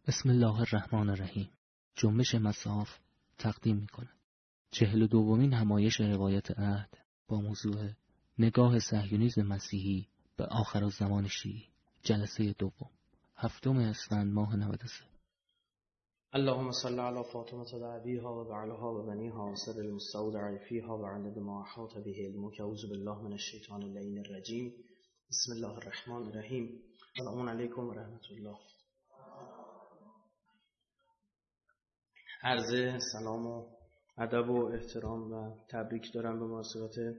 بسم الله الرحمن الرحیم. جنبش مصاف تقدیم می‌کند 42مین همایش روایت عهد با موضوع نگاه صهیونیسم مسیحی به آخرالزمان شیعی، جلسه دوم، 7 اسفند ماه 93. اللهم صل علی فاطمه و ابیها و بعلها و بنیها و سر المستودع فیها و عدد ما احاط به علمک. اعوذ بالله من الشیطان اللعین الرجیم. بسم الله الرحمن الرحیم. السلام علیکم و رحمت الله. عرض سلام و ادب و احترام و تبریک دارم به مناسبت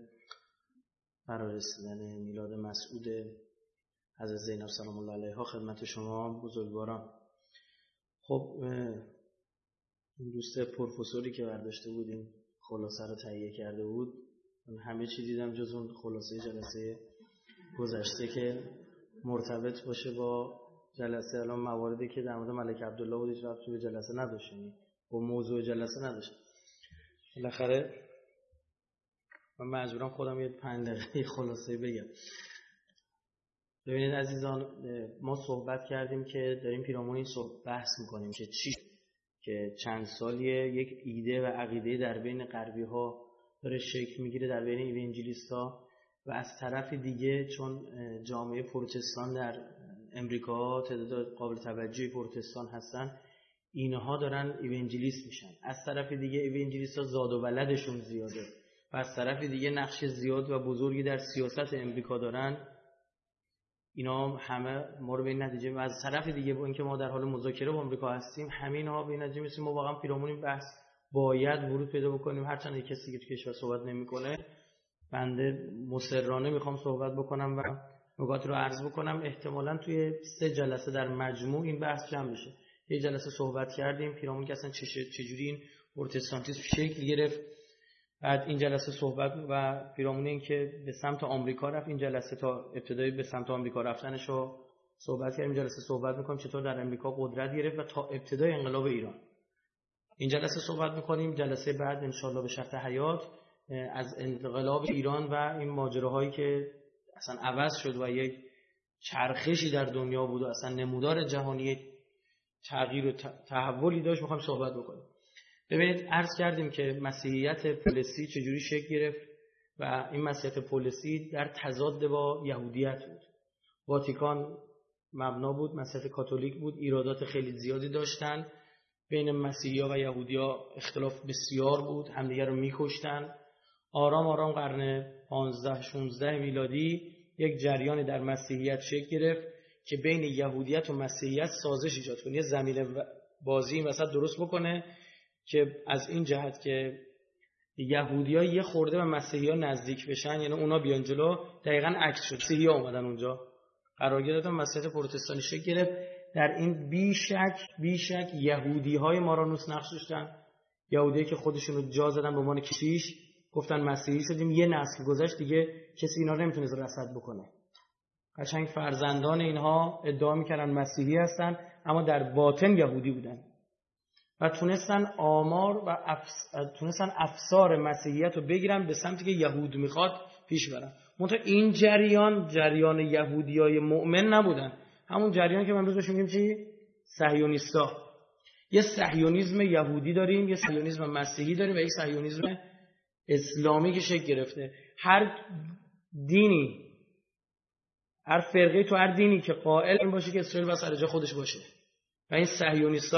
فرارسیدن میلاد مسعود حضرت زینب سلام الله علیها خدمت شما بزرگواران. خب این دوست پروفسوری که برداشته بودیم خلاصه رو تهیه کرده بود، من همه چی دیدم جز اون خلاصه جلسه گذشته که مرتبط باشه با جلسه الان. مواردی که در مورد ملک عبدالله بود هیچ ربطی به جلسه نداشت، یعنی با موضوع جلسه نداشت. بالاخره من مجبورم خودم یه 5 دقیقه خلاصه بگم. ببینید عزیزان، ما صحبت کردیم که داریم پیرامون این بحث میکنیم که چی که چند سالیه یک ایده و عقیده در بین غربی ها داره شکل میگیره، در بین ایوانجلیست ها، و از طرف دیگه چون جامعه پروتستان در امریکا تعداد قابل توجهی پروتستان هستن، اینها دارن ایوانجلیست میشن. از طرف دیگه ایوانجلیست ها زاد و ولدشون زیاده و از طرف دیگه نقش زیاد و بزرگی در سیاست امریکا دارن. اینا همه ما رو به این نتیجه، و از طرف دیگه با اینکه ما در حال مذاکره با امریکا هستیم، همین ها به این نتیجه میرسیم ما واقعا پیرامون این بحث باید ورود پیدا بکنیم. هرچند یک کسی که تو کشور صحبت نمیکنه، بنده مصرانه میخوام صحبت بکنم و نکات رو عرض بکنم. احتمالاً توی 3 جلسه در مجموع این بحث جمع بشه. یه جلسه صحبت کردیم پیرامون که اصلا چجوری این پروتستانتیسم شکل گرفت، بعد این جلسه صحبت و پیرامون این که به سمت آمریکا رفت، این جلسه تا ابتدای به سمت آمریکا رفتنش رو صحبت کردیم. جلسه صحبت می‌کنیم چطور در آمریکا قدرت گرفت و تا ابتدای انقلاب ایران. این جلسه صحبت می‌کنیم. جلسه بعد ان شاءالله به شرط حیات از انقلاب ایران و این ماجراهایی که اصلا عوض شد و یک چرخشی در دنیا بود و اصلا نمودار جهانی تغییر و تحولی داشت می‌خوایم صحبت بکنیم. ببینید عرض کردیم که مسیحیت پولسی چجوری شکل گرفت و این مسیحیت پولسی در تضاد با یهودیت بود. واتیکان مبنا بود، مسیحیت کاتولیک بود، ایرادات خیلی زیادی داشتن. بین مسیحی‌ها و یهودی‌ها اختلاف بسیار بود، همدیگر رو می‌کشتن. آرام آرام قرن 15-16 میلادی یک جریانی در مسیحیت شکل گرفت که بین یهودیت و مسیحیت سازش ایجاد کنه، یه زمین بازی این وسط درست بکنه که از این جهت که یهودی‌ها یه خورده به مسیحی‌ها نزدیک بشن، یعنی اونا بیان جلو. دقیقاً عکس شد، مسیحی‌ها اومدن اونجا قرار گرفتن، مسیحیت پروتستانی شکل گرفت. در این بیشک یهودی‌های مارانوس نقش داشتن، یهودیایی که خودشون رو جا زدن به عنوان کشیش، گفتن مسیحی شدیم، یه نسل گذشت دیگه کسی اینا رو نمیتونه رصد بکنه. قشنگ فرزندان اینها ادعا می‌کردن مسیحی هستن اما در باطن یهودی بودن و تونستن تونستن افسار مسیحیت رو بگیرن به سمتی که یهود میخواد پیش برن. منتها این جریان یهودیای مؤمن نبودن، همون جریان که من امروز بهش میگیم چی؟ صهیونیستا. یه صهیونیسم یهودی داریم، یه صهیونیسم مسیحی داریم و یک صهیونیسم اسلامی که شکل گرفته. هر دینی، هر فرقه تو هر دینی که قائل این باشه که اسرائیل بس سر جای خودش باشه و این صهیونیست‌ها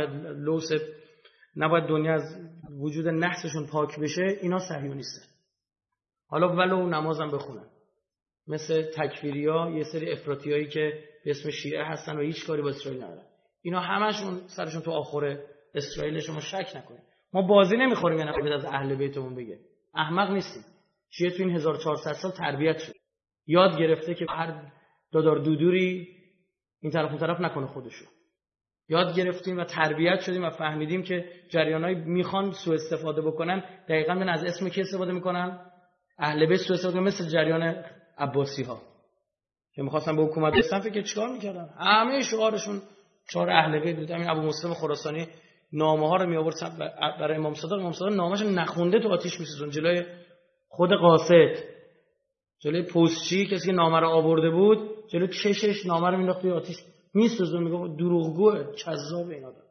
نباید دنیا از وجود نحسشون پاک بشه، اینا صهیونیستن. حالا ولو نمازم بخونن، مثل تکفیری‌ها، یه سری افراطیایی که به اسم شیعه هستن و هیچ کاری با اسرائیل ندارن، اینا همشون سرشون تو آخر اسرائیل. شما شک نکنید ما بازی نمیخوریم یعنی نباید از اهل بیتمون بگه. احمق نیستیم. شیعه تو این 1400 سال تربیت شد، یاد گرفته که هر دادار دودوری این طرف اون طرف نکنه خودشو. یاد گرفتیم و تربیت شدیم و فهمیدیم که جریانایی میخوان سوء استفاده بکنن، دقیقاً از اسم کی استفاده میکنن؟ اهل بیت سوء استفاده، مثل جریان عباسی ها که میخواستن به حکومت برسن. فکر چیکار میکردن؟ همه شعارشون شعار اهل بیت بود. همین ابو مسلم خراسانی نامه ها رو می آورد برای امام صادق نامه‌اش نخونده تو آتش میسوزون جلوی خود قاصد، جلوی پستچی، کسی که نامه رو آورده بود جلوی چشش نامه رو مینداخت توی آتش. میسوزون، میگه دروغگوه، کذاب این آدم.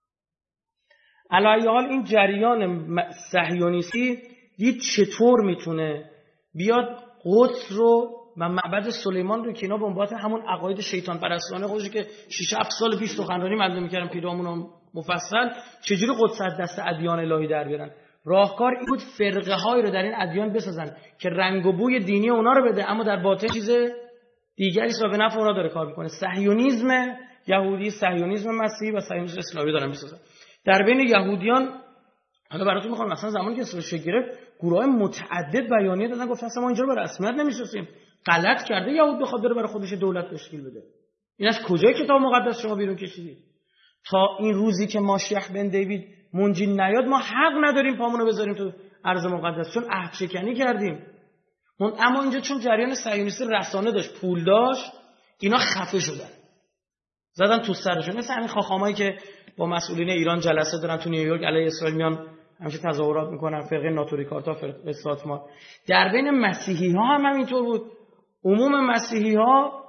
علی حال این جریان صهیونیستی دید چطور میتونه بیاد قدس رو و معبد سلیمان رو که اینا به عنوان همون عقاید شیطان پرستانه خودش که 6-7 سال پیش سخنرانی مردم میکردن پیرامون مفصل، چجوری قدس از دست ادیان الهی در بیارن. راهکار این بود فرقه هایی رو در این ادیان بسازن که رنگ و بوی دینی اونا رو بده، اما در باطن چیز دیگری است و به نفع اونا داره کار میکنه. صهیونیسم یهودی، صهیونیسم مسیحی و صهیونیسم اسلامی دارن میسازن. در بین یهودیان حالا براتون میخوام، مثلا زمانی که اسرائیل شکل گرفت گروهای متعدد بیانیه دادن، گفتن اصلا ما اینجا رو به رسمیت نمیشناسیم. غلط کرده یهود بخواد بره برای خودش دولت تشکیل بده. این از کجای کتاب مقدس شما بیرون کشیدید؟ تا این روزی که ماشیخ بن دیوید منجی نیاد ما حق نداریم پامونو بذاریم تو ارض مقدس، چون عهد شکنی کردیم. اما اینجا چون جریان صهیونیستی رسانه داشت، پول داشت، اینا خفه شدن، زدن تو سرشون. مثل همین خاخامایی که با مسئولین ایران جلسه دارن تو نیویورک علیه اسرائیل، میان همیشه تظاهرات میکنن، فرقه ناتوریکارتا، فرقه ساتمار. در بین مسیحی ها هم اینطور بود. عموم مسیحی ها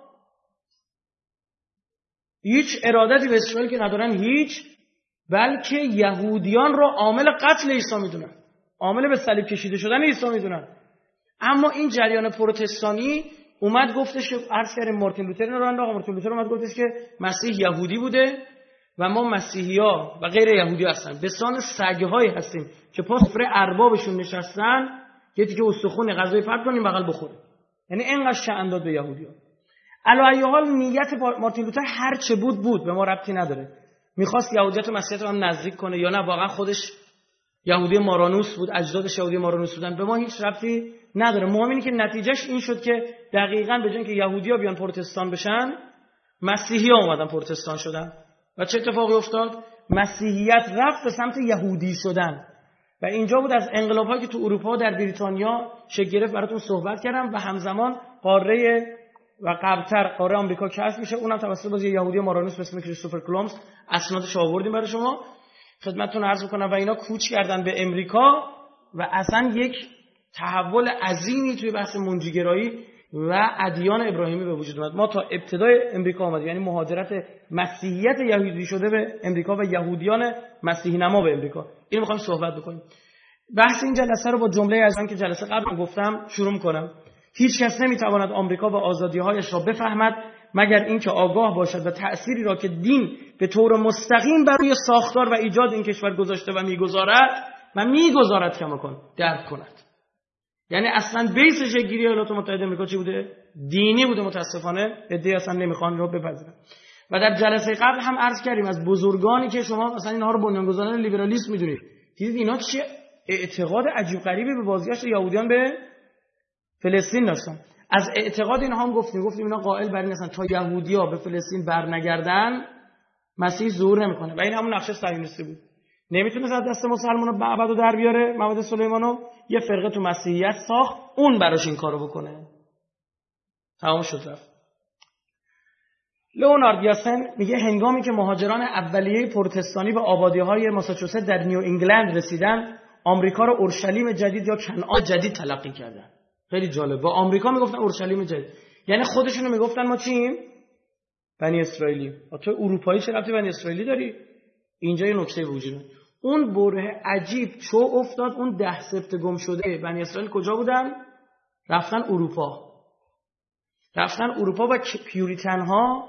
هیچ ارادتی به اسرائیل که ندارن، هیچ، بلکه یهودیان رو عامل قتل عیسی میدونن، عامل به صلیب کشیده شدن عیسی میدونن. اما این جریان پروتستانی اومد گفتش که عرض کردیم مارتین لوتر رو انداخت. مارتین لوتر اومد گفتش که مسیح یهودی بوده و ما مسیحی‌ها و غیر یهودی هستن به سان سگ‌هایی هستیم که پاس سفره اربابشون نشستن، یکی که استخون غذای پرت کنیم بغل بخوره. یعنی اینقدر شأن داد به یهودی‌ها. علی حال نیت مارتین لوتر هر چه بود به ما ربطی نداره. می‌خواست یهودیت و مسیحیت رو هم نزدیک کنه یا نه واقعا خودش یهودی مارانوس بود، اجدادش یهودی مارانوس بودن، به ما هیچ ربطی نداره. مهم اینه که نتیجهش این شد که دقیقاً به جای اینکه یهودی‌ها بیان پروتستان بشن، مسیحی‌ها اومدن پروتستان شدن. و چه اتفاقی افتاد؟ مسیحیت رفت به سمت یهودی شدن. و اینجا بود از انقلاب‌هایی که تو اروپا در بریتانیا شکل گرفت براتون صحبت کردم و همزمان قاره و قبل‌تر قاره آمریکا کشف میشه، اونم توسط باز یهودی مارانوس به اسم کریستوفر کلمبس. اسنادش آوردیم برای شما خدمتتون عرض می‌کنم. و اینا کوچ کردن به امریکا و اصلا یک تحول عظیمی توی بحث منجیگرایی و ادیان ابراهیمی به وجود اومد. ما تا ابتدای امریکا اومد، یعنی مهاجرت مسیحیت یهودی شده به امریکا و یهودیان مسیحی نما به امریکا. اینو می‌خوایم صحبت بکنیم. بحث این جلسه رو با جمله از من که جلسه قبل گفتم شروع می‌کنم. هیچ کس نمی‌تواند آمریکا و آزادی‌هایش را بفهمد مگر اینکه آگاه باشد و تأثیری را که دین به طور مستقیم بر روی ساختار و ایجاد این کشور گذاشته و میگذارد کماکان درک کند. یعنی اصلا بیس شکل‌گیری ایالات متحده آمریکا چی بوده؟ دینی بوده. متاسفانه عده‌ای اصلا نمیخوان رو بپذیرن. و در جلسه قبل هم عرض کردیم از بزرگانی که شما مثلا اینها رو بنیانگذاران لیبرالیسم میدونید، دیدید اینا چه اعتقاد عجیب غریبی به بازگشت یهودیان به فلسطین داشتن. از اعتقاد اینها هم گفتیم اینا قائل بر این هستن تا یهودی‌ها به فلسطین برنگردن مسیح ظهور نمیکنه. و این همون نقشه صهیونیستی بود. نمیتونه از دست مسلمان‌ها معبد رو در بیاره، معبد سلیمانو، یه فرقه تو مسیحیت ساخت، اون براش این کارو بکنه. تمام شد رفت. لئونارد یاسن میگه هنگامی که مهاجران اولیه پروتستانی به آبادی‌های ماساچوست در نیو انگلند رسیدن، آمریکا رو اورشلیم جدید یا کنعان جدید تلقی کردن. خیلی جالب. با آمریکا میگفتن اورشلیم جدید، یعنی خودشونو میگفتن ما چیم؟ بنی اسرائیلی. تو اروپایی چه ربطی بنی اسرائیلی داری؟ اینجا یه نکته وجود. اون بره عجیب چو افتاد. اون 10 سبت گم شده بنی اسرائیل کجا بودن؟ رفتن اروپا و پیوریتن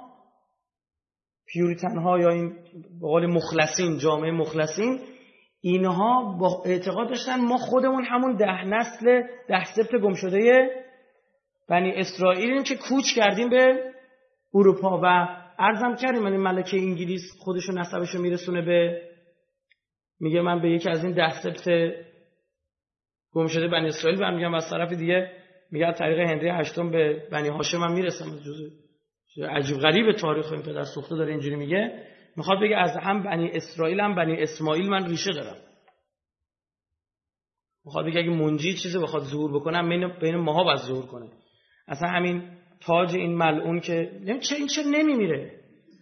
ها یا این به قول مخلصین، جامعه مخلصین، اینها با اعتقاد داشتن ما خودمون همون 10 نسل 10 سبت گم شده بنی اسرائیلیم که کوچ کردیم به اروپا. و عرضم کردیم من ملکه انگلیس خودشو نسبشو میرسونه به، میگه من به یکی از این 10 سبت گم شده بنی اسرائیل برمیگم و از طرف دیگه میگه از طریق هنری هشتم به بنی هاشم هم میرسم. جزء عجیب غریب تاریخ این پدر سوخته داره اینجوری میگه. میخواد بگه از هم بنی اسرائیل هم بنی اسماعیل من ریشه دارم. میخواد بگه اگه منجی چیزی بخواد ظهور بکنه بین ماها باید ظهور کنه. اصلا همین تاج این ملعون که این چرا نمیمیره؟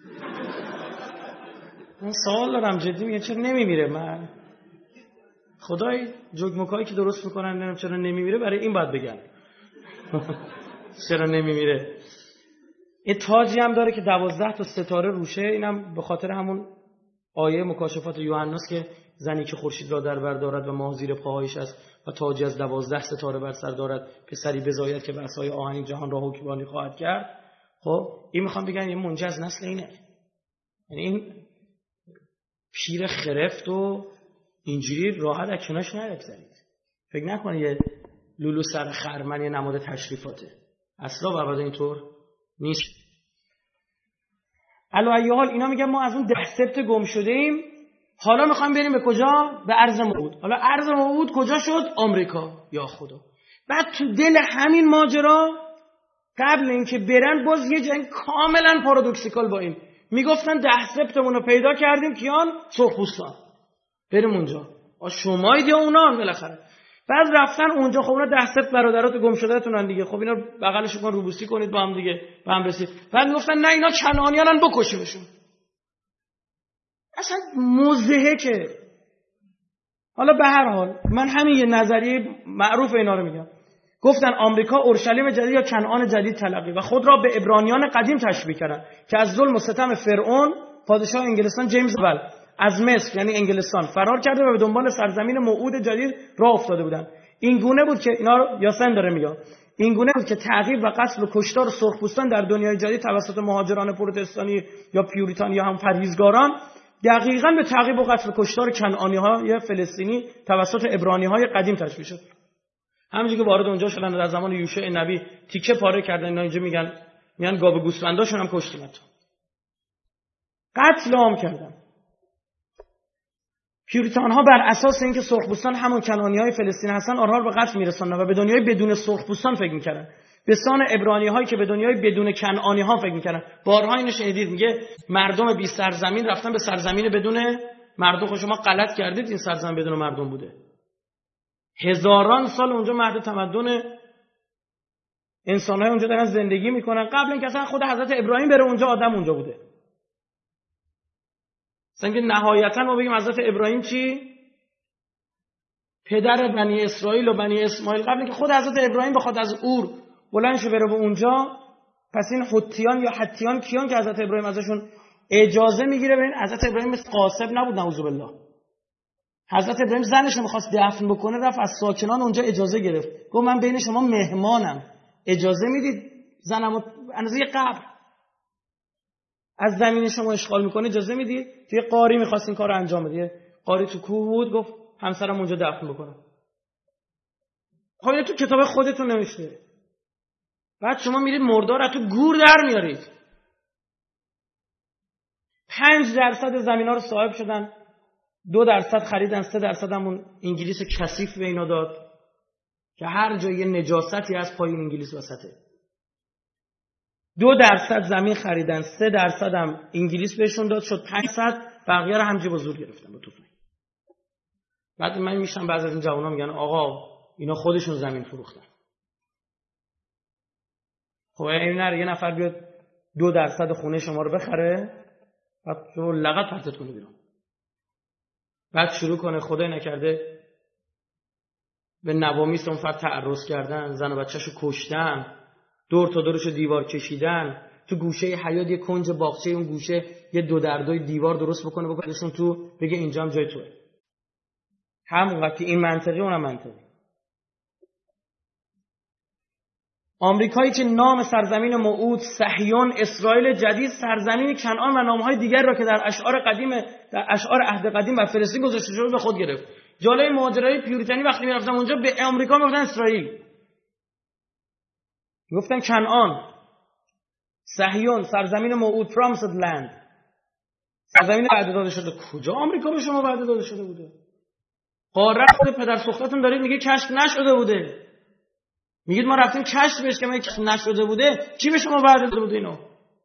من سوال دارم جدی، میگه چرا نمیمیره؟ من خدای جگمکایی که درست میکنن نمیدونم چرا نمیمیره، برای این باید بگن چرا نمیمیره. این تاجی هم داره که 12 تا ستاره روشه. اینم به خاطر همون آیه مکاشفات یوحناست که زنی که خورشید را در بر دارد و ماه زیر پاهایش است و تاجی از 12 ستاره بر سر دارد، پسری بزاید که به عصای آهنین جهان را حکمرانی خواهد کرد. خب این میخوام بگن یه منجی از نسل اینه. یعنی این پیر خرفت و اینجوری راحت از کناش نگذرید. فکر نکنید یه لولو سر خرمن یه نماد تشریفاته. اصلا برابر اینطور نیست. علی حال اینا میگن ما از اون 10 سبت گم شده ایم، حالا میخوایم بریم به کجا؟ به ارض موعود. حالا ارض موعود کجا شد؟ آمریکا. یا خدا. بعد تو دل همین ماجرا قبل اینکه برن باز یه جنگ کاملا پارادوکسیکال با این میگفتن 10 سبتمون رو پیدا کردیم، کیان؟ سرخپوستان. بریم اونجا. شمایید یا اونان بالاخره. بعد رفتن اونجا. خب اونا 10 سبت برادرات گم شدهتونن دیگه. خب اینا بغلش کن روبوسی کنید با هم دیگه، به هم رسید. بعد میگفتن نه اینا کنعانیانن، بکشیمشون. اصلا مضحکه. حالا به هر حال من همین یه نظریه معروف اینا رو میگم. گفتن آمریکا اورشلیم جدید یا کنعان جدید تلقی و خود را به عبرانیان قدیم تشبیه کردن که از ظلم و ستم فرعون پادشاه انگلستان جیمز اول از مصر یعنی انگلستان فرار کرده و به دنبال سرزمین موعود جدید راه افتاده بودن. این گونه بود که اینا رو یاسین داره میگه، این گونه بود که تعقیب و قتل و کشتار سرخپوستان در دنیای جدید توسط مهاجران پروتستانی یا پیوریتان یا هم پرهیزگاران دقیقاً به تعقیب و قتل و کشتار کنعانی‌های فلسطینی توسط عبرانی‌های قدیم تشبیه شد. همونجوری که وارد اونجا شدن در زمان یوشع نبی تیکه پاره کردن. اینا اینجا میگن گاو گوسفنداشون هم کشتن، حتی قتل عام کردن. پیوریتان‌ها بر اساس اینکه سرخپوستان همون کنعانی‌های فلسطین هستن آنها رو به قتل میرسوندن و به دنیای بدون سرخپوستان فکر می‌کردن، به سان عبرانی‌هایی که به دنیای بدون کنعانی‌ها فکر می‌کردن. بارها اینو شنیدید، میگه مردم بی سرزمین رفتن به سرزمین بدون مردم. خود شما غلط کردید، این سرزمین بدون مردم بوده. هزاران سال اونجا مهد تمدن انسان‌های اونجا دارن زندگی میکنن. قبل اینکه اصلا خود حضرت ابراهیم بره اونجا آدم اونجا بوده. مثلا که نهایتاً ما بگیم حضرت ابراهیم چی؟ پدر بنی اسرائیل و بنی اسماعیل. قبل اینکه خود حضرت ابراهیم بخواد از اور بلند شه بره به اونجا، پس این حتیان یا حتیان کیان که حضرت ابراهیم ازشون اجازه میگیره؟ ببین حضرت ابراهیم مثل قاسب نبود، نعوذ بالله. حضرت ابراهیم زنش رو می‌خواست دفن بکنه، رفت از ساکنان اونجا اجازه گرفت. گفت من بین شما مهمانم، اجازه میدید زنمو اندازه قبر از زمین شما اشغال میکنه، اجازه میدید؟ توی قاری می‌خواست این کارو انجام بده. قاری تو کوه بود، گفت همسرم اونجا دفن بکنم. خب اینو تو کتاب خودتون نوشته. بعد شما میرید مردار رو تو گور در میارید. 5% زمینا رو صاحب شدن، 2% خریدن، 3% همون انگلیس کثیف به اینا داد که هر جای نجاستی از پای انگلیس وسطه. 2% زمین خریدن، 3% هم انگلیس بهشون داد، شد 500. بقیه رو هم جیب و زور گرفتن با توفنگ. بعد من میشم بعضی از این جوونا میگن آقا اینا خودشون زمین فروختن. خب این نره یه نفر بیاد 2% خونه شما رو بخره، بعد شما لغت پرتت کنه بیرون، بعد شروع کنه خدای نکرده به نوامیس اون فرد تعرض کردن، زن و بچه‌شو کشتن، دور تا دورشو دیوار کشیدن، تو گوشه حیاط یه کنج باغچه اون گوشه یه 2 در 2 دیوار درست بکنه بکنهشون تو، بگه اینجا هم جای توئه. همونقدر که این منطقه اونم منطقه. آمریکایی که نام سرزمین موعود، صهیون، اسرائیل جدید، سرزمین کنعان و نامهای دیگر را که در اشعار عهد قدیم و فلسطین گذاشته شده به خود گرفت. جالب مهاجرای پیوریتانی وقتی میرفتن اونجا به آمریکا میگفتن اسرائیل، میگفتن کنعان، صهیون، سرزمین موعود، promised land، سرزمین وعده داده شده. کجا آمریکا به شما وعده داده شده بوده؟ قاره خود پدر سوختتون دارید میگه کشف نشده بوده. میگید ما رفتیم کشف بهش که کشف نشده بوده. کی به شما وعده داده بوده اینو؟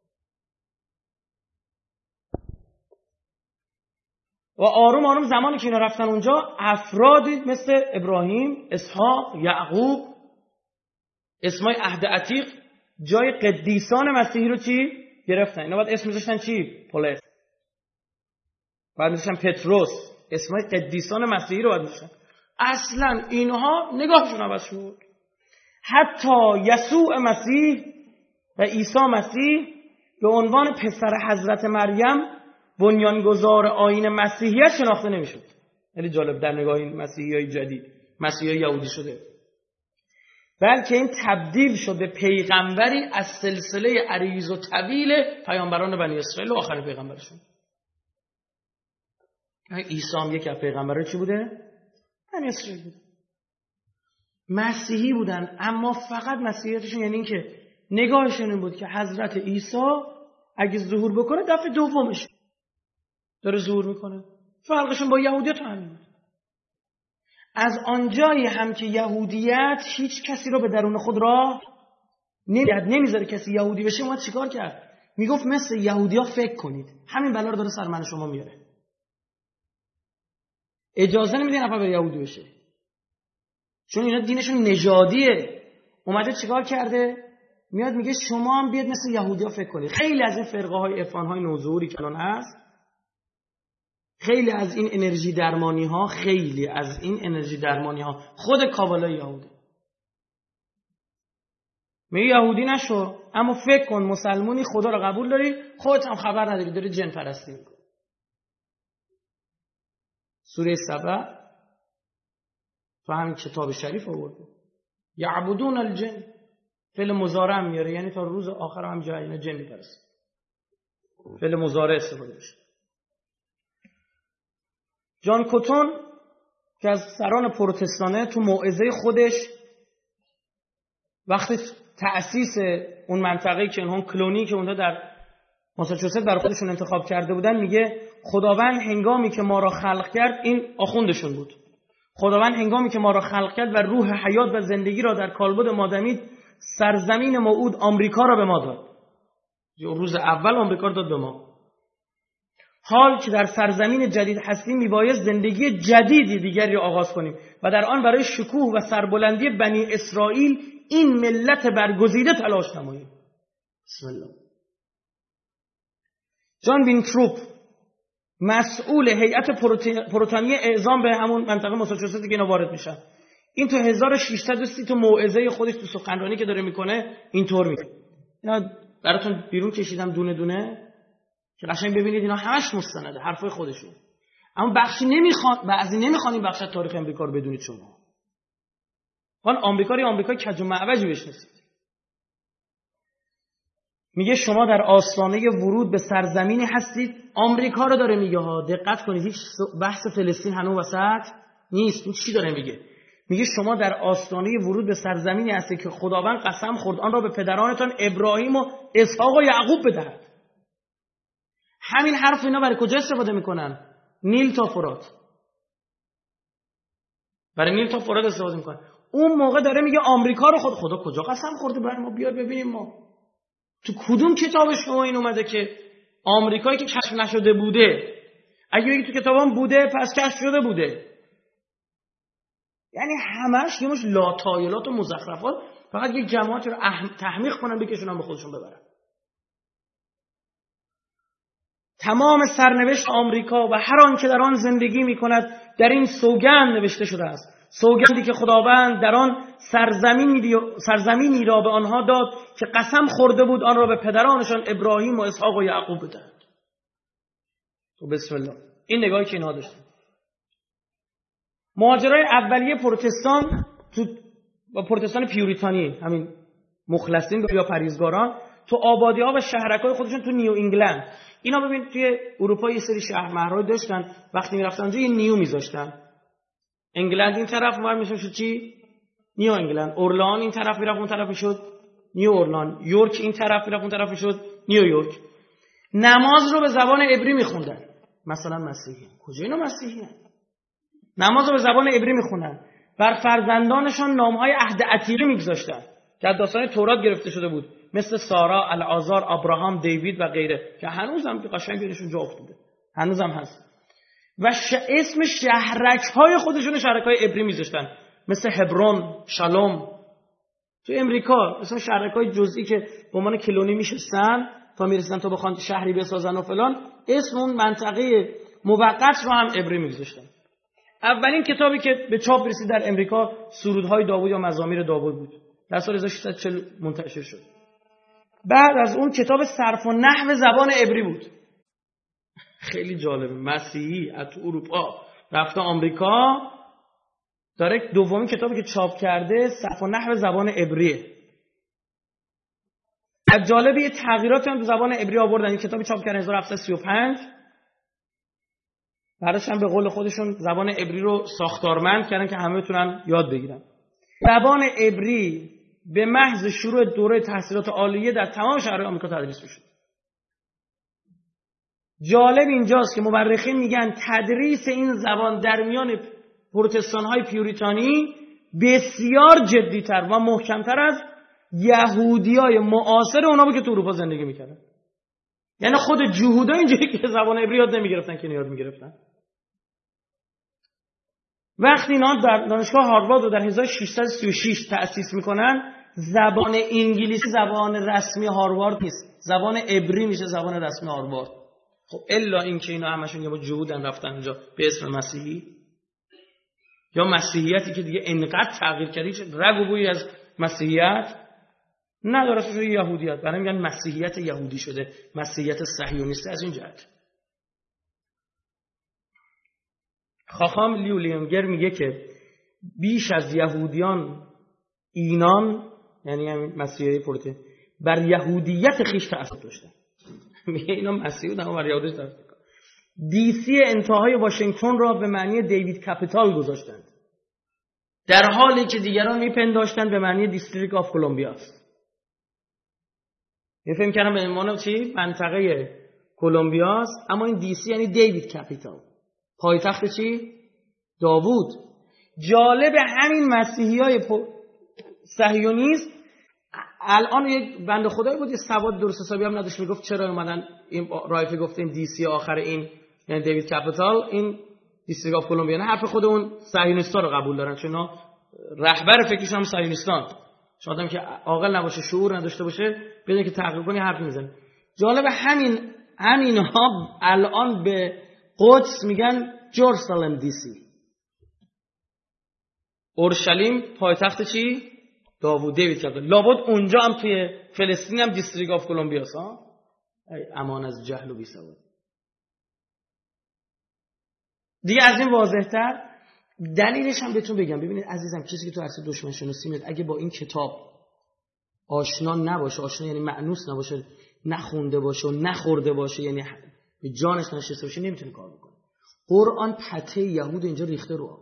و آروم آروم زمانی که اینا رفتن اونجا، افرادی مثل ابراهیم، اسحاق، یعقوب، اسمای عهد عتیق جای قدیسان مسیحی رو چی گرفتن. اینا بعد اسم میذاشتن چی؟ پولس. بعد میذاشتن پتروس. اسمای قدیسان مسیحی رو بعد میذاشتن. اصلا اینها نگاهشون عوض شد. حتی یسوع مسیح و عیسی مسیح به عنوان پسر حضرت مریم بنیانگذار آیین مسیحیت شناخته نمیشد. خیلی جالب در نگاه این مسیحیای جدید، مسیحای یهودی شده، بلکه این تبدیل شد به پیغمبری از سلسله عریض و طویل پیامبران بنی اسرائیل و آخرین پیغمبرشون. عیسی هم یکی از پیغمبران چی بوده؟ بنی اسرائیل بوده. مسیحی بودن، اما فقط مسیحیتشون یعنی این که نگاهشون این بود که حضرت عیسی اگه ظهور بکنه دفعه دومش داره ظهور میکنه. فرقشون با یهودیت همین بود. از آنجایی هم که یهودیت هیچ کسی رو به درون خود راه نمیذاره کسی یهودی بشه، ما چیکار کرد؟ میگفت مثل یهودی‌ها فکر کنید. همین بلا رو داره سر من شما میاره. اجازه نمیده نفر به یهودی بشه، چون اینا دینشون نژادیه. اومده چیکار کرده؟ میاد میگه شما هم بیاد مثل یهودی‌ها فکر کنید. خیلی از این فرقه‌های عرفان‌های نوظهوری که الان هست، خیلی از این انرژی درمانی ها خود کابالای یهوده. میگه یهودی نشو، اما فکر کن مسلمونی، خدا رو قبول داری، خودت هم خبر نداری داری جن پرستی میکنی. سوره سبع تو همین کتاب شریف آورده. یعبدون الجن، فعل مضارع میاره، یعنی تا روز آخر هم جای جن میپرسن. فعل مضارع استفاده میشه. جان کوتون که از سران پروتستانه تو موعظه خودش وقتی تأسیس اون منطقه‌ای که اونها کلونی که اونها در ماساچوست برای خودشون انتخاب کرده بودن، میگه خداوند هنگامی که ما را خلق کرد، این آخوندشون بود، خداوند هنگامی که ما را خلق کرد و روح حیات و زندگی را در کالبد ما دمید، سرزمین موعود آمریکا را به ما داد. روز اول آمریکا رو داد به ما. حال که در سرزمین جدید هستیم میبایست زندگی جدیدی دیگری آغاز کنیم و در آن برای شکوه و سربلندی بنی اسرائیل این ملت برگزیده تلاش نماییم. بسم الله. جان وینتروپ مسئول هیئت پروتانی اعزام به همون منطقه ماساچوست که اینا وارد میشن، این تو 1630 تو موعظه خودش تو سخنرانی که داره میکنه اینطور میگه. اینا براتون بیرون کشیدم دونه دونه که قشنگ ببینید اینا همش مستنده، حرفای خودشون. اما بخشی نمیخوان، بعضی نمیخوان این بخش از تاریخ امریکا رو بدونید. شما خان آمریکای کج و معوجی بشناسید. میگه شما در آستانه ورود به سرزمینی هستید، آمریکا رو داره میگه ها، دقت کنید، هیچ بحث فلسطین هنوز وسط نیست. این چی داره میگه؟ میگه شما در آستانه ورود به سرزمینی هستید که خداوند قسم خورد آن را به پدرانتان ابراهیم و اسحاق و یعقوب بدهد. همین حرف اینا برای کجا استفاده میکنن؟ نیل تا فرات. برای نیل تا فرات استفاده میکنن. اون موقع داره میگه آمریکا رو خدا کجا قسم خورده برای ما؟ بیار ببینیم ما تو کدوم کتاب شما این اومده که آمریکایی که کشف نشده بوده، اگه بگی تو کتابام بوده پس کشف شده بوده. یعنی همش یه مش لاتایلات و مزخرفات، فقط یک جماعتی رو تحمیق کنن بکشونن به خودشون ببرن. تمام سرنوشت آمریکا و هر آن که در آن زندگی می‌کند در این سوگند نوشته شده است، سوگندی که خداوند در آن سرزمینی را به آنها داد که قسم خورده بود آن را به پدرانشان ابراهیم و اسحاق و یعقوب بدهد. تو بسم الله. این نگاهی که اینها داشتن. مهاجرای اولیه پروتستان و پروتستان پیوریتانی، همین مخلصین یا پرهیزگاران، تو آبادی‌ها و شهرک‌های خودشون تو نیو انگلند، اینا ببین توی اروپا یه سری شهر محرای داشتن، وقتی میرفتن اونجا یه نیو میذاشتن. انگلند این طرف اونور میشد چی؟ نیو انگلند. اورلان این طرف میرفت اون طرف میشد نیو اورلان. یورک این طرف میرفت اون طرف میشد نیو یورک. نماز رو به زبان عبری میخوندن. مثلا مسیحی. کجا اینا مسیحیه؟ نماز رو به زبان عبری میخوندن. بر فرزندانشان نامهای عهد عتیقه میگذاشتن که از داستان تورات گرفته شده بود، مثل سارا، العازار، ابراهام، دیوید و غیره که هنوزم قشنگ بینشون جا افتاده، هنوزم هست. و اسم شهرک‌های خودشون شهرک‌های عبری میذاشتن، مثل هبرون، شالوم. تو امریکا مثلا شهرک‌های جزئی که به عنوان کلونی میشستن تا میرسیدن تا بخوان شهری بسازن و فلان، اسم اون منطقه موقت رو هم عبری میذاشتن. اولین کتابی که به چاپ رسید در امریکا سرودهای داوود یا مزامیر داوود بود. در سال 1640 منتشر شد. بعد از اون کتاب صرف و نحو زبان عبری بود. خیلی جالبه. مسیحی از اروپا رفته آمریکا، داره دومین کتابی که چاپ کرده صرف و نحو زبان عبریه. از جالبه یه تغییراتی هم تو زبان عبری آوردن. این کتابی چاپ کردن 1735. بعدش هم به قول خودشون زبان عبری رو ساختارمند کردن که همه بتونن یاد بگیرن. زبان عبری به محض شروع دوره تحصیلات عالیه در تمام شهرهای آمریکا تدریس میشه. جالب اینجاست که مورخین میگن تدریس این زبان در میان پروتستان‌های پیوریتانی بسیار جدی‌تر و محکم‌تر از یهودیای معاصر اونا بود که تو اروپا زندگی میکردن. یعنی خود جهودا اینجوری که زبان عبری یاد نمیگرفتن که یاد میگرفتن. وقتی اینا در دانشگاه هاروارد رو در 1636 تأسیس میکنن، زبان انگلیسی زبان رسمی هاروارد نیست، زبان عبری میشه زبان رسمی هاروارد. خب الا اینکه اینا همشون یه با جهودن رفتن اونجا به اسم مسیحی یا مسیحیتی که دیگه انقدر تغییر کرده چه رگ و بویی از مسیحیت نداره، شده یهودیت. برای میگن مسیحیت یهودی شده، مسیحیت صهیونیستی از این جهت. خاخام لیولینگر میگه که بیش از یهودیان اینان، یعنی مسیحی پروتستان، بر یهودیت خیش تأثیر داشتن. میگه اینا مسیحی بودن بر یهودیت تأثیر داشتن. دیسی انتهای واشنگتن را به معنی دیوید کپیتال گذاشتند، در حالی که دیگران میپنداشتند به معنی دیستریکت آف کلمبیا است. فهم کردم به عنوان چی؟ منطقه کلمبیا است، اما این دیسی یعنی دیوید کپیتال، پایتخت چی؟ داوود. جالب همین مسیحیای صهیونیست، الان یک بنده خدایی بود یه سواد درست حسابی هم نداشت، میگفت چرا اومدن این رایفی گفته این دیسی آخر این یعنی دیوید کپیتال این دیستریکت آف کلمبیا، نه حرف خود اون صهیونیستا رو قبول دارن، چون رهبر فکریشون هم صهیونیستان. شما آدم که عاقل نباشه، شعور نداشته باشه، بدون که تحقیق کنی حرف میزنه. جالب همینها الان به قدس میگن جرسالم دیسی. اورشلیم پایتخت چی؟ داوود، دیوید کپیتال. لابد اونجا هم توی فلسطین هم دیستریکت آف کلمبیا است. ای امان از جهل و بیسوادی. دیگه از این واضح‌تر دلیلش هم بهتون بگم. ببینید عزیزم، کسی که تو عرصه دشمن شناسی میاد اگه با این کتاب آشنا نباشه، آشنا یعنی مأنوس نباشه، نخونده باشه و نخورده باشه، یعنی به جانش نشسته باشه، نمیتونه کار بکنه. قرآن پته یهود اینجا ریخته رو آب.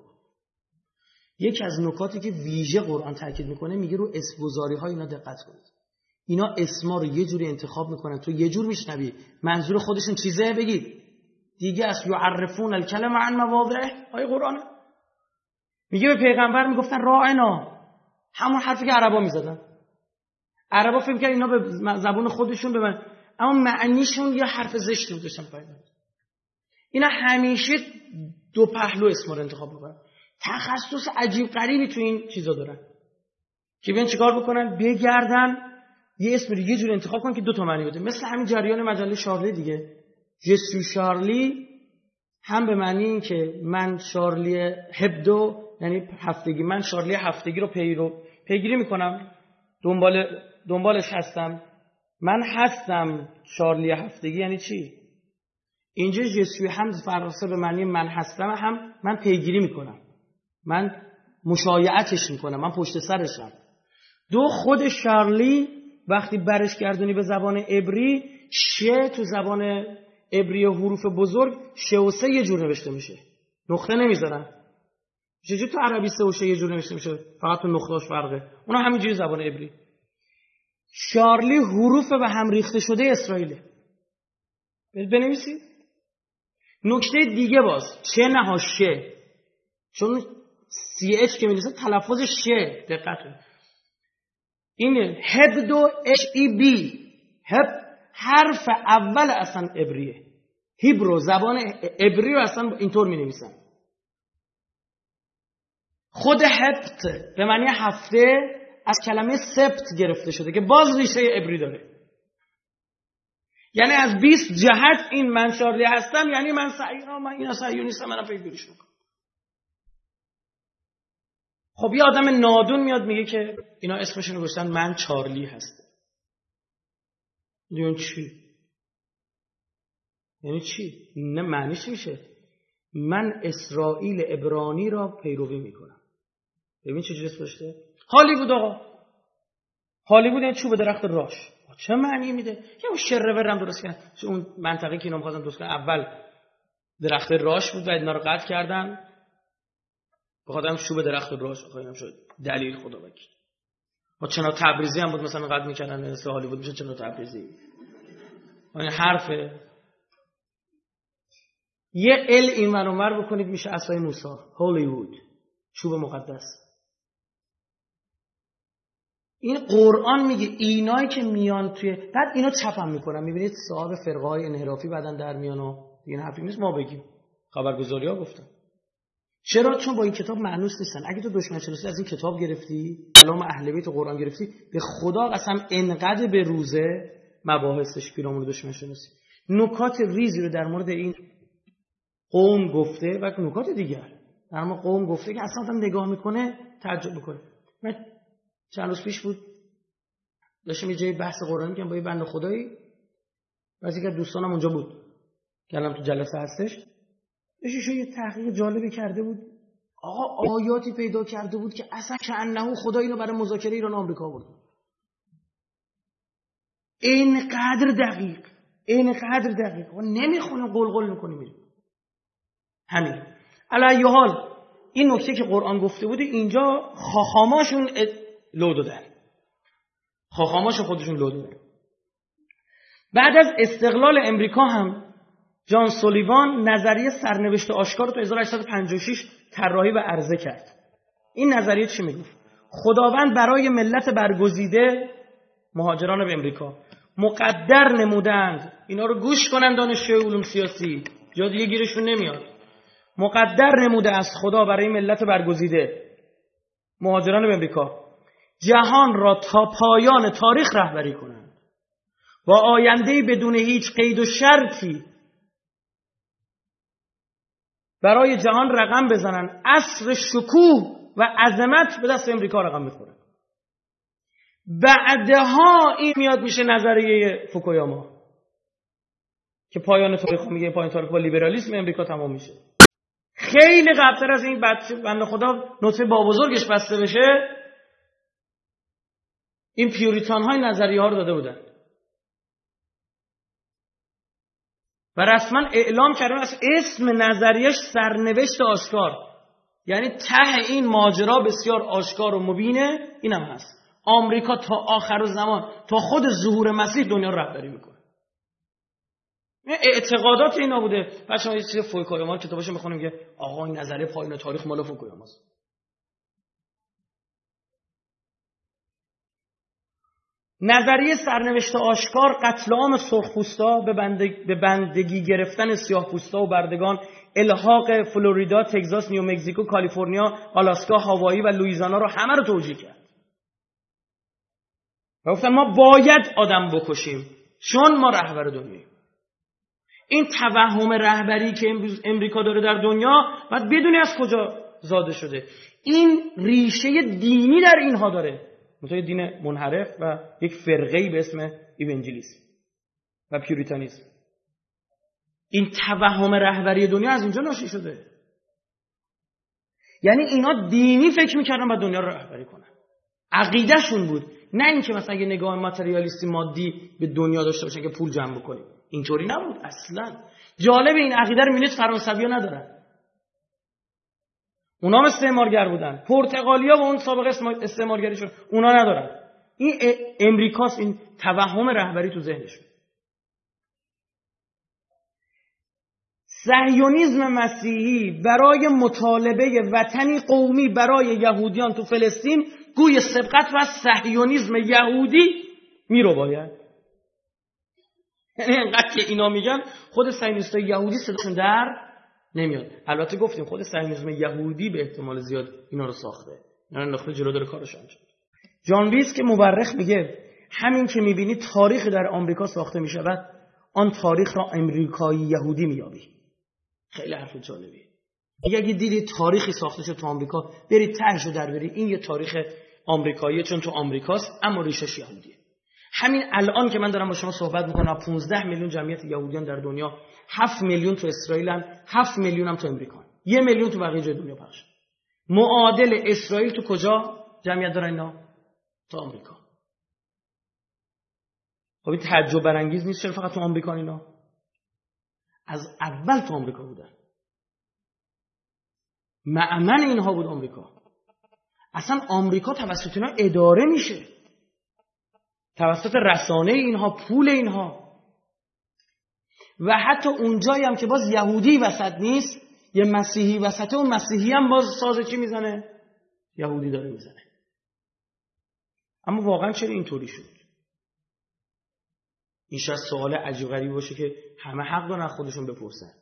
یکی از نکاتی که ویژه قرآن تاکید میکنه میگه رو اسم‌گذاری‌ها اینا دقت کنید. اینا اسما رو یه جوری انتخاب میکنن تو یه جور میشنوی منظور خودشون چیزه بگید دیگه است. یعرفون الکلمه عن مواضعه. آیه قرآن میگه به پیغمبر میگفتن راعنا، همون حرفی که عربا میزدن. عربا فکر می‌کردن اینا به زبان خودشون ببن، اما معنیشون یه حرف زشتی بود داشتن پیدا. اینا همیشه دو پهلو اسم رو انتخاب میکنن. تخصص عجیب غریبی تو این چیزا دارن که بیان چیکار بکنن، بگردن یه اسم رو یه جور انتخاب کنن که دو تا معنی بده. مثل همین جریان مجله شارلی دیگه، جسو شارلی، هم به معنی این که من شارلی هبدو یعنی هفتگی، من شارلی هفتگی رو پیگیری میکنم، دنبالش هستم، من هستم شارلی هفتگی. یعنی چی؟ اینجا جسوی هم فرانسه به معنی من هستم، هم من پیگیری میکنم، من مشایعتش میکنم، من پشت سرشم. دو خود شارلی وقتی برش گردونی به زبان عبری، شه تو زبان عبری حروف بزرگ شه و سه یه جور نوشته میشه، نقطه نمیذارن. چجوری تو عربی سه و شه یه جور نوشته میشه؟ فقط تو نقطه‌اش فرقه. اونا همینجوری زبان عبری. شارلی حروف به هم ریخته شده اسرائیله. بنویسید. نکته دیگه باز چه نه شه، چون سی اچ که می‌نویسه تلفظ شه، دقت کنید. این هبدو اچ ای بی، هب حرف اول اصلا عبریه. هیبرو زبان عبری رو اصلا اینطور می‌نویسن. خود هبت به معنی هفته از کلمه سبت گرفته شده که باز ریشه عبری داره. یعنی از 20 جهت این من شارلی هستم، یعنی من اینا صهیونیستم، منم پیگیریش میکنم. خب یه آدم نادون میاد میگه که اینا اسمشون رو گذاشتن من چارلی هستم. دیون چی؟ یعنی چی؟ نه معنیش میشه من اسرائیل عبرانی را پیروی میکنم. ببین چه جوری پشته هالیوود. آقا هالیوود این چوب درخت راش چه معنی میده؟ یا اون شرورم درست کردن اون منطقه که اینا می‌خواستن درست کنن، اول درخت راش بود و اینا رو قطع کردن، بخاطر چوب درخت راش آخه اینم شد دلیل خدا وکیل. ما چنا تبریزی هم بود مثلا قطع می‌کردن مثل هالیوود میشه چنا تبریزی. این حرفه یه ال این ور اونور بکنید میشه عصای موسی. هالیوود چوب مقدس. این قرآن میگه اینایی که میان توی بعد اینو چپم میکنن، میبینید صاحب فرقه‌های انحرافی بعدن در میان و این حرفی نیست ما بگیم، خبرگزاری‌ها گفتن. چرا؟ چون با این کتاب مانوس نیستن. اگه تو دشمن شناسی از این کتاب گرفتی، کلام اهل بیت و قرآن گرفتی، به خدا قسم انقدر به روزه مباحثش پیرامون دشمن شناسی نکات ریزی رو در مورد این قوم گفته و نکات دیگر در مورد قوم گفته که اصلا نگاه میکنه تعجب میکنه. من چند روز پیش بود داشتم یه جای بحث قرآنی می‌کردم با یه بنده خدایی، بعضی که دوستانم اونجا بود که الان تو جلسه هستش، داشتش یه تحقیق جالبی کرده بود. آقا آیاتی پیدا کرده بود که اصلا کأنه خدا اینو برای مذاکره ایران و آمریکا آورد. اینقدر دقیق و نمیخونیم قلقل میکنیم میریم. همین علی حال این نکته که قرآن گفته بوده اینجا خاخاماشون لو دادن، خاخاماش خودشون لو دادن. بعد از استقلال امریکا هم جان سولیوان نظریه سرنوشت آشکار رو تو 1856 طراحی و عرضه کرد. این نظریه چی میگفت؟ خداوند برای ملت برگزیده مهاجران به امریکا مقدر نمودند، اینا رو گوش کنن دانشجوی علوم سیاسی جا دیگه گیرشون نمیاد، مقدر نموده از خدا برای ملت برگزیده مهاجران به امریکا جهان را تا پایان تاریخ رهبری کنند و آینده‌ای بدون هیچ قید و شرطی برای جهان رقم بزنن. عصر شکوه و عظمت به دست امریکا رقم میخوره. بعدها این میاد میشه نظریه فوکویاما که پایان تاریخ میگه پایان تاریخ با لیبرالیسم امریکا تمام میشه. خیلی قبلتر از این بنده خدا نطفه با بزرگش بسته بشه این پیوریتان های نظریه ها رو داده بودن و رسما اعلام کردن از اسم نظریش سرنوشت آشکار، یعنی ته این ماجرا بسیار آشکار و مبینه. اینم هست آمریکا تا آخر زمان تا خود ظهور مسیح دنیا رو رهبری میکنه. اعتقادات اینا بوده. بچه‌ها یه چیز فوکویاما کتاباشو میخونیم که آقا این نظریه پایان تاریخ مال فوکویاماست. نظریه سرنوشت آشکار قتل عام سرخپوستا به بندگی گرفتن سیاه‌پوستا و بردگان، الحاق فلوریدا، تگزاس، نیومکزیکو، کالیفرنیا، آلاسکا، هاوایی و لوئیزیانا رو همه رو توجیه کرد. و گفتن ما باید آدم بکشیم چون ما رهبر دنیاییم. این توهم رهبری که امریکا داره در دنیا باید بدونی از کجا زاده شده. این ریشه دینی در اینها داره، مثل دین منحرف و یک فرقه‌ای به اسم ایونجلیسم و پیوریتانیسم. این توهم رهبری دنیا از اینجا ناشی شده. یعنی اینا دینی فکر می‌کردن با دنیا رو رهبری کنن، عقیده‌شون بود، نه اینکه مثلا یه نگاه ماتریالیستی مادی به دنیا داشته باشن که پول جمع بکنیم. اینطوری نبود اصلا. جالب این عقیده رو می‌بینید فرانسوی‌ها ندارن. اونا هم استعمارگر بودن. پرتغالیا با اون سابقه استعمارگریشون اونا ندارن. این امریکاست، این توهم رهبری تو ذهنشون. صهیونیسم مسیحی برای مطالبه وطنی قومی برای یهودیان تو فلسطین گوی سبقت و صهیونیسم یهودی میرو باید. یعنی اینقدر که اینا میگن خود صهیونیستای یهودی صداشون در نمیاد. البته گفتیم خود صهیونیسم یهودی به احتمال زیاد اینا رو ساخته، اینا انداخته جلو داره کارش انجام. جان ویس که مورخ میگه همین که میبینی تاریخ در آمریکا ساخته میشود آن تاریخ را امریکایی یهودی مییابی. خیلی حرف جالبیه. اگه دیدی تاریخی ساخته شد تو آمریکا برید تهش رو در برید این یه تاریخ آمریکاییه چون تو آمریکاست اما ریشش یهودیه. همین الان که من دارم با شما صحبت میکنم 15 میلیون جمعیت یهودیان در دنیا، 7 میلیون تو اسرائیل هستن، 7 میلیون هم تو امریکا، 1 میلیون تو بقیه جای دنیا پخش. معادل اسرائیل تو کجا جمعیت داره اینا؟ تو آمریکا. خب این تعجب برانگیز نیست چرا فقط تو آمریکا اینا؟ از اول تو آمریکا بودن. معمن اینها بود آمریکا. اصلا آمریکا توسط اینا اداره میشه، توسط رسانه اینها، پول اینها. و حتی اونجایی هم که باز یهودی وسط نیست، یه مسیحی وسطه، اون مسیحی هم باز ساز چی میزنه؟ یهودی داره میزنه. اما واقعا چرا اینطوری شد؟ این شاید سوال عجیب غریبی باشه که همه حق دارن خودشون بپرسن.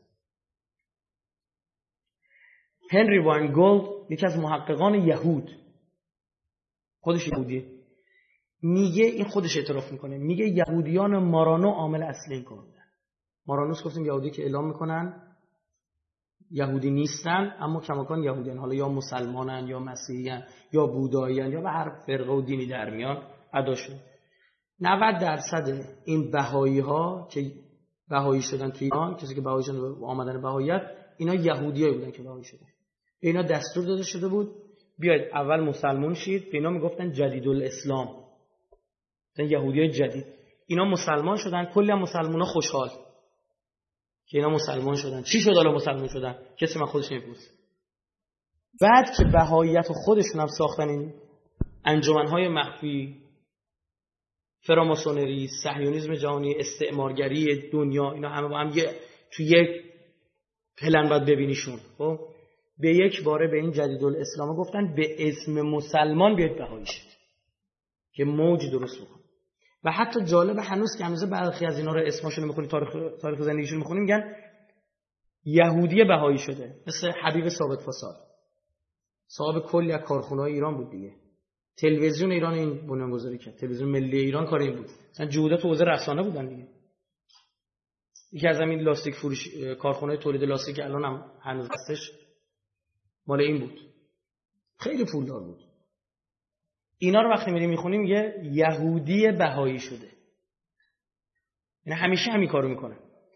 هنری واینگولد یکی از محققان یهود، خودش یهودیه، میگه، این خودش اعتراف میکنه، میگه یهودیان مارانو عامل اصلی این کار بودن. مارانوس گفتیم یهودی که اعلام میکنن یهودی نیستن اما کماکان یهودیان، حالا یا مسلمانن یا مسیحیان یا بوداییان یا به هر فرقه و دینی در میان اداشون. 90% این بهایی ها که بهایی شدن توی ایران، کسی که بهایی شدن و آمدن بهاییت، اینا یهودیایی بودن که بهایی شدن. اینا دستور داده شده بود بیاید اول مسلمان شید، به اینا میگفتن جدیدالاسلام، یهودیای جدید. اینا مسلمان شدن، کلی هم مسلمونا خوشحال که اینا مسلمان شدن. چی شد حالا مسلمان شدن؟ کسی من خودش نمی‌پرسه. بعد که بهاییت خودشون هم ساختن، این انجمن‌های مخفی، فراماسونری، صهیونیسم جهانی، استعمارگری دنیا، اینا همه با هم تو یک پلن باید ببینیشون. خب به یک باره به این جدیدالاسلام گفتن به اسم مسلمان بیاید بهایی شید که موج درست بکن. و حتی جالب هنوز که هنوز برخی از اینا رو اسمشون رو میخونید، تاریخ زندگیشون میخونید، میگن یهودی بهایی شده، مثل حبیب ثابت فاساد، صاحب کلی از کارخونه‌های ایران بود دیگه. تلویزیون ایران این بنیانگذاری کرد، تلویزیون ملی ایران کار این بود. مثلا جهودات تو حوزه رسانه بودن دیگه. یکی از همین لاستیک فروش، کارخانه تولید لاستیک که الان هم هنوز هستش، مال این بود. خیلی پولدار بود. اینا رو وقتی میریم میخونیم میگه یهودی بهایی شده. یعنی همیشه همین کارو میکنه.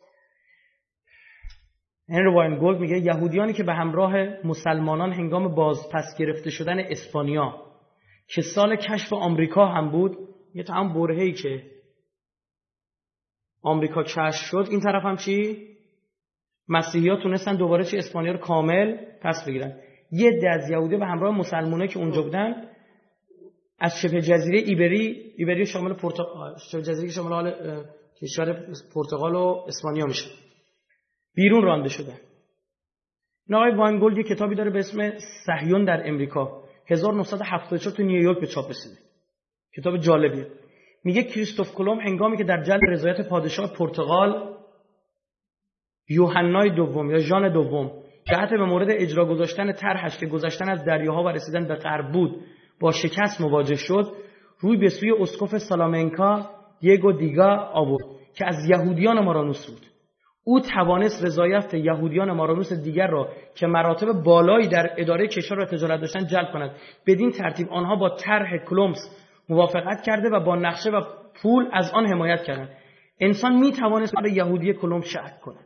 هنری واینگولد میگه یهودیانی که به همراه مسلمانان هنگام بازپس گرفته شدن اسپانیا که سال کشف آمریکا هم بود، یه تا هم برهه‌ای که آمریکا کشف شد، این طرف هم چی؟ مسیحی‌ها تونستن دوباره چی اسپانیا رو کامل پس بگیرن. یه عده از یهودی به همراه مسلمانایی که اونجا بودن از شبه جزیره ایبری شامل پرتغال، شبه جزیره که شامل کشور پرتغال و اسپانیا میشه، بیرون رانده شدن. این آقای واینگولد یه کتابی داره به اسم صهیون در امریکا، 1974 تو نیویورک به چاپ رسیده. کتاب جالبیه. میگه کریستوف کلمب هنگامی که در جلب رضایت پادشاه پرتغال یوحنای دوم یا ژان دوم جهت به مورد اجرا گذاشتن طرحش که گذشتن از دریاها و رسیدن به غرب بود با شکست مواجه شد، روی به سوی اسقف سالامنکا دیگو دیگا آورد که از یهودیان مارانوس بود. او توانست رضایت یهودیان مارانوس دیگر را که مراتب بالایی در اداره کشور را تجارت داشتن جلب کند. بدین ترتیب آنها با طرح کلمبس موافقت کرده و با نقشه و پول از آن حمایت کردند. انسان می توانست برای یهودی کلمب شک کند.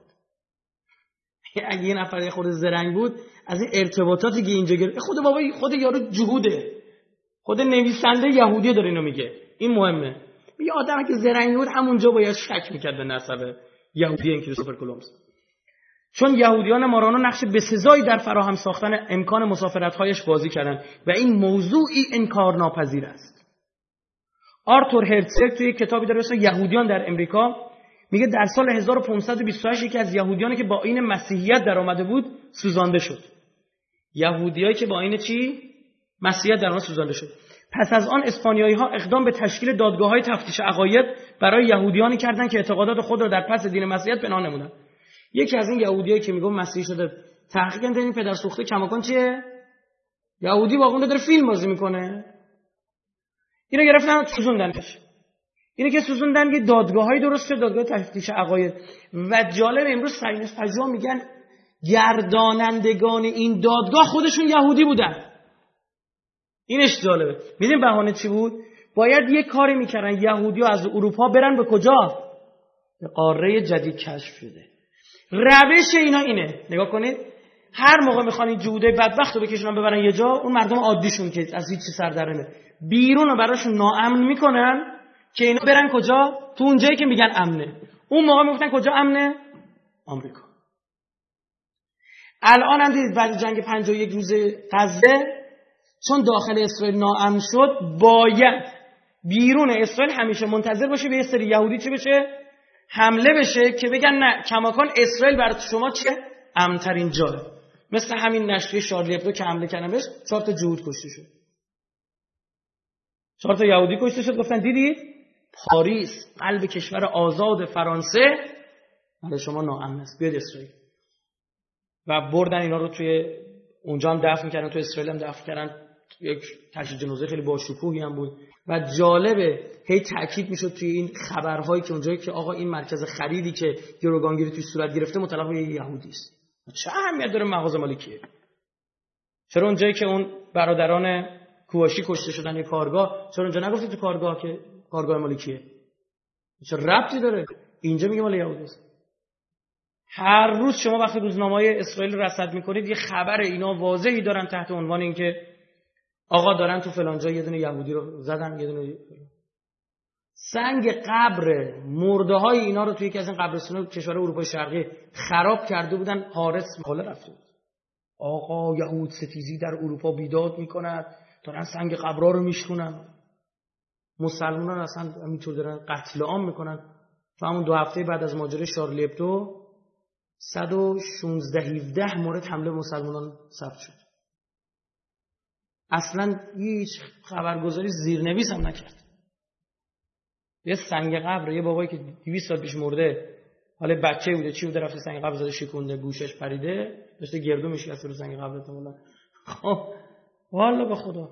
اگه یه نفر یه خورده زرنگ بود از این ارتباطاتی که اینجا گرفت، خود یارو جهوده، خود نویسنده یهودی داره اینو میگه. این مهمه. میگه آدم که زرنگ بود همونجا باید شک میکرد به نسب یهودی این کریستوفر کلمبس. چون یهودیان مارانو نقش بسزایی در فراهم ساختن امکان مسافرت‌هایش بازی کردند و این موضوعی انکارناپذیر است. آرتور هرتزگ توی کتابی داره اسم یهودیان در امریکا میگه در سال 1528 یکی از یهودیانی که با آیین مسیحیت در آمده بود سوزانده شد. یهودیایی که با آیین چی؟ مسیحیت در آمده سوزانده شد. پس از آن اسپانیایی‌ها اقدام به تشکیل دادگاه‌های تفتیش عقاید برای یهودیانی کردند که اعتقادات خود را در پس دین مسیحیت پنهان نمودند. یکی از این یهودیایی که میگم مسیحی شده تحقیق کردن این پدر سوخته کماکان چیه؟ یهودی واقعا داره فیلم بازی میکنه. اینو گرفتن سوزوندنش. اینه که سوزوندن یه دادگاه‌های درست شد، دادگاه تفتیش عقاید. و جالب امروز صهیونیست‌ها میگن گردانندگان این دادگاه خودشون یهودی بودن. اینش جالبه. میدونین بهانه چی بود؟ باید یک کاری میکردن یهودی‌ها از اروپا برن به کجا؟ به قاره جدید کشف شده. روش اینا اینه، نگاه کنید، هر موقع میخوان این جوده بدبخت رو بکشونن ببرن یه جا، اون مردم عادیشون که از هیچ چی سر در نمیاد بیرون رو براشون ناامن میکنن که اینا برن کجا؟ تو اون جایی که میگن امنه. اون موقع میگفتن کجا امنه؟ آمریکا. الان هم دیدید بعد جنگ 51 روز غزه، چون داخل اسرائیل ناامن شد، باید بیرون اسرائیل همیشه منتظر باشه به یه سری یهودی چه بشه؟ حمله بشه که بگن نه کماکان اسرائیل برای شما چه؟ امن‌ترین جاه. مثل همین نشریه شارلی ابدو که حمله کردن بهش 4 تا جهود کشته شد. 4 تا یهودی کشته شد. گفتن دیدید؟ پاریس قلب کشور آزاد فرانسه برای شما ناامن است، بیاد اسرائیل. و بردن اینا رو توی اونجا هم دفن کردن، تو اسرائیل هم دفن کردن. یک تشییع جنازه خیلی با شکوهی هم بود و جالبه هی تاکید میشد توی این خبرهایی که اونجایی که آقا این مرکز خریدی که گروگانگیری توی صورت گرفته متعلق به یهودی است. چه اهمیت داره مغازه مال کیه؟ چرا اونجایی که اون برادران کواشی کشته شدن یه کارگاه، چرا اونجا نگفتی تو کارگاه که کارگاه مال کیه؟ چه ربطی داره؟ اینجا میگه مال یهودی است. هر روز شما وقتی روزنامه‌های اسرائیل رصد میکنید یه خبر اینا واضحی دارن تحت عنوان اینکه آقا دارن تو فلان جا یه دونه یهودی رو زدن، یه دونه سنگ قبر مرده های اینا رو توی یکی از این قبرستان‌های کشور اروپای شرقی خراب کرده بودن. حارس مقاله رفته بود آقا یهود ستیزی در اروپا بیداد میکند، دارن سنگ قبرها رو میشکنن، مسلمانان اصلا همینطور دارن قتل عام میکنن. تو همون 2 هفته بعد از ماجرای شارلی ابدو 116-17 مورد حمله مسلمانان ثبت شد. اصلا هیچ خبرگزاری زیرنویس هم نکرد. یه سنگ قبر یه بابایی که 200 سال پیش مرده، حالا بچه بوده چی بوده، رفته سنگ قبر زده شکونده گوشش پریده داشته گردو میشکسته رو سنگ قبر. خب والله به خدا.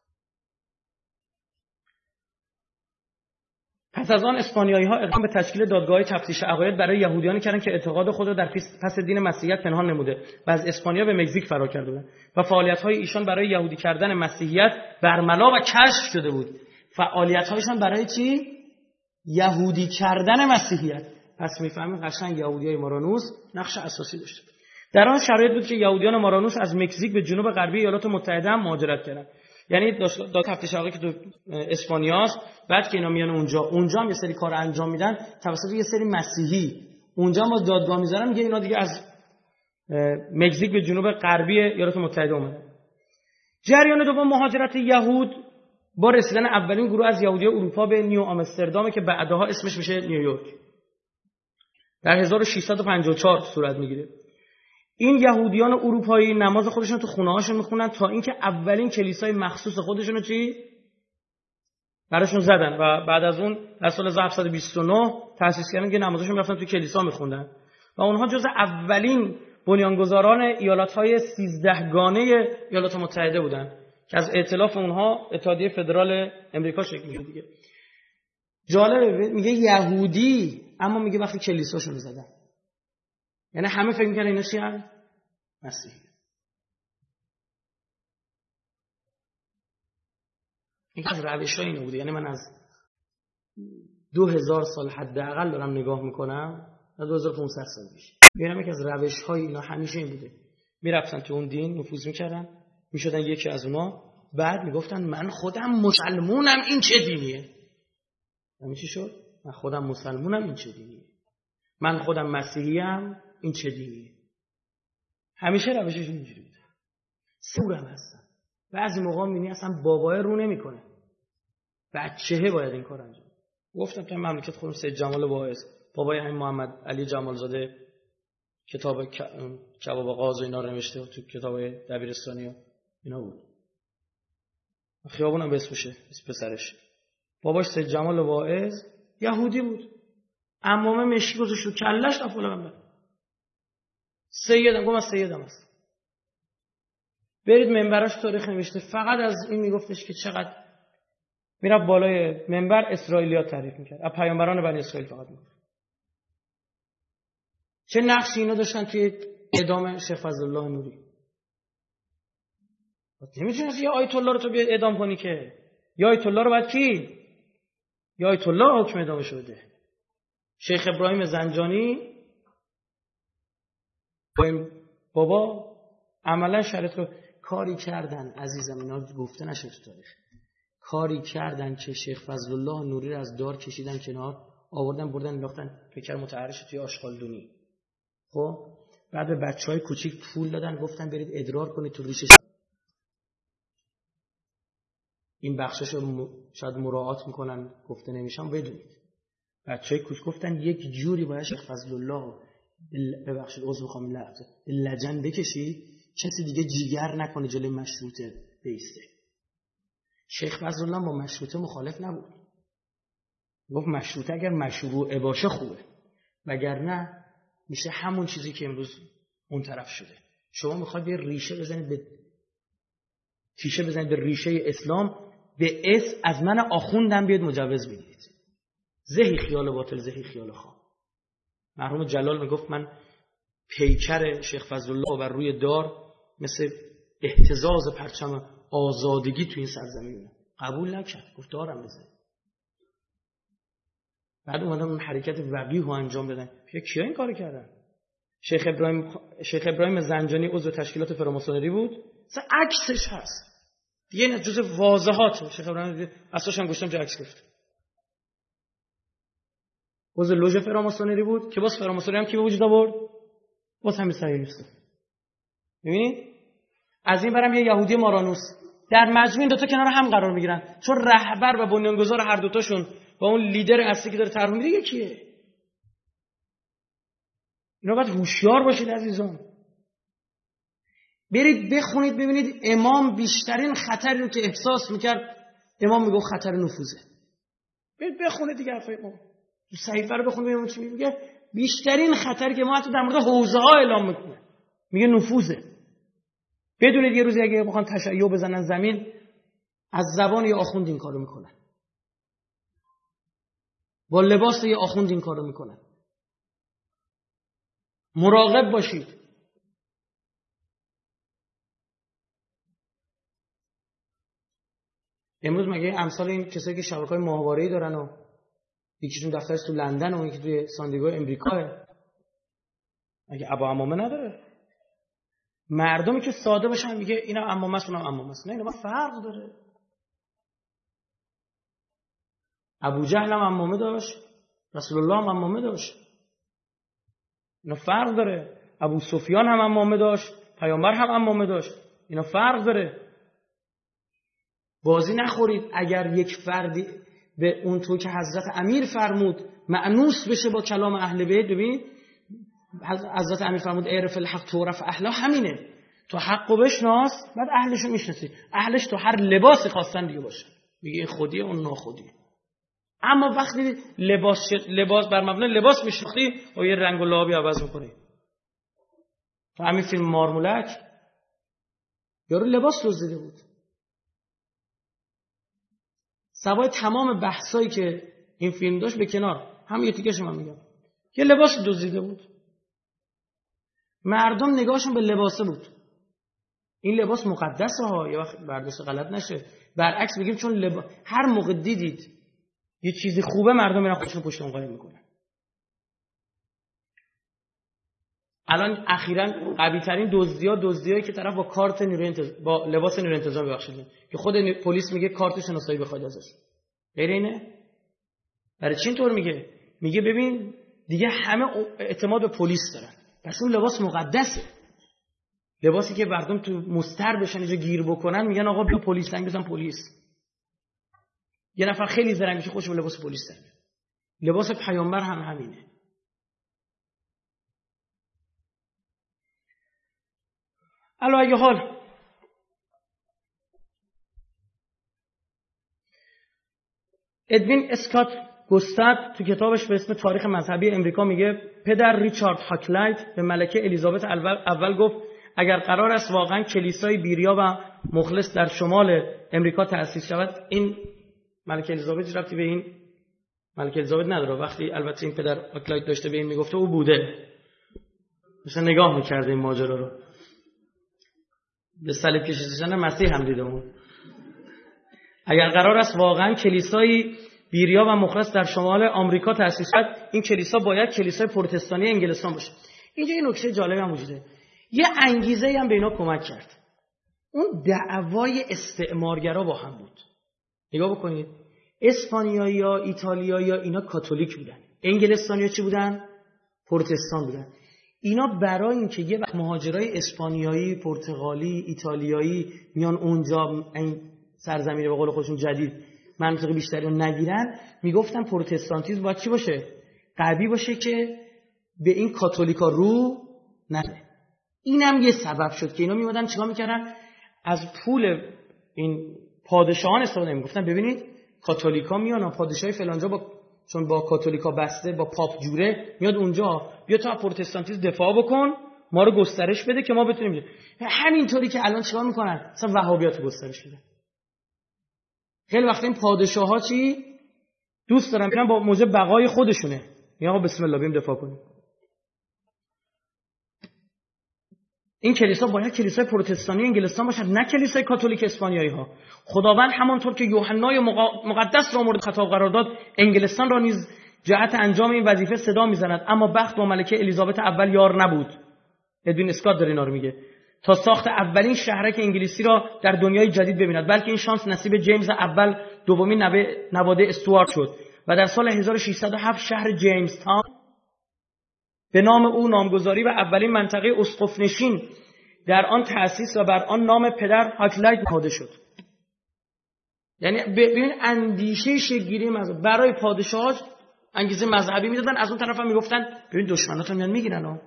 پس از آن اسپانیایی‌ها اقدام به تشکیل دادگاه تفتیش عقاید برای یهودیانی کردند که اعتقاد خود را در پس دین مسیحیت پنهان نموده و از اسپانیا به مکزیک فرار کرده بودند و فعالیت‌های ایشان برای یهودی کردن مسیحیت برملا و کشف شده بود. فعالیت‌هایشان برای چی؟ یهودی کردن مسیحیت. پس می‌فهمیم قشنگ یهودیای مارانوس نقش اساسی داشته. در آن شرایط بود که یهودیان مارانوس از مکزیک به جنوب غربی ایالات متحده هم مهاجرت کردند. یعنی تفتیش عقاید که تو اسپانیاست، بعد که اینا میان اونجا هم یه سری کار انجام میدن توسط یه سری مسیحی، اونجا هم دادگاه میذارن، میگه اینا دیگه از مکزیک به جنوب غربی ایالات متحده اومدن. جریان دوم مهاجرت یهود با رسیدن اولین گروه از یهودیان اروپا به نیو آمستردام که بعدها اسمش میشه نیویورک در 1654 صورت میگیره. این یهودیان اروپایی نماز خودشون تو خونه‌هاشون میخونن تا اینکه اولین کلیسای مخصوص خودشون رو براشون زدن و بعد از اون در سال 1729 تأسیس کردن که نمازشون رفتن تو کلیسا میخوندن و اونها جز اولین بنیانگذاران ایالت‌های 13 گانه ایالات متحده بودن که از ائتلاف اونها اتحادیه فدرال امریکا شکل میشه دیگه. جالبه میگه یهودی اما میگه وقتی کلیساشون رو زدن، یعنی همه فکر می‌کردن اینا چی هستن؟ مسیحی. این از روش‌های اینو بوده. یعنی من از 2000 سال حداقل دارم نگاه میکنم، از 2500 سال پیش میبینم یکی از روش‌های اینا همیشه این بوده. میرفتن تو اون دین نفوذ میکردن، میشدن یکی از اونا، بعد میگفتن من خودم مسلمونم این چه دینیه؟ همین چی شد؟ من خودم مسلمونم این چه دینیه؟ من خودم مسیحیم این چه دینیه؟ همیشه روششون اینجوری بوده. سورم هستن. بعضی موقع میبینی اصلا بابای رو نمیکنه، بچه‌ه باید این کار انجام. گفتم تو مملکت خودم سید جمال واعظ، بابای همین محمد علی جمالزاده کتاب کباب غاز و اینا رو نوشته تو کتاب دبیرستانی و اینا بود. خیابونم به اسمشه، اسم پسرش. باباش سید جمال واعظ یهودی بود. عمامه مشکی گذاشت رو کلهش رفت بالا منبر. سیدم گفت من سیدم هست. برید منبراش تاریخ نوشته، فقط از این میگفتش که چقدر میرفت بالای منبر اسرائیلیات تعریف میکرد، از پیامبران بنی اسرائیل فقط میگفت. چه نقشی اینا داشتن توی اعدام شیخ فضلالله نوری؟ نمیتونی یه آیت الله رو تو بیا اعدام کنی که یا آیت الله رو باید کی؟ یا آیت الله حکم اعدامش بده. شیخ ابراهیم زنجانی با این بابا عملا شرط رو کاری کردن. عزیزم اینا گفته نشه تو تاریخ. کاری کردن که شیخ فضل الله نوری رو از دار کشیدن کنار، آوردن بردن انداختن پیکر متحرش توی آشغالدونی. خب بعد به بچهای کوچیک پول دادن، گفتن برید ادرار کنید تو ریشش. این بخشش رو شاید مراعات میکنن گفته نمیشم بدونید. بچهای کوچیک گفتن یک جوری باید شیخ فضل الله ببخشید عذر میخوام لحظه لجن بکشید کسی دیگه جیگر نکنه جلوی مشروطه بیسته. شیخ فضل الله با مشروطه مخالف نبود. گفت مشروطه اگر مشروع باشه خوبه، وگرنه میشه همون چیزی که امروز اون طرف شده. شما میخواید یه ریشه بزنید به تیشه بزنید به ریشه اسلام، به از من آخوندم بیاد مجوز بگیرید. زهی خیال باطل زهی خیال خواه. مرحوم جلال میگفت من پیکر شیخ فضل الله بر روی دار مثل اهتزاز پرچم آزادگی تو این سرزمین قبول نکرد، گفت دارم بزن. بعد اومدن اون حرکت وقیح رو انجام بدن. کیا این کارو کردن؟ شیخ ابراهیم زنجانی عضو تشکیلات فراماسونری بود، اصلا عکسش هست دیگه، این جزء واضحات. شیخ ابراهیم اساسش هم گفتم چه عکس گرفت. عضو لوژ فراماسونری بود که باز فراماسونری هم کی به وجود آورد؟ باز همین صهیونیست. ببینید از این برم یه یهودی مارانوس در مجموع این دو تا کنار هم قرار میگیرن، چون رهبر و بنیانگذار هر دو تاشون با اون لیدر اصلی که داره طرح میده کیه؟ اینا باید هوشیار باشید عزیزان. برید بخونید ببینید امام بیشترین خطری رو که احساس میکرد، امام میگه خطر نفوذه. برید بخونید دیگه حرفای امام، صحیفه رو بخونید ببینید چی میگه. بیشترین خطری که ما حتی در مورد حوزه ها اعلام میکنه میگه نفوذه. بدونید یه روزی اگه بخوان تشیع بزنن زمین، از زبان یه آخوند این کارو میکنن، با لباس یه آخوند این کارو میکنن. مراقب باشید. امروز مگه امثال این کسایی که شبکه‌های ماهواره‌ای دارن و یکیشون دفترش تو لندن و یکی توی ساندیگو امریکاه، مگه ابا عمامه نداره؟ مردمی که ساده باشن میگه اینا عمامه است اونم عمامه است. نه اینا فرق داره. ابو جهل هم عمامه داشت، رسول الله هم عمامه داشت. اینا فرق داره. ابو سفیان هم عمامه داشت، پیامبر هم عمامه داشت. اینا فرق داره. بازی نخورید. اگر یک فردی به اون تو که حضرت امیر فرمود مأنوس بشه با کلام اهل بیت، ببین حضرت امیر فرمود اعرف الحق تعرف اهله، همینه. تو حقو بشناس بعد اهلشو میشناسی. اهلش تو هر لباسی خواستن دیگه باشه، میگه این خودیه اون ناخودیه. اما وقتی لباس بر مبنای لباس میشناختی و یه رنگ و لعابی عوض میکنی. تو همین فیلم مارمولک یارو لباس دزدیده بود. سوای تمام بحثایی که این فیلم داشت به کنار، هم یه تیکش من میگم، یه لباس دزدیده بود. مردم نگاهشون به لباسه بود. این لباس مقدسه ها، یه وقت برداشت غلط نشه. برعکس بگیم چون هر موقع دیدید یه چیزی خوبه مردم میرن خودشون پشت اون قایم میکنن. الان اخیراً قوی ترین دزدیایی که طرف با کارت با لباس نیروی انتظامی ببخشید که خود پلیس میگه کارت شناسایی بخواید ازش. غیر اینه؟ برای چی اینطور میگه؟ میگه ببین دیگه همه اعتماد به پلیس دارن. پس اون لباس مقدسه. لباسی که مردم تو مستر بشن اینجا گیر بکنن میگن آقا بیا پلیس زنگ بزن پلیس. یه نفر خیلی زرنگ میشه خودش به لباس پلیس زنگ. لباس پیامبر هم همینه. علی حال ادوین اسکات گستد تو کتابش به اسم تاریخ مذهبی امریکا میگه پدر ریچارد هاکلایت به ملکه الیزابت اول گفت اگر قرار است واقعا کلیسای بیریا و مخلص در شمال امریکا تأسیس شود، این ملکه الیزابت ربطی به این ملکه الیزابت نداره. وقتی البته این پدر هاکلایت داشته به این میگفته او بوده، مثلا نگاه میکرده این ماجرا رو. به صلیب کشیدن مسیح هم دیدمون. اگر قرار است واقعا کلیسای بیریا و مخلص در شمال آمریکا تأسیس شد، این کلیسا باید کلیسای پروتستانی انگلستان باشه. اینجا یه نکته جالب هم وجوده. یه انگیزه هم به اینا کمک کرد. اون دعوای استعمارگرا با هم بود. نگاه بکنید. اسپانیایی‌ها، ایتالیایی‌ها اینا کاتولیک بودن. انگلستانی‌ها چی بودن؟ پروتستان بودن. اینا برای اینکه یه وقت مهاجرای اسپانیایی، پرتغالی، ایتالیایی میان اونجا این سرزمین به قول خودشون جدید مناطق بیشتری رو نگیرن، میگفتن پروتستانتیسم باید چی باشه؟ قوی باشه که به این کاتولیکا رو نده. اینم یه سبب شد که اینا میمدن چیکار میکردن؟ از پول این پادشاهان استفاده میگفتن ببینید کاتولیکا میان، پادشاهی فلانجا چون با کاتولیکا بسته، با پاپ جوره، میاد اونجا بیا تا پروتستانتیسم دفاع بکن، ما رو گسترش بده که ما بتونیم. همینطوری که الان چیکار میکنن؟ مثلا وهابیات گسترش بده. خیلی وقتا این پادشاه‌ها چی دوست دارن میرن با موجب بقای خودشونه، میگن آقا بسم الله بریم دفاع کنیم. این کلیسا باید کلیسای پروتستانی انگلستان باشد، نه کلیسای کاتولیک اسپانیایی ها. خداوند همانطور که یوحنای مقدس را مورد خطاب قرار داد، انگلستان را نیز جهت انجام این وظیفه صدا میزند، اما بخت با ملکه الیزابت اول یار نبود. ادوین اسکات داره اینا رو میگه. تا ساخت اولین شهرک انگلیسی را در دنیای جدید ببیند، بلکه این شانس نصیب جیمز اول، دومین نواده استوارت شد و در سال 1607 شهر جیمز تاون به نام او نامگذاری و اولین منطقه اسقف نشین در آن تأسیس و بر آن نام پدر هاکلایت نهاده شد. یعنی ببین اندیشه شگیری مذهب برای پادشاهاش انگیزه مذهبی میدادن، از اون طرف هم میگفتن ببین دشمناتون میان میگیرن ها.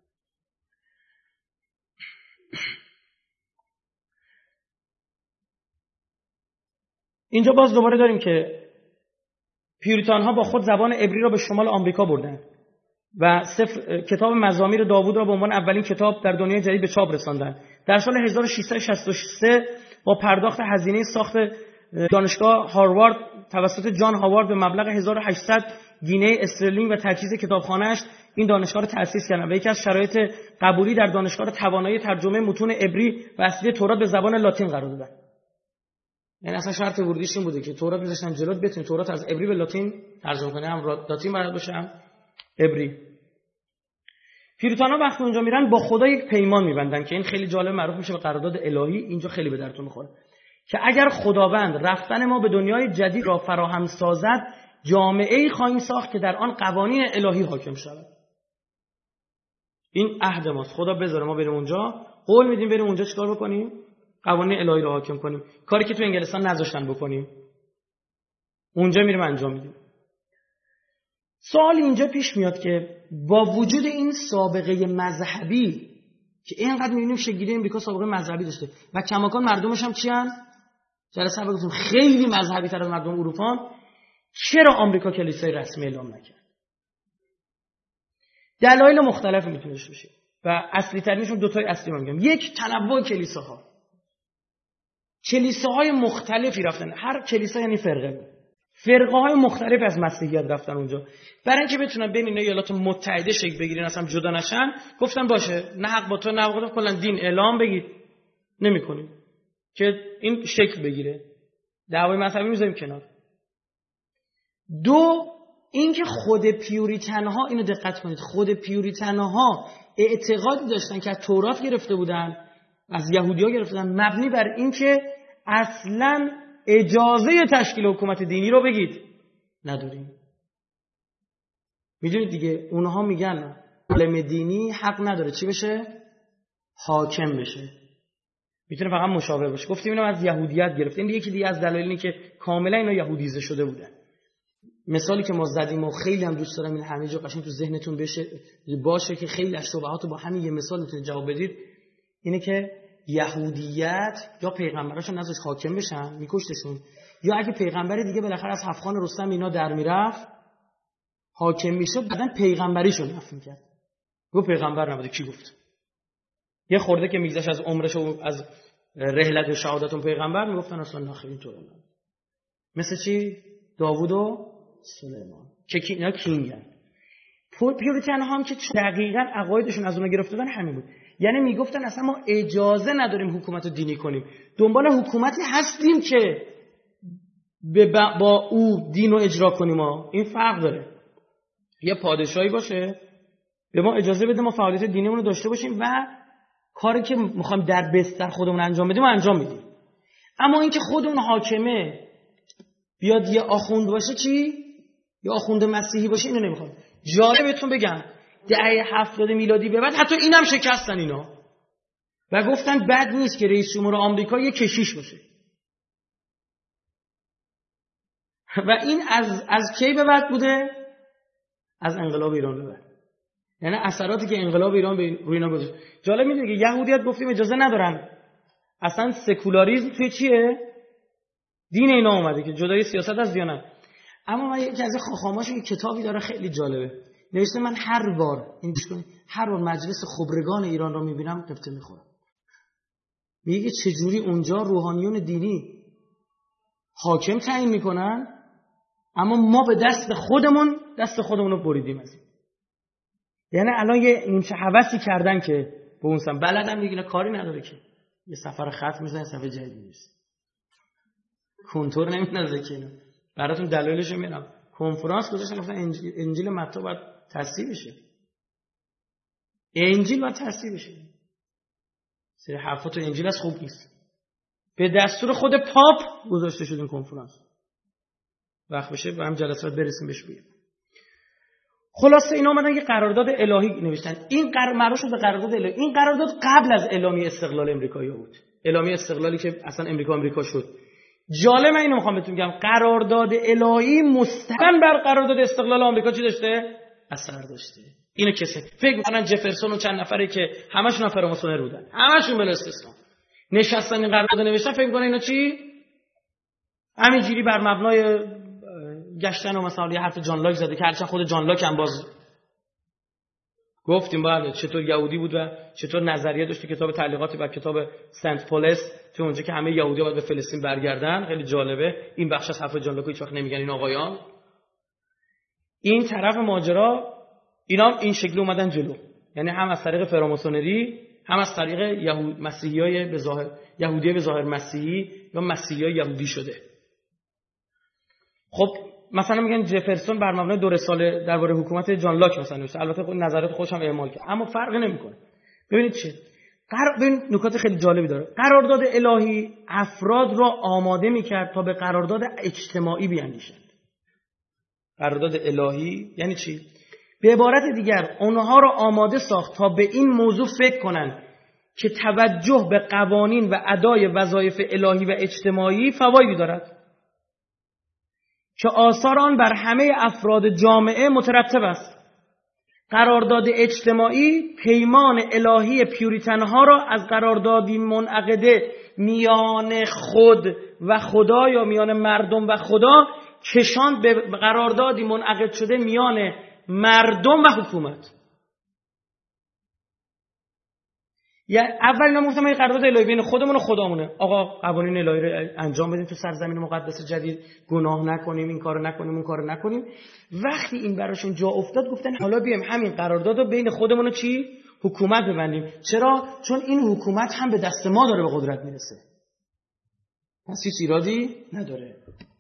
اینجا باز دوباره داریم که پیوریتان ها با خود زبان عبری را به شمال آمریکا بردن و کتاب مزامیر داوود را به عنوان اولین کتاب در دنیای جدید به چاپ رساندند. در سال 1663 با پرداخت هزینه ساخت دانشگاه هاروارد توسط جان هاوارد به مبلغ 1800 گینه استرلینگ و تجهیز کتابخانه‌اش این دانشگاه را تأسیس کردند و یکی از شرایط قبولی در دانشگاه را توانایی ترجمه متون عبری و اصلی تورات به زبان لاتین قرار دادند. یعنی اصلا شرط ورودیش این بوده که تورات می‌ذاشتن جلوت بتونی تورات از عبری به لاتین ترجمه کنی، هم لاتین بلد باشه هم عبری. پیروتانا وقتی اونجا میرن با خدا یک پیمان میبندن که این خیلی جالب معروف میشه به قرارداد الهی. اینجا خیلی به درتون میخوره که اگر خداوند رفتن ما به دنیای جدید را فراهم سازد، جامعه‌ای خواهیم ساخت که در آن قوانین الهی حاکم شود. این عهد ماست. خدا بذاره ما بریم اونجا، قول میدیم بریم اونجا چیکار بکنیم؟ قوانین الهی رو حاکم کنیم. کاری که تو انگلستان نذاشتن بکنیم، اونجا میریم انجام میدیم. سوال اینجا پیش میاد که با وجود این سابقه مذهبی که اینقدر میبینیم شگیری امریکا سابقه مذهبی داشته و کماکان مردمش هم چی هن؟ جلسه اول گفتم خیلی مذهبی تر از مردم اروپا، چرا آمریکا کلیسای رسمی اعلام نکرد؟ دلایل مختلفی میتونه بشه و اصلی ترینشون دو تای اصلی میگم. یک، تنوع کلیساها. کلیساهای مختلفی رفتن، هر کلیسا یعنی فرقه‌های مختلف از مسیحیت رفتن اونجا برای اینکه بتونن بین ایالات متحده شکل بگیرن، اصلا جدا نشن. گفتن باشه نه حق با تو نه حق با تو، کلا دین اعلام بگید نمی‌کنیم که این شکل بگیره، دعوای مذهبی میذاریم کنار. دو، اینکه خود پیوریتن‌ها، اینو دقت کنید، خود پیوریتن‌ها اعتقادی داشتن که از تورات گرفته بودن، از یهودی‌ها گرفته بودن، مبنی بر اینکه اصلاً اجازه تشکیل حکومت دینی رو بگید نداریم. میدونید دیگه اونها میگن عالم دینی حق نداره چی بشه؟ حاکم بشه، میتونه فقط مشاور باشه. گفتیم اینو از یهودیت گرفتیم. یکی دیگه از دلایل اینه که کاملا اینا یهودیزه شده بودن. مثالی که ما زدیم و خیلی هم دوست دارم این همه جا قشنگ تو ذهنتون باشه که خیلی از شبهات رو با همین یه مثال میتونید جواب بدید، اینه که یهودیت یا پیغمبراشون نذاشت حاکم بشن، میکشتشون، یا اگه پیغمبر دیگه بالاخره از هفخان رستم اینا در میرفت حاکم میشد، بعدن پیغمبریشو نفی میکرد. گفت پیغمبر نبوده. کی گفت؟ یه خورده که میگذشت از عمرش و از رحلت و شهادت اون پیغمبر میگفتن اصلا نخیر اینطوره. مثل چی؟ داوود و سلیمان که اینا کینگن. پیوریتن هم که دقیقاً عقایدشون از اونها گرفته بودن همین بود. یعنی میگفتن اصلا ما اجازه نداریم حکومت رو دینی کنیم، دنبال حکومتی هستیم که با او دین رو اجرا کنیم. این فرق داره. یه پادشاهی باشه به ما اجازه بده ما فعالیت دینیمون رو داشته باشیم و کاری که میخوایم در بستر خودمون انجام بدیم انجام بدیم. اما اینکه خودمون حاکمه بیاد یه آخوند باشه، چی؟ یه آخوند مسیحی باشه، اینو نمیخوام. جالبتون بگم دهه 70 میلادی به بعد حتی اینم شکستن اینا و گفتن بد نیست که رئیس جمهور آمریکا یه کشیش باشه. و این از کی به بعد بوده؟ از انقلاب ایران به بعد. یعنی اثراتی که انقلاب ایران روی اینا گذاشت. جالب میدونی که یهودیت گفتیم اجازه ندارن، اصلا سکولاریسم توی چیه؟ دین اینا اومده که جدای سیاست از دیانت. اما من یکی از خاخاماشون یه کتابی داره خیلی جالبه، نوشته من هر بار مجلس خبرگان ایران رو میبینم قبطه میخورم. میگه چجوری اونجا روحانیون دینی حاکم تعیین میکنن اما ما به دست خودمون رو بریدیم از این. یعنی الان یه نیمچه هوسی کردن که به اون سم بلدم دیگه کاری نداره که یه سفر خط میزنه صفحه جدید می‌نویسه. کنتور نمی‌ندازه که اینا. براتون دلایلش میارم. کنفرانس گذاشتن گفتن انجیل متی باید تصحیح بشه. انجیل باید تصحیح بشه. سری حرفات انجیل از خوب نیست. به دستور خود پاپ گذاشته شد این کنفرانس. وقت بشه با هم جلسات برسیم بهش بگیم. خلاصه اینا اومدن یه قرارداد الهی نوشتن. این معروف شد به قرارداد الهی. این قرارداد قبل از اعلامیه استقلال امریکایی بود. اعلامیه استقلالی که اصلا امریکا شد. جالب، من اینو میخوام بهتون بگم، قرارداد الهی مستقیم بر قرارداد استقلال آمریکا چی داشته؟ اثر داشته. اینو کسی فکر می‌کنن جفرسون و چند نفری که همشون فراماسونر بودن، همشون بلا استثنا نشستن این قرارداد نوشتن، فکر می‌کنن اینا چی؟ همینجوری بر مبنای گشتن و مثلا یه حرف جان لاک زده که هرچند خود جان لاک هم باز گفتیم بعد چطور یهودی بود و چطور نظریه داشت، کتاب تعلیقاتی بر کتاب سنت پولس تو اونجا که همه یهودی‌ها باید به فلسطین برگردن. خیلی جالبه این بخش از حرف جان لاک هیچ وقت نمیگن این آقایان. این طرف ماجرا اینا این شکلی اومدن جلو، یعنی هم از طریق فراماسونری هم از طریق مسیحیای به ظاهر یهودی به ظاهر مسیحی یا مسیحیای یهودی شده. خب مثلا میگن جفرسون بر مبنای 2 رساله درباره حکومت جان لاک مثلا نوشته، البته خود نظرات خودش هم اعمال کرد اما فرقی نمیکنه. ببینید چه ببین نکات خیلی جالبی داره. قرارداد الهی افراد را آماده میکرد تا به قرارداد اجتماعی بیاندیشند. قرارداد الهی یعنی چی؟ به عبارت دیگر اونها را آماده ساخت تا به این موضوع فکر کنند که توجه به قوانین و ادای وظایف الهی و اجتماعی فوایدی دارد که آثار آن بر همه افراد جامعه مترتب است. قرارداد اجتماعی پیمان الهی پیوریتنها را از قراردادی منعقده میان خود و خدا یا میان مردم و خدا کشاند به قراردادی منعقد شده میان مردم و حکومت. یا اول اینا گفتم این قرارداد الهی بین خودمون و خدامونه. آقا قوانین الهی رو انجام بدیم تو سرزمین مقدس جدید، گناه نکنیم، این کارو نکنیم، اون کارو نکنیم. وقتی این براشون جا افتاد گفتن حالا بیایم همین قرارداد رو بین خودمون و چی؟ حکومت ببندیم. چرا؟ چون این حکومت هم به دست ما داره به قدرت میرسه. پس هیچ ایرادی نداره.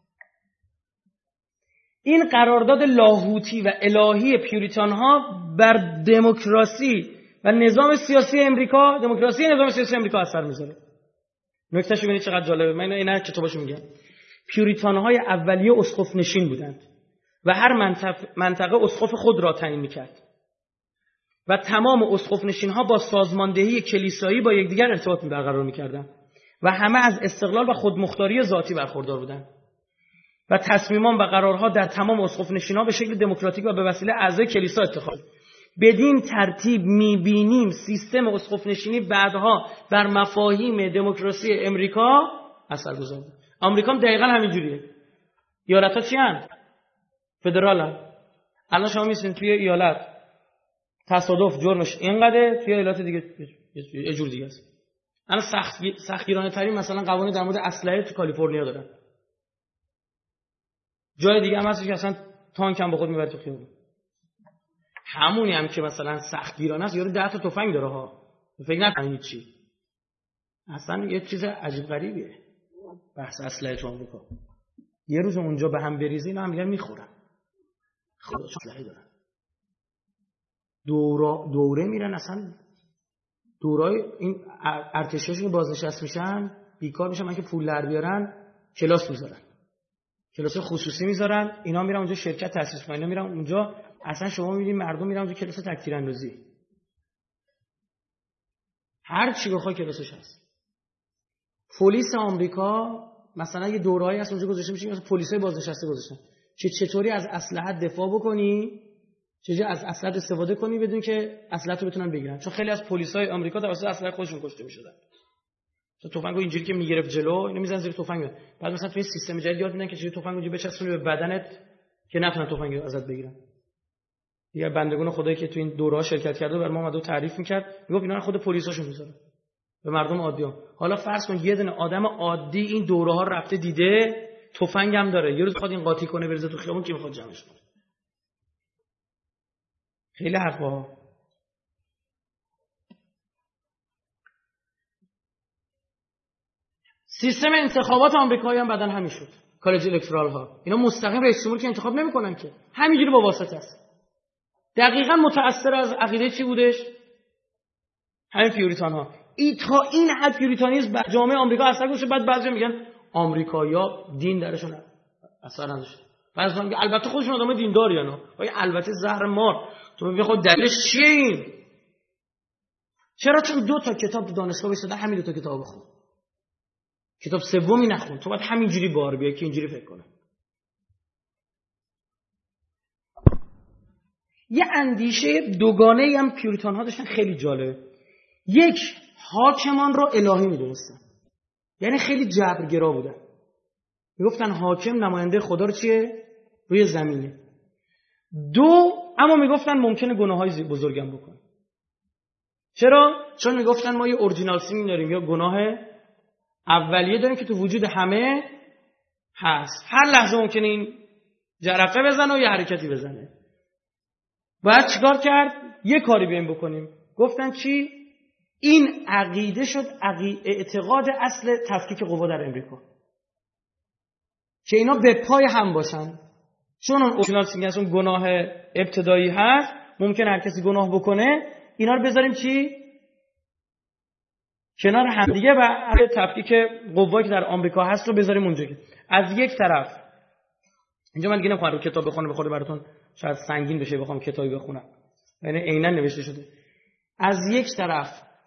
این قرارداد لاهوتی و الهی پیوریتان ها بر دموکراسی و نظام سیاسی امریکا، دموکراسی نظام سیاسی امریکا اثر میذاره. نکتهش ببینید چقدر جالبه. من اینا کتاباشو میگم. پیوریتان های اولیه اسقف نشین بودند و هر منطقه اسقف خود را تعیین میکرد و تمام اسقف نشین ها با سازماندهی کلیسایی با یکدیگر ارتباط برقرار میکردند و همه از استقلال و خودمختاری ذاتی برخوردار بودند و تصمیمان و قرارها در تمام اسقف نشین ها به شکل دموکراتیک و به وسیله اعضای کلیسا اتخاذ. بدین ترتیب میبینیم سیستم اسقف نشینی بعدها بر مفاهیم دموکراسی امریکا اثر گذاشت. آمریکا هم دقیقاً همینجوریه. ایالت‌ها چی هستند؟ فدرال. الان شما می‌بینید توی ایالت تصادف جرمش اینقدره، توی ایالت دیگه یه جور دیگه است. الان سختگیرانه ترین مثلا قوانین در مورد اسلحه تو کالیفرنیا دارن. جای دیگه هم هست که اصلا تانک هم با خود میبره تو خیابون. همونی هم که مثلا سختگیرانه است، یارو 10 تا تفنگ داره ها. فکر نکنید چی. اصلا یه چیز عجیب غریبیه. بحث اسلحه تو آمریکا. یه روز اونجا به هم بریزه اینا هم دیگه میخورن. خدا چه دارن. دوره میرن، اصلا دورای این ارتشیاشون بازنشست میشن، بیکار میشن، من که پول در بیارن کلاس میذارن، کلاس خصوصی میذارن، اینا میرن اونجا شرکت تاسیس میکنن، اینا میرن اونجا، اصلا شما میبینید مردم میرن اونجا کلاس تک‌تیر اندازی، هر چی بخوای کلاسش هست. پلیس آمریکا مثلا یه دوره‌ای هست اونجا گذاشته میشه، مثلا پلیسای بازنشسته گذاشتن که چطوری از اسلحه دفاع بکنی، چجوری از اسلحه استفاده کنی بدون که اسلحه رو بتونن بگیرن، چون خیلی از پلیسای آمریکا توسط اسلحه خودشون کشته میشدن. تو تفنگو اینجوری که میگرفت جلو، اینو میزنن زیر تفنگ، بعد مثلا توی سیستم جدید یاد میدن که چجوری تفنگو اینجوری بچسبونی به بدنت که نتونن تفنگو ازت بگیرن. دیگه بندگان خدایی که تو این دوره‌ها شرکت کرده برام اومد و تعریف میکرد، میگفت اینا رو خود پلیساشون میذارن به مردم عادی. حالا فرض کن یه دونه آدم عادی این دوره‌ها رفته دیده، تفنگ هم داره، یه روز بخواد این قاطی کنه بریزه تو خیابون، کی میخواد جمعش کنه؟ خیلی حرفا. سیستم انتخابات آمریکایی هم بعدن همین شد، کالج الکترال ها، اینا مستقیم رئیس جمهور که انتخاب نمیکنن که، همینجوری با واسطه است. دقیقاً متأثر از عقیده چی بودش؟ همین پیوریتان ها. تا این حد پیوریتانیسم بر جامعه آمریکا اثر گذاشته. بعد بعضی میگن آمریکایی‌ها دین درشون اثر نداشت. بعضی میگن البته خودشون آدم دینداری انا، ولی البته زهر مار. تو میگی خود دلیلش چیه این؟ چرا؟ چون 2 تا کتاب تو دانشگاه وایساده، همین 2 تا کتاب بخون، کتاب سومی نخون. تو باید همینجوری بار بیای که اینجوری فکر کنه. یه اندیشه دوگانه‌ای هم پیوریتان ها داشتن خیلی جالبه. یک، حاکمان رو الهی می‌دونستن، یعنی خیلی جبرگرا بودن. میگفتن حاکم نماینده خدا رو چیه؟ روی زمینه. 2، اما میگفتن ممکنه گناه‌های بزرگم بکنه. چرا؟ چون میگفتن ما یه اورجینال سین داریم، یا گناه اولیه داریم که تو وجود همه هست، هر لحظه ممکنه این جرقه بزنه و یه حرکتی بزنه. باید چیکار کرد؟ یه کاری بیایم بکنیم. گفتن چی؟ این عقیده شد اعتقاد اصل تفکیک قوا در امریکا، که اینا به پای هم باشن. چون اون اورجینال سینگل اون گناه ابتدایی هست، ممکن هر کسی گناه بکنه، اینا رو بذاریم چی؟ کنار هم دیگه، و تفکیک قوایی که در آمریکا هست رو بذاریم اونجا. که از یک طرف اینجا من دیگه نمیخوام رو کتاب بخونم، بخوره براتون شاید سنگین بشه بخوام کتابی بخونم، یعنی عیناً نوشته شده. از یک طرف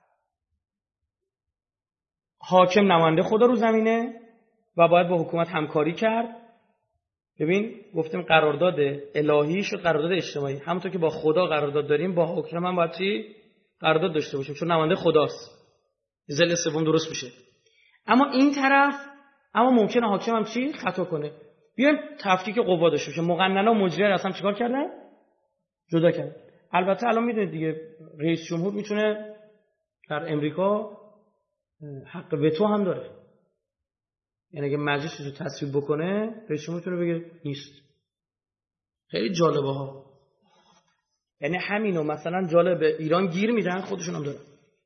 حاکم نماینده خدا رو زمینه و باید با حکومت همکاری کرد. ببین گفتیم قرارداد الهی شد قرارداد اجتماعی، همونطور که با خدا قرارداد داریم با حاکم هم باید چی؟ قرارداد داشته باشیم، چون نماینده خداست. ضلع سوم درست میشه. اما این طرف، اما ممکنه حاکم هم چی؟ خطا کنه. بیایم تفکیک قوا داشته باشه. مقننه و مجریه اصلا چیکار کردن؟ جدا کردن. البته الان میدونید دیگه رئیس جمهور میتونه در امریکا حق وتو هم داره، یعنی اگه مجلس رو تصویب بکنه رئیس جمهور میتونه بگه نیست. خیلی جالبه ها. یعنی همینو مثلا جالبه ایران گیر میدن، خودشون هم دارن.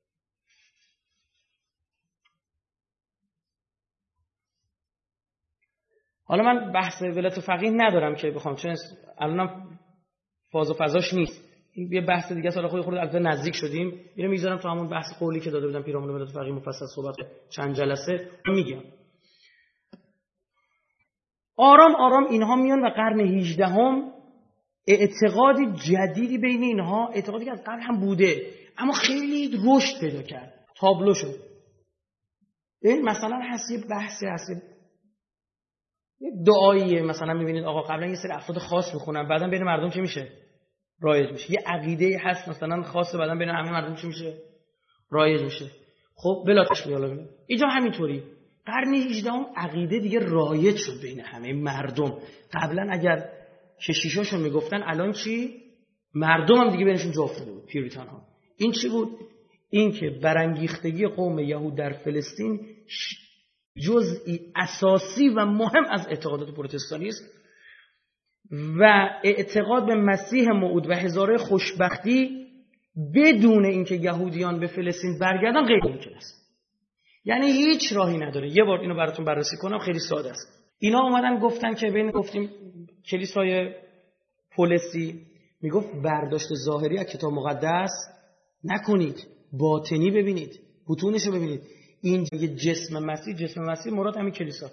حالا من بحث ولایت فقیه ندارم که بخوام، چون الانم فاز و فضاش نیست. این یه بحث دیگه است. حالا خود البته نزدیک شدیم، اینو میذارم تو همون بحث قولی که داده بودم پیرامون ولایت فقیه مفصل صحبت چند جلسه میگم. آرام آرام اینها میان و قرن 18 اعتقادی جدیدی بین اینها، اعتقادی که از قبل هم بوده اما خیلی رشد پیدا کرد، تابلو شد. این مثلا هست یه بحثی هست، یه دعاییه، مثلا میبینید آقا قبلا یه سری افراد خاص میخونن، بعدا بین مردم چی میشه؟ رایج میشه. یه عقیده هست مثلا خاصه، بعدا بین همه مردم چی میشه؟ رایج میشه. خب بلا تشبیه اینجا همینطوری قرن 18 عقیده دیگه رایج شد بین همه مردم. قبلا اگر کشیشاشون میگفتن، الان چی؟ مردم هم دیگه بینشون جا افتاده بود. پیوریتان ها این چی بود؟ این که برانگیختگی قوم یهود در فلسطین جزئی اساسی و مهم از اعتقادات پروتستانی است و اعتقاد به مسیح موعود و هزاره خوشبختی بدون اینکه یهودیان به فلسطین برگردن غیر ممکن است. یعنی هیچ راهی نداره. یه بار اینو براتون بررسی کنم، خیلی ساده است. اینا اومدن گفتن که گفتیم کلیسای پولسی میگفت برداشت ظاهری از کتاب مقدس نکنید، باطنی ببینید، بطونش رو ببینید. این جسم مسیح مراد همین کلیسا.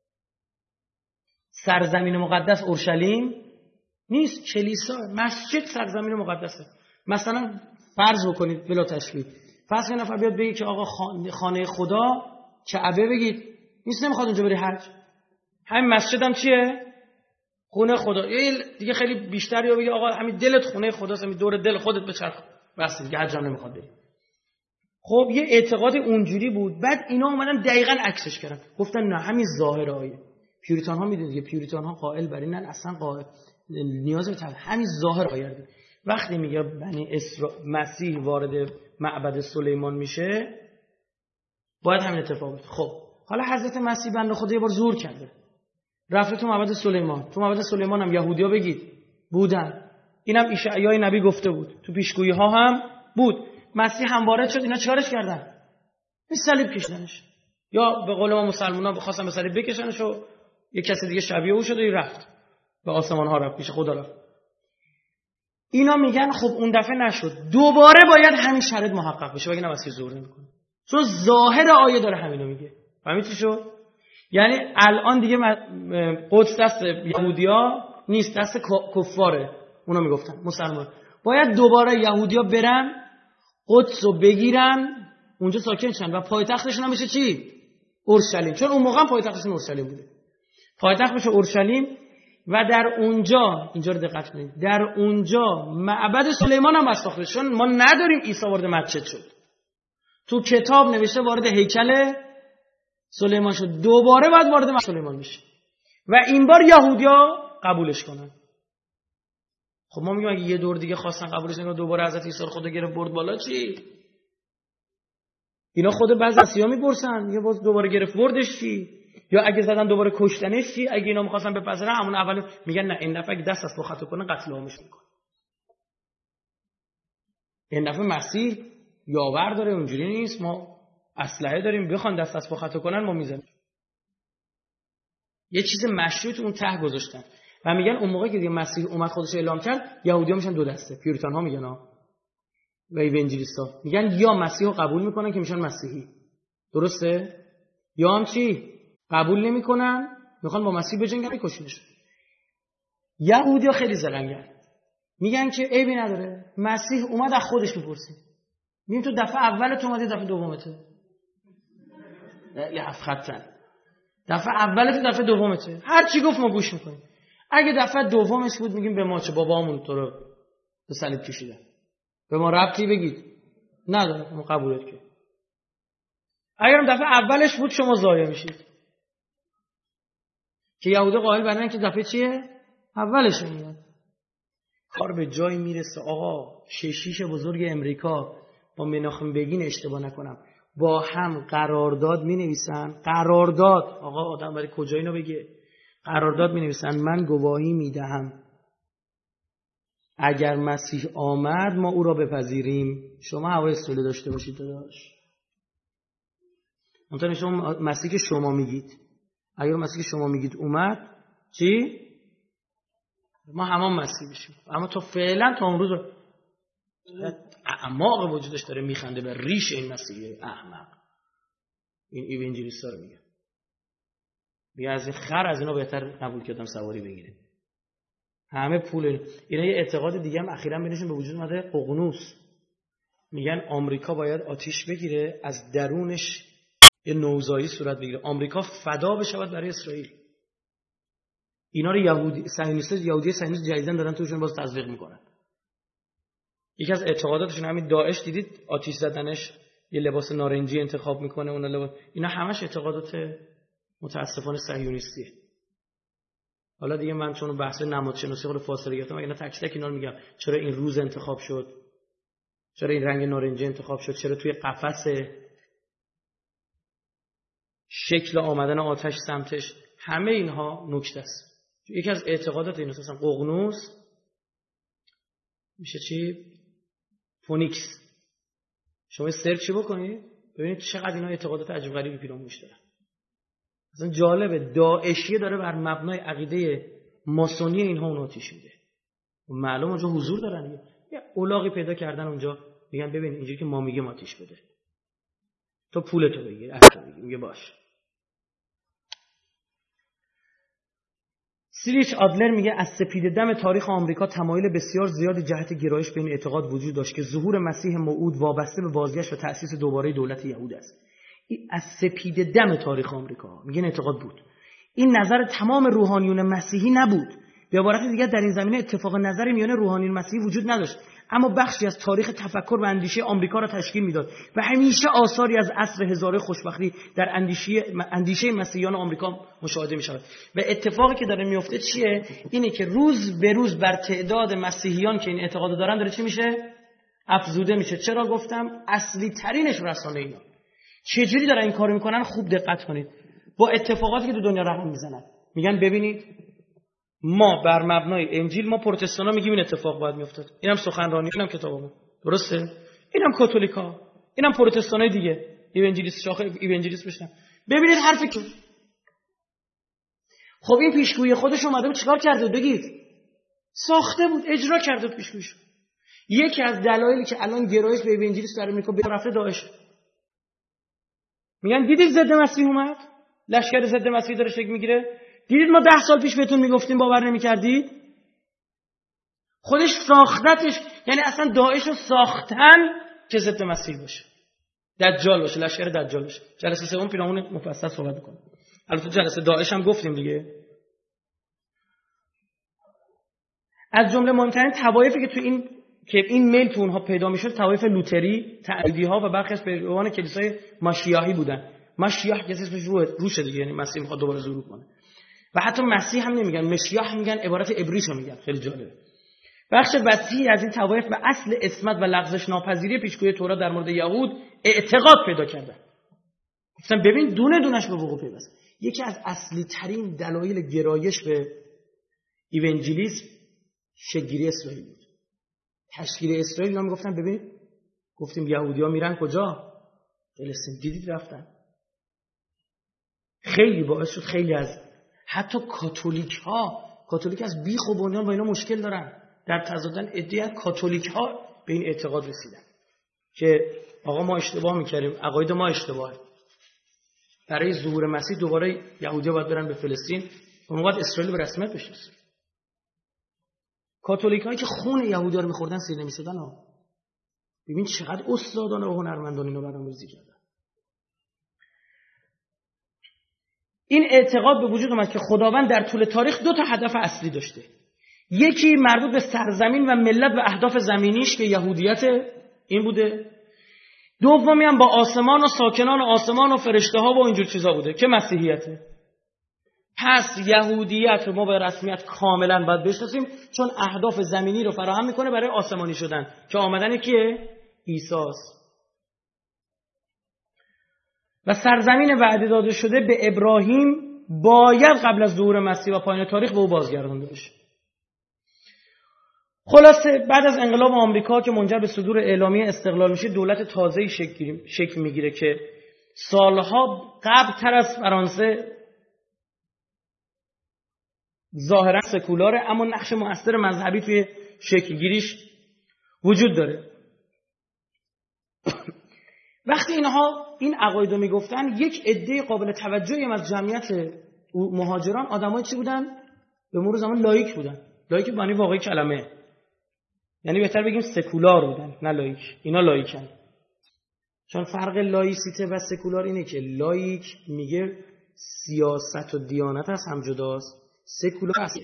سرزمین مقدس اورشلیم نیست، کلیسا، مسجد سرزمین مقدسه. مثلا فرض بکنید بلا تشبیه، فرض کنید نفر بیاد بگه که آقا خانه خدا کعبه، بگید نیست، نمیخواد اونجا بری حج. همین مسجد هم چیه؟ خونه خدا. یه دیگه خیلی بیشتر یا بگه آقا همین دلت خونه خداست، همین دور دل خودت بچرخ، بس دیگه حج هم نمیخواد بری. خب یه اعتقاد اونجوری بود. بعد اینا اومدن دقیقاً عکسش کردن، گفتن نه همین ظاهر آیه. پیوریتان ها میدونید دیگه، پیوریتان ها قائل بر اینن اصلا قائل نیاز به همین ظاهر آیه. وقتی میگه مسیح وارد معبد سلیمان میشه باید همین اتفاق بیفته. خب حالا حضرت مسیح بنده خدا یه بار زور کرده، رفته تو معبد سلیمان. تو معبد سلیمان هم یهودیا بگید بودن، اینم اشعیای نبی گفته بود، تو پیشگویی ها هم بود. مسیح هم وارد شد، اینا چیکارش کردن؟ این صلیب کشیدنش، یا به قول ما مسلمان‌ها بخواستن به صلیب بکشنش و یک کسی دیگه شبیه او شد و رفت به آسمان ها، رفت پیش خدا رفت. اینا میگن خب اون دفعه نشد، دوباره باید همین شرط محقق بشه، بگن مسیح ظهور نمیکنه، چون ظاهر آیه داره همینو میگه. فهمید چی شد؟ یعنی الان دیگه قدس دست یهودیا نیست، دست کفاره. اونا میگفتن مسلمان باید دوباره یهودیا برن قدس رو بگیرن، اونجا ساکن شن و پایتختشون هم بشه چی؟ اورشلیم. چون اون موقع پایتختشون اورشلیم بوده. پایتخت بشه اورشلیم و در اونجا، اینجا رو دقت کنید، در اونجا معبد سلیمان هم ساخته. چون ما نداریم عیسی وارد مسجد شد، تو کتاب نوشته وارد هیکل سلیمان شد، دوباره بعد وارد مسجد سلیمان میشه و این بار یهودیا قبولش کنن. خب ما میگیم اگه یه دور دیگه خواستن قبولش نکنن، دوباره حضرت عیسی رو خدا گرفت برد بالا، چی؟ اینا خود بعضی اسیا میپرسن یه باز دوباره گرفت بردش چی؟ یا اگه زدن دوباره کشتنش چی؟ اگه اینا می‌خواستن بپذیرن همون اول میگن نه، این دفعه اگه دست از پا خطا کنه قتل عامش میکنه. این دفعه مسیح یاور داره، اونجوری نیست، ما اسلحه داریم، بخوان دست از پا خطا کنن ما میزنیم. یه چیز مشروط اون ته گذاشتن و میگن اون موقع که دیگه مسیح اومد خودش اعلام کرد، یهودی‌ها میشن دو دسته. پیوریتان ها میگن و ایونجلیست‌ها میگن یا مسیح رو قبول میکنن که میشن مسیحی، درسته؟ یا هم چی؟ قبول نمیکنن، میخوان با مسیح بجنگن، میکشونش. یهودی‌ها خیلی زرنگن، میگن که عیبی نداره، مسیح اومد از خودش میپرسی. میگیم تو دفعه اولت اومدی، دفعه دومته. یه خطن. دفعه اولت دفعه دومته. هر چی گفت ما گوش میکنیم. اگه دفعه دومش بود میگیم به ما چه، بابامون تو رو به صلیب کشیدن، به ما ربطی بگید نداره، ما قبولت که. اگرم دفعه اولش بود شما ضایع میشید. که یهودا قائل برن که دفعه چیه؟ اولش میاد. کار به جایی میرسه آقا، ششیش بزرگ امریکا با مناخم بگین اشتباه نکنم با هم قرارداد مینویسن. قرارداد، آقا آدم برای کجا اینو بگه؟ قرارداد مینویسن من گواهی میدهم اگر مسیح آمد ما او را بپذیریم، شما حواستون داشته باشید داداش. منتها شما مسیح که شما میگید، اگر مسیح که شما میگید اومد چی؟ ما همان مسیح بشیم. اما تا فعلا تا اون روز اعماق وجودش داره میخنده به ریش این مسیحی احمق. این ایونجلیست‌ها رو میگن، میگه از این خر از اینا بهتر قبول کردم سواری بگیره، همه پول اینا. یه اعتقاد دیگه هم اخیراً بینشون به وجود اومده، ققنوس. میگن آمریکا باید آتیش بگیره، از درونش یه نوزایی صورت بگیره، آمریکا فدا بشود برای اسرائیل. اینا رو یهودی صهیونیست جدیدن دارن توشون باز تزریق میکنن. یکی از اعتقاداتشون همین داعش، دیدید آتیش زدنش یه لباس نارنجی انتخاب میکنه، اون لباس، اینا همش اعتقادات متاسفانه صهیونیستیه. حالا دیگه من چون بحث نمادشناسی رو فاصله گرفتم، اینا تک تک اینا رو میگم چرا این روز انتخاب شد، چرا این رنگ نارنجی انتخاب شد، چرا توی قفس شکل آمدن آتش سمتش، همه اینها نکته است. یکی از اعتقادات این اساسا ققنوس میشه چی؟ فونیکس. شما سرچ بکنید ببینید چقدر اینا اعتقادات عجیب غریبی پیرامونش دارن. مثلا جالبه داعشیه داره بر مبنای عقیده ماسونی اینها اون آتیش میده. معلوم اونجا حضور دارن دیگه. یه الاغی پیدا کردن اونجا، میگن ببین اینجوری که ما میگیم آتیش بده، تو پولتو بگیر، عهدتو بگیر. میگه باش. سیریچ آدلر میگه از سپید دم تاریخ آمریکا تمایل بسیار زیادی جهت گرایش به این اعتقاد وجود داشت که ظهور مسیح موعود وابسته به بازگشت و تأسیس دوباره دولت یهود است. این از سپید دم تاریخ آمریکا میگه اعتقاد بود. این نظر تمام روحانیون مسیحی نبود. به عبارت دیگر در این زمینه اتفاق نظری میان روحانیون مسیحی وجود نداشت، اما بخشی از تاریخ تفکر و اندیشه آمریکا را تشکیل میداد و همیشه آثاری از عصر هزاره خوشبختی در اندیشه مسیحیان آمریکا مشاهده میشود. و اتفاقی که داره میفته چیه؟ اینه که روز به روز بر تعداد مسیحیان که این اعتقاد دارن داره چی میشه؟ افزوده میشه. چرا گفتم اصلی ترینش رسانه اینا. چجوری دارن این کارو میکنن؟ خوب دقت کنید. با اتفاقاتی که تو دنیا رقم میزنن، میگن ببینید ما بر مبنای انجیل، ما پروتستانا میگیم این اتفاق باید میافتاد. اینم سخنرانی، اینم کتابمون، درسته؟ اینم کاتولیکا، اینم پروتستانای دیگه، ایونجلیست شاخه ایونجلیست بشن. ببینید حرفی که خب این پیشگویی خودش اومده بود چیکار کرده؟ بگید. ساخته بود، اجرا کرده بود پیشگوییش. یکی از دلایلی که الان گرایش به ایونجلیست در امریکا به رفته داعش. میگن دیدید ضد مسیح اومد؟ لشکر ضد مسیح داره شکل میگیره. دیدید ما 10 سال پیش بهتون میگفتیم باور نمیکردید؟ خودش ساختتش، یعنی اصلا داعش رو ساختن که ضد مسیح باشه، دجال باشه، لشکر دجال باشه. جلسه سوم پیرامون مفصل صحبت می‌کنم. البته جلسه داعش هم گفتیم دیگه. از جمله مهمترین توایفی که این میل تو اونها پیدا میشد، توایف لوتری، تعییدی‌ها و برخی از پیروان کلیسای ماشیاهی بودن. ماشیاه که اسمش روشه دیگه، یعنی مسیح میخواد دوباره ظهور کنه. و حتی مسیح هم نمیگن، مشیاه میگن، عبارت عبریشو میگن. خیلی جالبه. بخش وسیعی از این طوایف به اصل عصمت و لغزش ناپذیری پیشگویی تورات در مورد یهود اعتقاد پیدا کردن. مثلا ببین دونه دونش به وقوع پیوست. یکی از اصلی ترین دلایل گرایش به ایونجلیسم شکل‌گیری اسرائیل بود. تشکیل اسرائیل. اینا میگفتن ببین، گفتیم یهودی‌ها میرن کجا؟ فلسطین. دیدید رفتن. خیلی باعث شد خیلی از حتی کاتولیک از بیخ و بنیان با اینا مشکل دارن. در تضادن عده‌ای از کاتولیک‌ها به این اعتقاد رسیدن که آقا ما اشتباه می‌کردیم، عقاید ما اشتباهه. برای ظهور مسیح دوباره یهودی‌ها باید برن به فلسطین، اون وقت اسرائیل به رسمیت بشناسه. کاتولیک‌هایی که خون یهودی‌ها رو می‌خوردن سیر نمی‌شدن ها. ببین چقدر استادانه و هنرمندانه اینو برنامه‌ریزی کردن. این اعتقاد به وجود اومد که خداوند در طول تاریخ 2 هدف اصلی داشته. یکی مربوط به سرزمین و ملت و اهداف زمینیش که یهودیت این بوده. دومی هم با آسمان و ساکنان آسمان و فرشته ها و اینجور چیزا بوده که مسیحیته. پس یهودیت رو ما به رسمیت کاملا باید بشناسیم، چون اهداف زمینی رو فراهم میکنه برای آسمانی شدن که آمدن کیه؟ عیسی است. و سرزمین وعده داده شده به ابراهیم باید قبل از ظهور مسیح و پایان تاریخ به او بازگردانده بشه. خلاصه بعد از انقلاب آمریکا که منجر به صدور اعلامیه استقلال میشه، دولت تازه‌ای شکل میگیره که سالها قبل‌تر از فرانسه ظاهرا سکولاره، اما نقش مؤثر مذهبی توی شکلگیریش وجود داره. وقتی اینها این عقاید رو میگفتن، یک عده قابل توجهی هم از جمعیت مهاجران آدمای چی بودن؟ به مرور زمان لایک بودن. لایک به معنی واقعی کلمه، یعنی بهتر بگیم سکولار بودن، نه لایک. اینا لایکن. چون فرق لایسیته و سکولار اینه که لایک میگه سیاست و دیانت از هم جداست، سکولار است.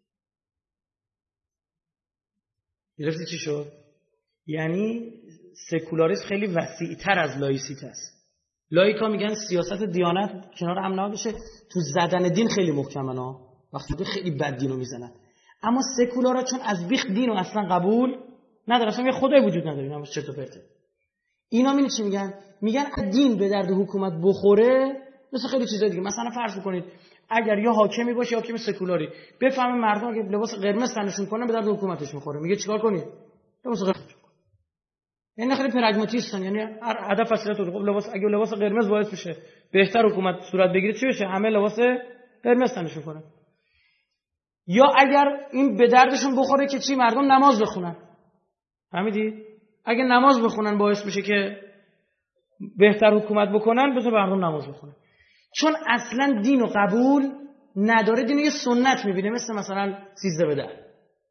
گرفتی چی شد؟ یعنی سکولاریسم خیلی وسیع‌تر از لایسیته است. لایکا میگن سیاست و دیانت کنار هم نباشه، تو زدن دین خیلی محکمن ها، وقتی خیلی بد دینو میزنن. اما سکولارا چون از بیخ دینو اصلا قبول نداره، اصلا یه خدای وجود نداره، اینا چطور پرته. اینا میگن چی میگن؟ میگن دین به درد حکومت بخوره، مثل خیلی چیزا دیگه. مثلا فرض بکنید اگر یا حاکمی باشه یا حاکم سکولاری، بفهمه مردم که لباس قرمز تنشون کنن به درد حکومتش میخوره، میگه چیکار کنید؟ لباس قرمز. یعنی خیلی پرگماتیستن، یعنی هر هدف اصلی تو خب لباس، اگه لباس قرمز باعث بشه بهتر حکومت صورت بگیره چی بشه؟ همه لباس قرمز تنشون کنن. یا اگر این به دردشون بخوره که چی؟ مردم نماز بخونن. فهمیدی؟ اگه نماز بخونن باعث میشه که بهتر حکومت بکنن، بذار مردم نماز بخونن. چون اصلا دین و قبول نداره، دین یه سنت میبینه، مثلا 13 به 10.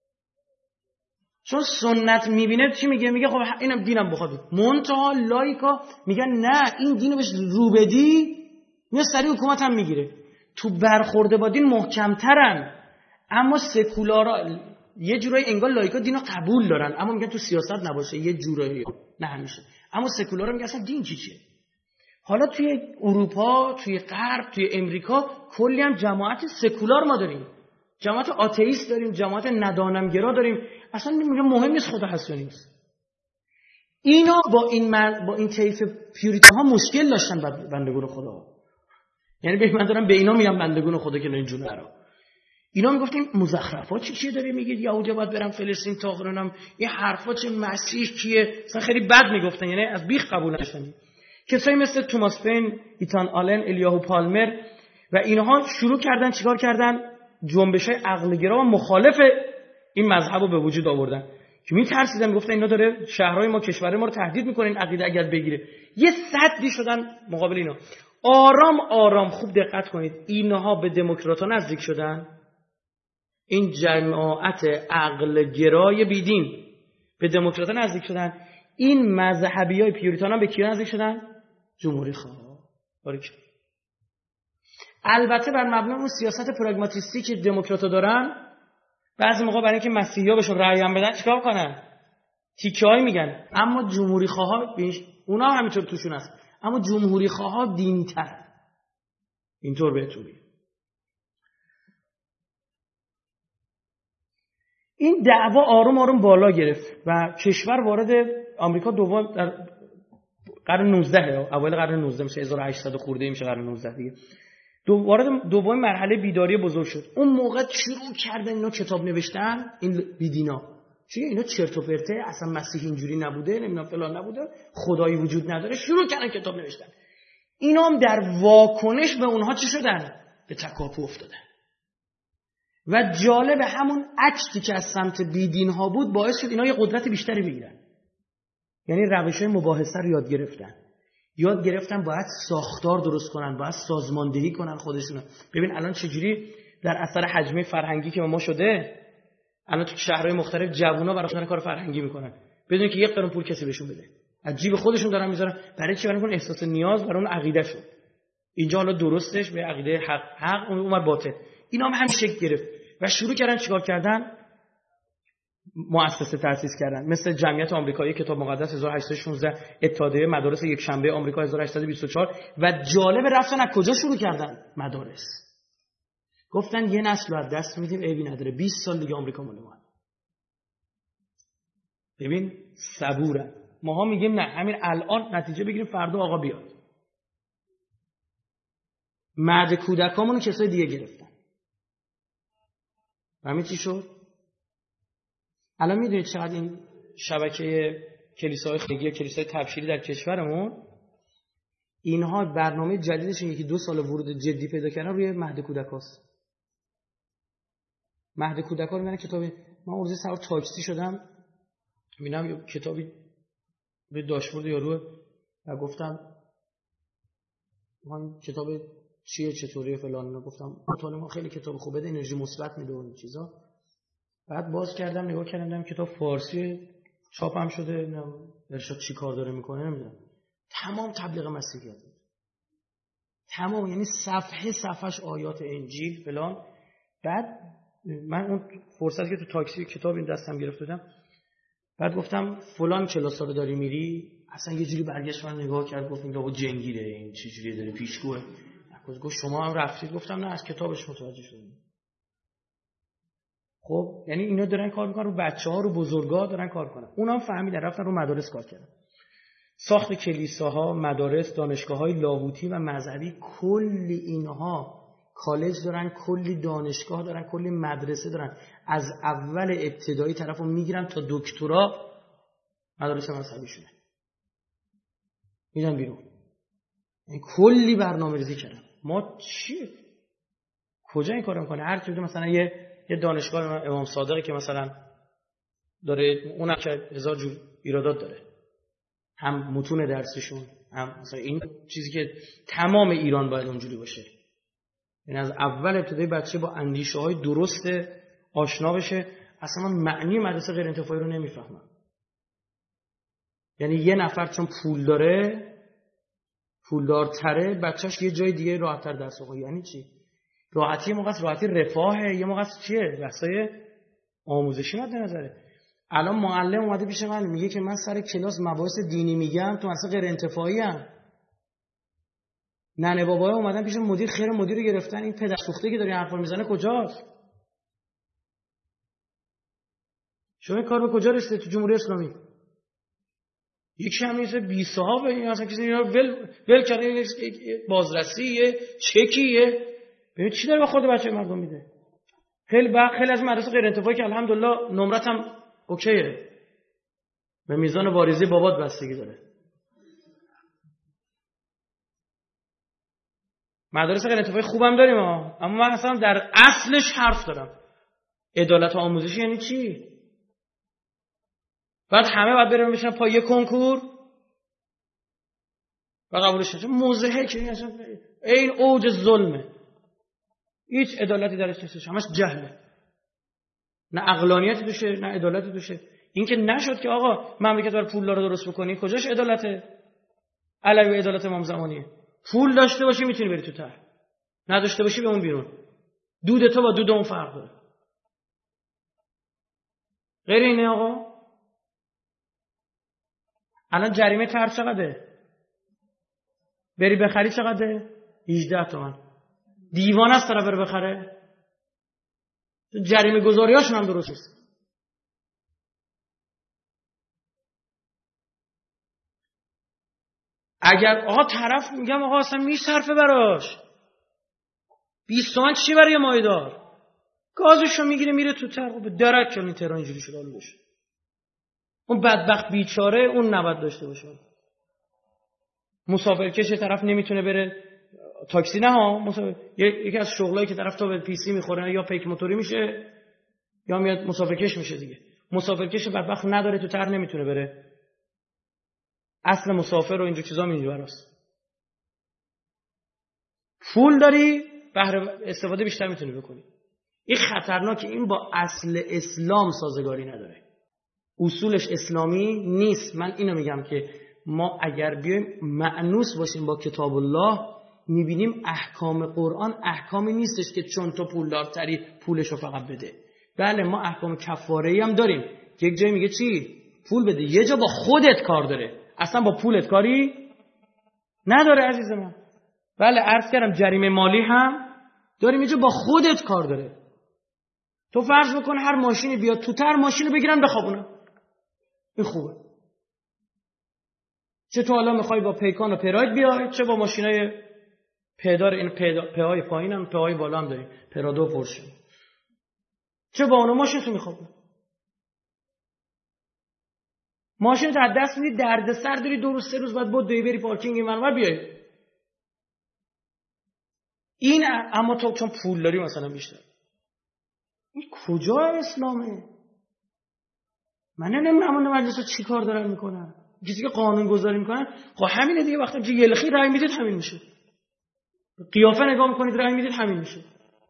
چون سنت میبینه چی میگه؟ میگه خب اینم دینم بخواد. منتها لایکا میگن نه، این دینو بهش رو بدی میاد سریع حکومت هم میگیره. تو برخورده با دین محکمترن. اما سکولارا یه جورایی انگار لایکا دینو قبول دارن، اما میگن تو سیاست نباشه، یه جورایی، نه همیشه. اما سکولارا میگن اصلا دین چیه. حالا توی اروپا، توی غرب، توی امریکا کلی هم جماعت سکولار ما داریم، جماعت آتئیست داریم، جماعت ندانمگرا داریم. اصلا میگه مهم نیست خدا هست یا نیست. اینا با این طیف پیوریتان ها مشکل داشتن بندگان خدا. یعنی به من دارم به اینا میگم بندگان خدا که نه جونه را. اینا میگفتیم مزخرفات چیه داره میگید یهودی باید برن فلسطین تا قرنم، این حرفا چه مسیح کیه، اصلا خیلی بد میگفتن، یعنی از بیخ قبول نداشتن. کسایی مثل توماس پین، ایتان آلن، الیاهو پالمر و اینها شروع کردن چیکار کردن؟ جنبش‌های عقل‌گرا و مخالف این مذهب رو به وجود آوردن که میترسیدن، گفتن اینا داره شهرهای ما، کشورهای ما رو تهدید میکنه این عقیده اگر بگیره. یه سدی شدن مقابل اینا. آرام آرام خوب دقت کنید، اینها به دموکرات‌ها نزدیک شدن. این جماعت عقل‌گرای بیدین به دموکرات‌ها نزدیک شدن. این مذهبیای پیوریتان‌ها به کیا نزدیک شدن؟ جمهوری خواه. باریک. البته بر مبنای اون سیاست پراگماتیستی که دموکرات‌ها دارن، بعضی موقع برای اینکه مسیحی‌ها بهشون رأی هم بدن چیکار کنن؟ تیکه‌ای میگن. اما جمهوری خواها اونا هم همینطور توشون هست، اما جمهوری خواها دینی‌تر. اینطور بهتون میگم. این دعوا آروم آروم بالا گرفت و کشور وارد آمریکا دوم در قرن 19 اوایل قرن 19 میشه، 1800 خورده میشه قرن 19 دیگه. وارد دومین مرحله بیداری بزرگ شد. اون موقع شروع کردن اینا کتاب نوشتن، این بیدینا. چیه اینا چرت و پرته، اصلا مسیح اینجوری نبوده، نمیدونم فلان نبوده، خدایی وجود نداره، شروع کردن کتاب نوشتن. اینا هم در واکنش به اونها چی شدن؟ به تکاپو افتادن. و جالب همون عکسی که از سمت بیدین ها بود باعث شد اینا یه قدرت بیشتری بگیرن. یعنی روش‌های مباحثه رو یاد گرفتن باید ساختار درست کنن، باید سازماندهی کنن خودشون. ببین الان چجوری در اثر حجمه فرهنگی که ما شده، الان تو شهرهای مختلف جوونا براشون کار فرهنگی میکنن بدون که یک قرون پول کسی بهشون بده، از جیب خودشون دارن میذارن. برای چی؟ برای اون احساس نیاز، برای اون عقیده شد. اینجا حالا درستش به عقیده حق اون باطل. اینا هم شکل گرفت و شروع کردن چیکار کردن؟ مؤسسه تأسیس کردن، مثل جمعیت آمریکایی کتاب مقدس 1816، اتحادیه مدارس یک شنبه آمریکا 1824. و جالب رفتن از کجا شروع کردن؟ مدارس. گفتن یه نسل رو از دست میدیم، عیبی نداره، 20 سال دیگه آمریکا مال ما. ببین صبورن. ماها میگیم نه، همین الان نتیجه بگیریم، فردا آقا بیاد. مهد کودکامونو کسای دیگه گرفتن. همین چی شد؟ الان میدونید چقدر این شبکه کلیساهای خیلی، کلیسای تبشیری در کشورمون، اینها برنامه جدیدشون یکی 2 سال ورود جدی پیدا کردن روی مهد کودکاست. مهد کودکا رو میگن کتابی. من اون روز سوار تاکسی شدم، میبینم یه کتابی به داشبورد یارو و گفتم من کتاب چیه چطوریه فلان، گفتم مطالعه ما خیلی کتاب خوبه، بده انرژی مثبت میده و این چیزا. بعد باز کردم نگاه کردم کتاب فارسی چاپم شده، نمیدونم ارشاد چی کار داره میکنه، نمیدونم. تمام تبلیغ مسیحیت بود. تمام، یعنی صفحه‌اش آیات انجیل فلان. بعد من اون فرصتی که تو تاکسی کتاب این دستم گرفته بودم، بعد گفتم فلان کلاسا رو داری میری؟ اصلا یه جوری برگشت من نگاه کرد، گفت این بابا جنگیره، این چه جوری داره پیشگوه. گفت شما هم رفتید؟ گفتم نه، از کتابش متوجه شدم. خب یعنی اینا دارن کار میکنن رو بچه‌ها، رو بزرگا دارن کار کنن. اونام فهمیدن، رفتن رو مدارس کار کردن. ساخت کلیساها، مدارس، دانشگاه‌های لاهوتی و مذهبی، کلی اینها کالج دارن، کلی دانشگاه دارن، کلی مدرسه دارن. از اول ابتدایی طرفو میگیرن تا دکترا مدارس مذهبی شده. میدن بیرون. این کلی برنامه‌ریزی کردن. ما چی کجا این کارو میکنه؟ هر کی مثلا یه دانشگاه امام صادقی که مثلا داره اونم که هزار جور ایرادات داره، هم متون درسشون، هم مثلا این چیزی که تمام ایران باید اونجوری باشه. یعنی از اول ابتدای بچه با اندیشه‌های درست آشنا بشه. اصلا من معنی مدرسه غیر انتفاعی رو نمیفهمم. یعنی یه نفر چون پول داره، پولدارتره، بچهش یه جای دیگه راحت‌تر درس بخونه. یعنی چی؟ راحتی موقع راحتی رفاهه، یه موقع چیه؟ بحثای آموزشی مد نظره. الان معلم اومده پیش من میگه که من سر کلاس مباحث دینی میگم، تو مثلا غیر انتفاعی ام. ننه بابا اومدن پیش مدیر، خیر مدیر رو گرفتن، این پدر سوخته که داری حرفا میزنه کجاست؟ شما کار به کجا رسیده تو جمهوری اسلامی؟ یکی هم نیست بی صاحب، این اصلا کسی اینا ول کرده، بازرسیه، چکیه. ببین چی داره به خود بچه مردم میده. خیلی از مدرسه غیر انتفاعی که الحمدلله نمرتم اوکیه، به میزان واریزی بابات بستگی داره. مدرسه غیر انتفاعی خوبم داریم اما من اصلا در اصلش حرف دارم. عدالت آموزشی یعنی چی؟ بعد همه باید بریم بشن پای یه کنکور و قبولش نشه. مضحکه، این اوج ظلمه. هیچ عدالتی درش نیست، همش جهله. نه عقلانیتی توشه، نه عدالتی توشه. این که نشد که آقا مملکت بر پول داره درست بکنی، کجاش عدالته؟ علاوه عدالت امام زمانیه. پول داشته باشی میتونی بری تو ته، نداشته باشی به اون بیرون. دود تو با دود اون فرق داره. غیر اینه آقا. الان جریمه طرح چقدره؟ بری بخری چقدره؟ 18 تومن. دیوانه است طرف بره بخره. جریمه گذاریاشون هم درست نیست. اگر آقا طرف میگم آقا اصلا میصرفه براش 20 تومن چی برای مایدار؟ گازشو میگیره میره تو تر. درک کنی تهران اینجوری شده الان بشه. اون بدبخت بیچاره اون نباید داشته باشه. مسافرکش طرف نمیتونه بره تاکسی، نه ها، یکی از شغلایی که طرف تا به پیسی میخوره یا پیک موتوری میشه یا میاد مسافرکش میشه دیگه. مسافرکش بدبخت نداره تو تر نمیتونه بره. اصل مسافر و اینجور چیزا اینجوری براست. پول داری بهره استفاده بیشتر میتونی بکنی. این خطرناکه. این با اصل اسلام سازگاری نداره. اصولش اسلامی نیست. من اینو میگم که ما اگر بیایم مأنوس باشیم با کتاب الله، میبینیم احکام قرآن احکامی نیستش که چون تو پولدارتری پولشو فقط بده. بله ما احکام کفاره‌ای هم داریم که یک جایی میگه چی؟ پول بده. یه جا با خودت کار داره، اصلا با پولت کاری نداره عزیز من. بله عرض کردم جریمه مالی هم داریم، یه جا با خودت کار داره. تو فرض بکن هر ماشینی بیاد تو تر، ماشینو بگیرن بخوابونن. این خوبه. چه تو حالا میخوای با پیکان و پراید بیای، چه با ماشینای پدار. این پهای پایین هم پهای بالا هم داریم، پرادو و پورشه. چه با اونو ماشین تو میخوابون. ماشین تو از دست میدی، درد سر داری، 2 روز 3 روز بعد بود بری پارکینگ اینور بیای. این اما تو چون پول داری مثلا بیشتر. این کجا اسلامه؟ من نمیدونم مجلس چی کار دارن میکنن. کسی که قانون گذاری میکنن خب همینه دیگه. وقتی که یلخی رای میدید همین میشه. قیافه نگاه میکنید رای میدید همین میشه.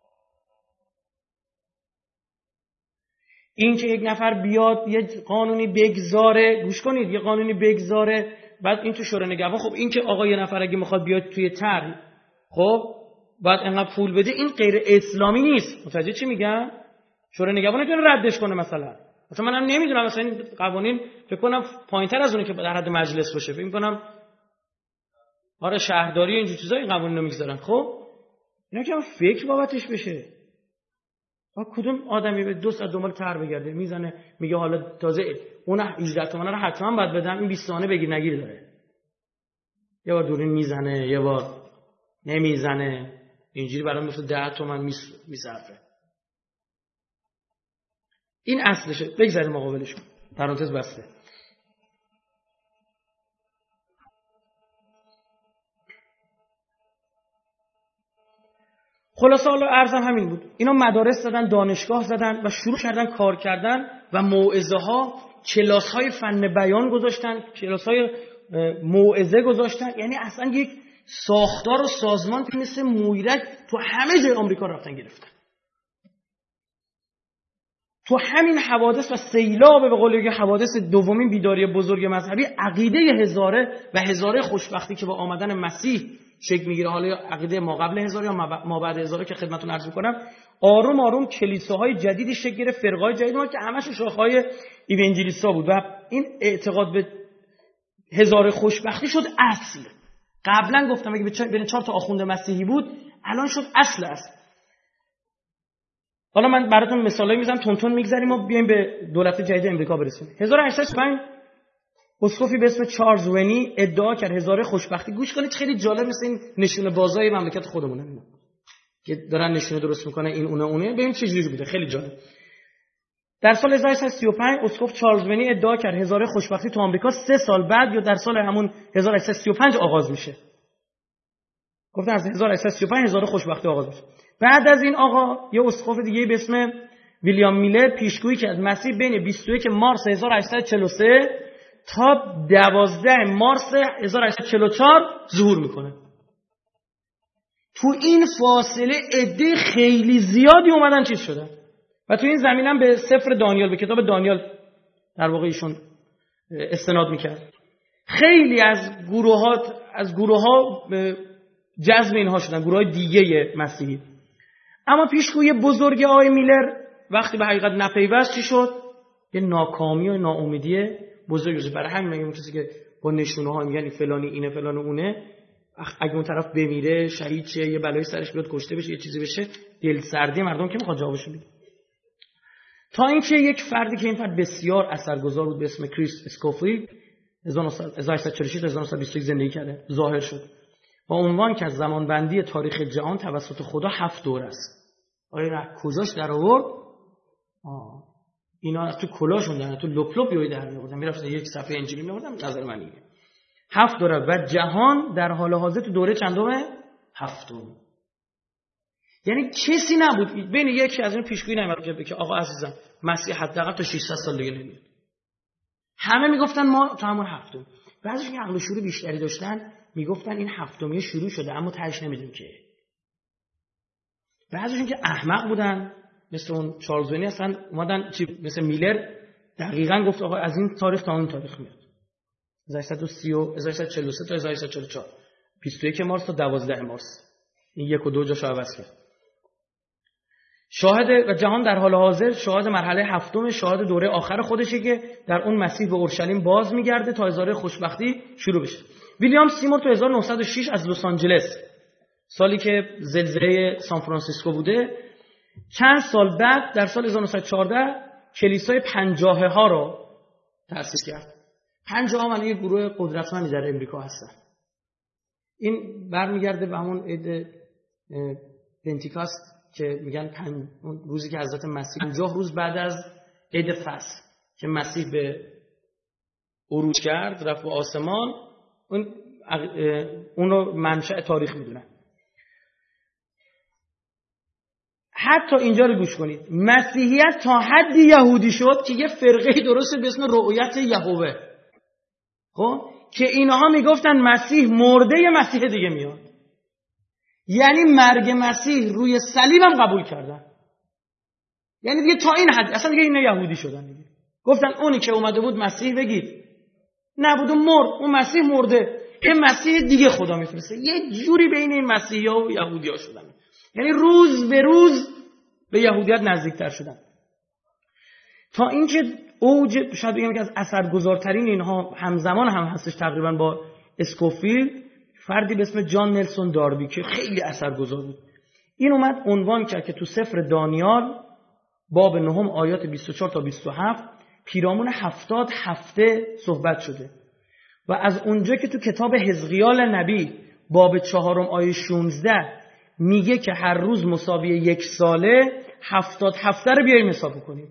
این که یک نفر بیاد یه قانونی بگذاره، گوش کنید، یه قانونی بگذاره بعد این تو شورای نگهبان، خب این که آقا یه نفر اگه میخواد بیاد توی طرح خب بعد انقدر پول بده، این غیر اسلامی نیست. متوجه چی میگم؟ شورای نگهبان نمیتونه ردش کنه. مثلا منم نمیدونم، مثلا این قوانین فکر کنم پایینتر از اونه که در حد مجلس باشه. فکر کنم آره شهرداری اینجور چیزا این قوانینو میگذارن. خب اینا که فکر بابتش بشه. کدوم آدمی به 2 ساعت دنبال طرح بگرده میزنه میگه حالا تازه اون 18 تومن رو حتما باید بدم، این 20 تومنه بگیر نگیر داره. یه بار دورین میزنه یه بار نمیزنه، اینجوری برام میفته 10 تومن میصرفه. این اصلشه. بگذاریم مقابلش کن. پرانتز بسته. خلاصه حالا عرضم همین بود. اینا مدارس زدن، دانشگاه زدن و شروع کردن کار کردن و موعظه ها، کلاس های فن بیان گذاشتن، کلاس های موعظه گذاشتن. یعنی اصلا یک ساختار و سازمان که مثل مویرک تو همه جای آمریکا رفتن گرفتن. تو همین حوادث و سیلاب به قول حوادث دومین بیداری بزرگ مذهبی، عقیده هزاره و هزاره خوشبختی که با آمدن مسیح شکل میگیره، حالا یا عقیده ما قبل هزاره یا ما بعد هزاره که خدمتتون عرض میکنم، آروم آروم کلیساهای جدیدی شکل گرفت، فرقای جدید اومد که همش شاخه‌های ایوانجلیستا بود و این اعتقاد به هزاره خوشبختی شد اصل. قبلا گفتم اگه بین 4 تا آخوند مسیحی بود، الان شد اصل است. حالا من براتون مثالایی میزنم، تونتون میگذریم و بیایم به دولت جدید امریکا برسیم. 1805 اسقفی به اسم چارلز ونی ادعا کرد هزاره خوشبختی. گوش کنید، خیلی جالب، مثل این نشونه بازای مملکت خودمونه اینا که دارن نشونه درست میکنه، این اونه ببین چه جوری بوده، خیلی جالب. در سال 1835 اسقف چارلز ونی ادعا کرد هزاره خوشبختی تو آمریکا 3 سال بعد یا در سال همون 1835 آغاز میشه. گفتن از 1835 هزاره خوشبختی آغاز میشه. بعد از این آقا یه اسقف دیگه به اسم ویلیام میلر پیشگویی کرد مسیح بین 21 مارس 1843 تا 12 مارس 1844 ظهور میکنه. تو این فاصله عده خیلی زیادی اومدن چیز شدن و تو این زمینم به سفر دانیال، به کتاب دانیال در واقع ایشون استناد میکرد. خیلی از گروه ها جذب اینها شدن، گروه های دیگه مسیحی. اما پیشگویی بزرگ آقای میلر وقتی به حقیقت نپیوست چی شد؟ یه ناکامی و ناامیدی بزرگی شد. برای همین اون کسی که با نشونه ها میگن فلانی اینه فلان اونه، اگه اون طرف بمیره، شهید شه، یه بلایی سرش بیاد، کشته بشه، یه چیزی بشه، دل سردی مردم که میخواد جوابشو بده. تا اینکه یک فردی که این فرد بسیار اثرگذار بود به اسم کریس اسکوفیلد 1846 تا 1921 زندگی کرده، ظاهر شد با عنوان که از زمانبندی تاریخ جهان توسط خدا 7 دوره است. آیا کجاش در آورد؟ اینا تو کلاشون دارن، تو لپ لپ یوی در میآوردن، میرفتن یک صفحه انجیل میآوردن. نظر من اینه 7 دوره و جهان در حال حاضر تو دوره چندمه؟ 7. یعنی کسی نبود بین یکی از این پیشگویی نمی‌کرد که آقا عزیزم مسیح حداقل تا 600 سال دیگه نمیاد. همه میگفتن ما تا همون 7. بعضیش که عقل و شعور بیشتری داشتن میگفتن این 7 شروع شده اما تهش نمیدونیم که. بعضیشون که احمق بودن مثل اون چارلز ونی هستن اومدن مثل میلر دقیقاً گفت آقا از این تاریخ تا اون تاریخ میاد. 1843 تا 1844 21 مارس تا 12 مارس این 1 و 2 جاشو عوض کرد. شاهد و جهان در حال حاضر شاهد مرحله 7 شاهد دوره آخر خودشه که در اون مسیح به اورشلیم باز میگرده تا هزاره خوشبختی شروع بشه. ویلیام سیمور تو 1906 از لس آنجلس، سالی که زلزله سان فرانسیسکو بوده، چند سال بعد در سال 1914 کلیسای 50 ها رو تأسیس کرد. 50 من یک گروه قدرتمندی در امریکا هستن. این برمیگرده به همون عید پنتیکاست که میگن اون روزی که حضرت مسیح 50 روز بعد از عید فصح که مسیح به عروج کرد، رفت به آسمان، اون رو منشأ تاریخ میدونن. حتی اینجا رو گوش کنید، مسیحیت تا حدی یهودی شد که یه فرقه درست به اسم رؤیت یهوه، خب که اینها میگفتن مسیح مرده، مسیح دیگه میاد. یعنی مرگ مسیح روی صلیب هم قبول کردن. یعنی دیگه تا این حد اصلا دیگه اینا یهودی شدن دیگه. گفتن اونی که اومده بود مسیح بگید نبود و مرد، اون مسیح مرده، یه مسیح دیگه خدا میفرسته. یه جوری بین این مسیحی‌ها و یهودی‌ها شدن. یعنی روز به روز به یهودیت نزدیکتر شدن. تا اینکه اوج شاید بگم که از اثرگذارترین اینها همزمان هم هستش تقریبا با اسکوفیلد، فردی به اسم جان نلسون داربی که خیلی اثرگذار بود. این اومد عنوان کرد که تو سفر دانیال باب 9 آیات 24 تا 27 پیرامون 70 هفته صحبت شده و از اونجا که تو کتاب حزقیال نبی باب 4 آیه 16 میگه که هر روز مساوی 1 ساله، 70 هفته رو بیاییم حساب کنیم.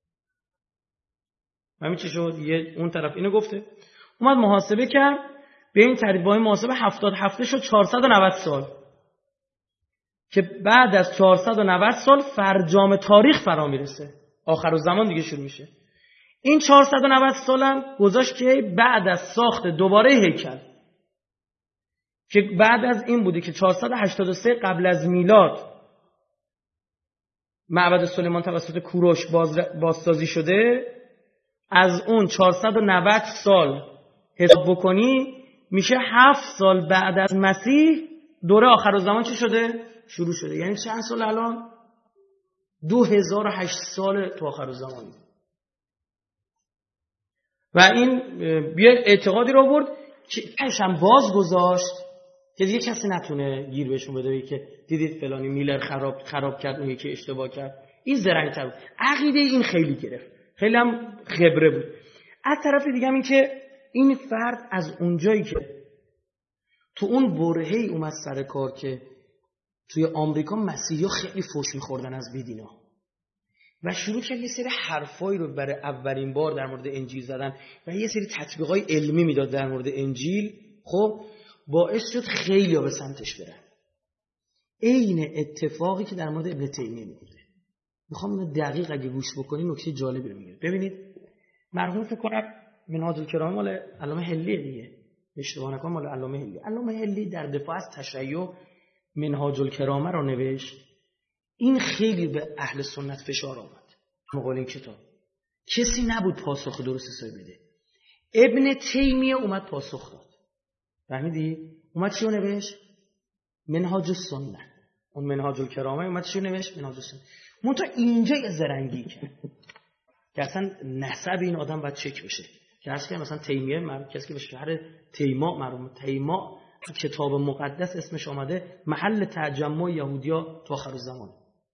همین چی شد؟ اون طرف اینو گفته، اومد محاسبه کرد، به این ترتیب با این محاسبه 70 هفته شد 490 سال. که بعد از 490 سال فرجام تاریخ فرا میرسه، آخرالزمان دیگه شروع میشه. این 490 سال هم گذاشت که بعد از ساخت دوباره هیکل، که بعد از این بوده که 483 قبل از میلاد معبد سلیمان توسط کوروش بازسازی شده. از اون 490 سال حساب بکنی میشه 7 سال بعد از مسیح دوره آخرالزمان چی شده؟ شروع شده. یعنی چند سال الان؟ 2008 سال تو آخرالزمانی. و این بیا اعتقادی رو برد که هم باز گذاشت که دیگه کسی نتونه گیر بهشون بده که دیدید فلانی میلر خراب کرد، اون یکی اشتباه کرد. این زرنگ‌تر بود. عقیده این خیلی گرفت، خیلی هم خبره بود. از طرف دیگه هم این که این فرد از اونجایی که تو اون برهه‌ای اومد سر کار که توی آمریکا مسیحی‌ها خیلی فحش می‌خوردن از بیدینا و شروع کرد یه سری حرفایی رو برای اولین بار در مورد انجیل زدن و یه سری تطبیقای علمی میداد در مورد انجیل، خب باعث شد خیلی‌ها به سمتش برن. عین اتفاقی که در مورد ابن تیمیه می‌بوده. میخوام اینو دقیق اگه گوش بکنی نکته جالبی رو میگم. ببینید مرحوم فکر کنم منهاج الکرام مال علامه حلی دیگه، اشتباه نکنم مال علامه حلی. علامه حلی در دفاع از تشیع منهاج الکرام رو نوشت. این خیلی به اهل سنت فشار آمد. مقال این کتاب کسی نبود پاسخ درست حسابی بده. ابن تیمیه اومد پاسخ داد. فهمیدی؟ اومد چیو نوشت؟ منهاج السنه. اون منهاج الکرامه اومد چیو نوشت؟ منهاج السنه. منتها اینجا یه زرنگی کرد که اصلا نسب این آدم باید چک بشه. که اصلا که مثلا تیمیه کسی که به شهر تیما معروفه، تیما تو کتاب مقدس اسمش آمده محل تجمع یهودیا تا آخرالزمان.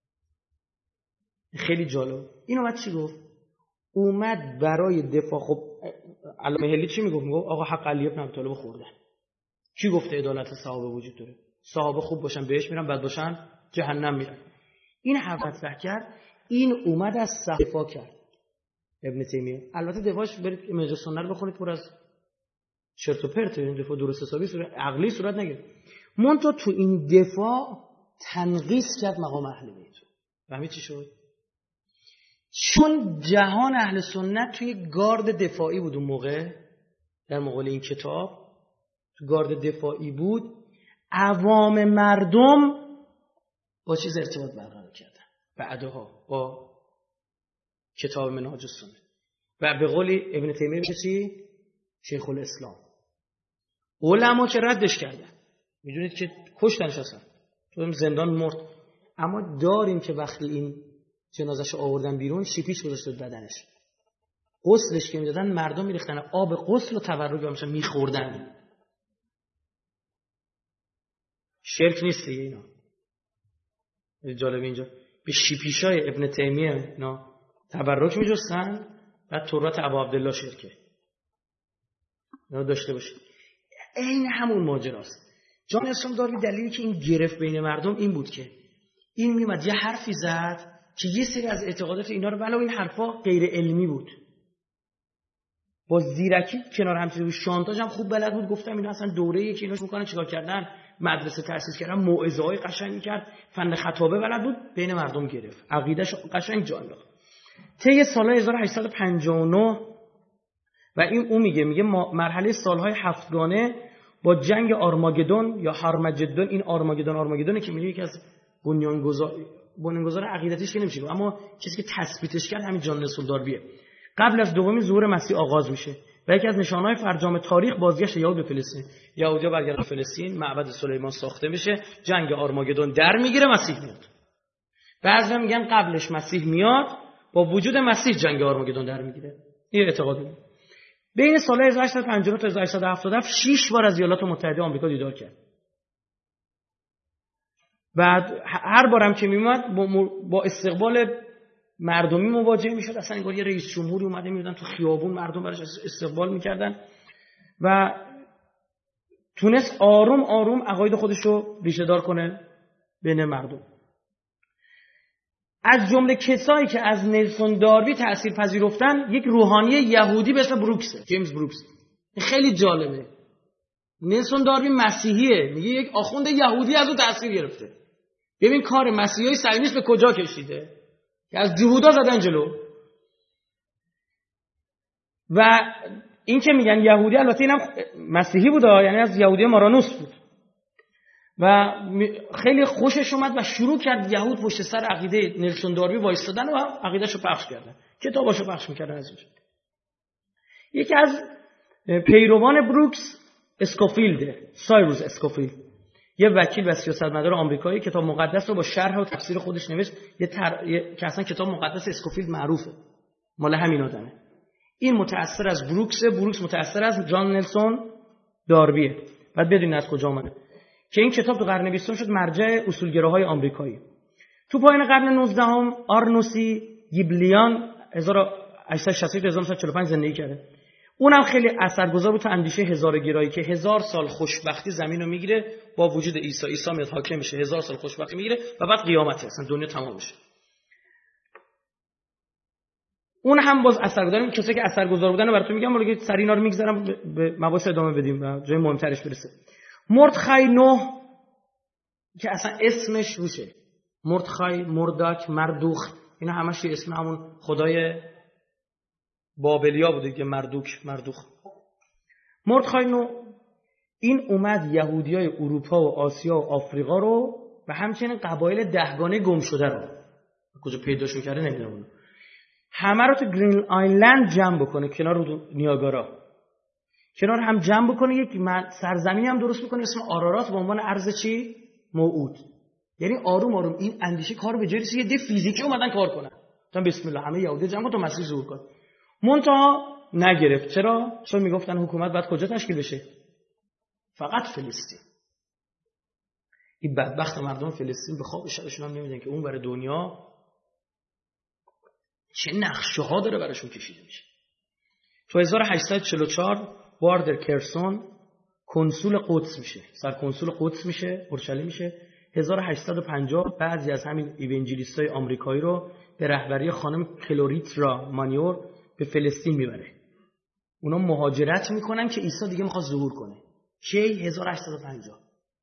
خیلی جالب. این اومد چی گفت؟ اومد برای دفاع. خب علامه حلی چی میگفت؟ میگفت آقا حق علی ابن ابی طالب خوردن. کی گفته عدالت صحابه وجود داره؟ صحابه خوب باشن بهش میرن، بد باشن جهنم میرن. این حرف مطرح کرد. این اومد از صحفا کرد ابن تیمیه. البته دفاعش برید منهاج السنه رو بخونید، پر از چرت و پرت، این دفاع درست حسابی عقلی صورت نگرفت. منتها تو این دفاع تنقیص کرد مقام اهل بیت. فهمید چی شد؟ چون جهان اهل سنت توی گارد دفاعی بود اون موقع، در مقابل این کتاب تو گارد دفاعی بود، عوام مردم با چیز ارتباط برقرار کردن بعدها با کتاب منهاج السنه. و به قول ابن تیمیه میشه چی؟ شیخ الاسلام. علما که ردش کردن، میدونید که کشتنش اصلا تو زندان مرد. اما داریم که وقتی این جنازش آوردن بیرون شیپیش گذاشته بدنش، غسلش که میدادن مردم میریختن آب غسل و تبرک بهش میخوردن. شرک نیست دیگه اینا. جالب اینجا به شیپیشای ابن تیمیه اینا تبرک میجستن، بعد تورات ابا عبدالله شرکه اینا داشته باشه. این همون ماجراست. جان اسلام داره دلیلی که این گرفت بین مردم این بود که این میمد یه حرفی زد که یه سری از اعتقادات اینا رو، ولو این حرفا غیر علمی بود، با زیرکی کنار هم چیزی بود. شانتاج هم خوب بلد بود. گفتم اینا اصلا دوره‌ای که ایناش میکنن چیکار کردن، مدرسه تأسیس کردن، موعظه‌های قشنگ میکرد، فن خطابه بلد بود، بین مردم گرفت، عقیده‌اش قشنگ جا انداخت. طی سال 1859 و این اون میگه مرحله سالهای هفتگانه با جنگ آرماگدون یا هارمجدون. این آرماگدونه که میگه یکی از بنیانگذار عقیدتش که نمیشه، اما کسی که تثبیتش کرد همین جان رسول دارویه. قبل از دومین ظهور مسیح آغاز میشه و یکی از نشانه‌های فرجام تاریخ بازگشت یهود به فلسطین. یهودیا برگردن فلسطین، معبد سلیمان ساخته میشه، جنگ آرماگدون در میگیره، مسیح میاد. بعضیا میگن قبلش مسیح میاد، با وجود مسیح جنگ آرماگدون در میگیره. این اعتقاده. بین سال 1859 تا 1877 6 بار از ایالات متحده آمریکا دیدار کرد. بعد هر بارم که میومد با استقبال مردمی مواجه میشد. اصلا انگار یه رئیس جمهوری اومده میادن تو خیابون، مردم براش استقبال میکردن و تونست آروم آروم عقاید خودش رو ریشه دار کنه بین مردم. از جمله کسایی که از نلسون داروی تأثیر پذیرفتن یک روحانی یهودی به اسم بروکس، جیمز بروکس. خیلی جالبه. نلسون داروی مسیحیه، میگه یک آخوند یهودی از اون تأثیر گرفته. ببین کار مسیحای صهیونیست به کجا کشیده که از جهودا زدن جلو. و این که میگن یهودی، البته اینم مسیحی بود، یعنی از یهودی مارانوس بود و خیلی خوشش اومد و شروع کرد یهود پشت سر عقیده نلسون داربی وایستادن و عقیدهشو پخش کردن، کتاباشو پخش میکردن. از اینجا یکی از پیروان بروکس اسکوفیلد، سایروس اسکوفیلد، یه وکیل و سیاستمدار آمریکایی، کتاب مقدس رو با شرح و تفسیر خودش نوشت که اصلا کتاب مقدس اسکوفیلد معروفه، مال همین آدمه. این متأثر از بروکس متأثر از جان نلسون داربیه. بعد بدونید از کجا اومده که این کتاب تو قرن 20 شد مرجع اصولگراهای آمریکایی. تو پایان قرن 19 آرنوسی گیبلیان 1860 تا 1945 زندگی کرده. اونم خیلی اثرگذار بود تو اندیشه هزارگرایی که 1000 سال خوشبختی زمین رو میگیره با وجود عیسی میاد حاکم میشه، 1000 سال خوشبختی میگیره و بعد قیامته، اصلا دنیا تمام میشه. اون هم باز اثرگذار. کسایی که اثرگذار بودن رو براتون میگم، ولی سری اینا رو میگذارم به مباحث ادامه بدیم و جای مهمترش برسه. مردخای نوح که اصلا اسمش روشه، مردخای، مرداک، مردوخ، اینا همش یه اسم همون خدای بابلیا بوده که مردوخ. مردخای نوح این اومد یهودیای اروپا و آسیا و آفریقا رو و همچنین قبایل دهگانه گم شده رو کجا پیداشون کرده نمیدونم، همه رو تو گرین آیلند جمع بکنه، کنار نیاگارا، کنار هم جمع بکنه، یک سرزمینی هم درست بکنه اسم آرارات به عنوان ارض چی؟ موعود. یعنی آروم آروم این اندیشه کار به جای رسید، یه فیزیکی اومدن کار کنن. تا بسم الله همه یهودی جمع کن تا مسیح ظهور کنه. منتها نگرفت. چرا؟ چون میگفتن حکومت باید کجا تشکیل بشه؟ فقط فلسطین. این بدبخت مردم فلسطین به خواب شبشون هم نمیدن که اون برای دنیا چه نقشه ها داره براشون کشیده میشه. تو 1844 واردر کرسون کنسول قدس میشه، سرکنسول قدس میشه، اورشلیم میشه. 1850 بعضی از همین ایوانجلیستای آمریکایی رو به رهبری خانم کلوریترا مانیور به فلسطین میبره. اونا مهاجرت میکنن که عیسی دیگه میخواد ظهور کنه. کی؟ 1850.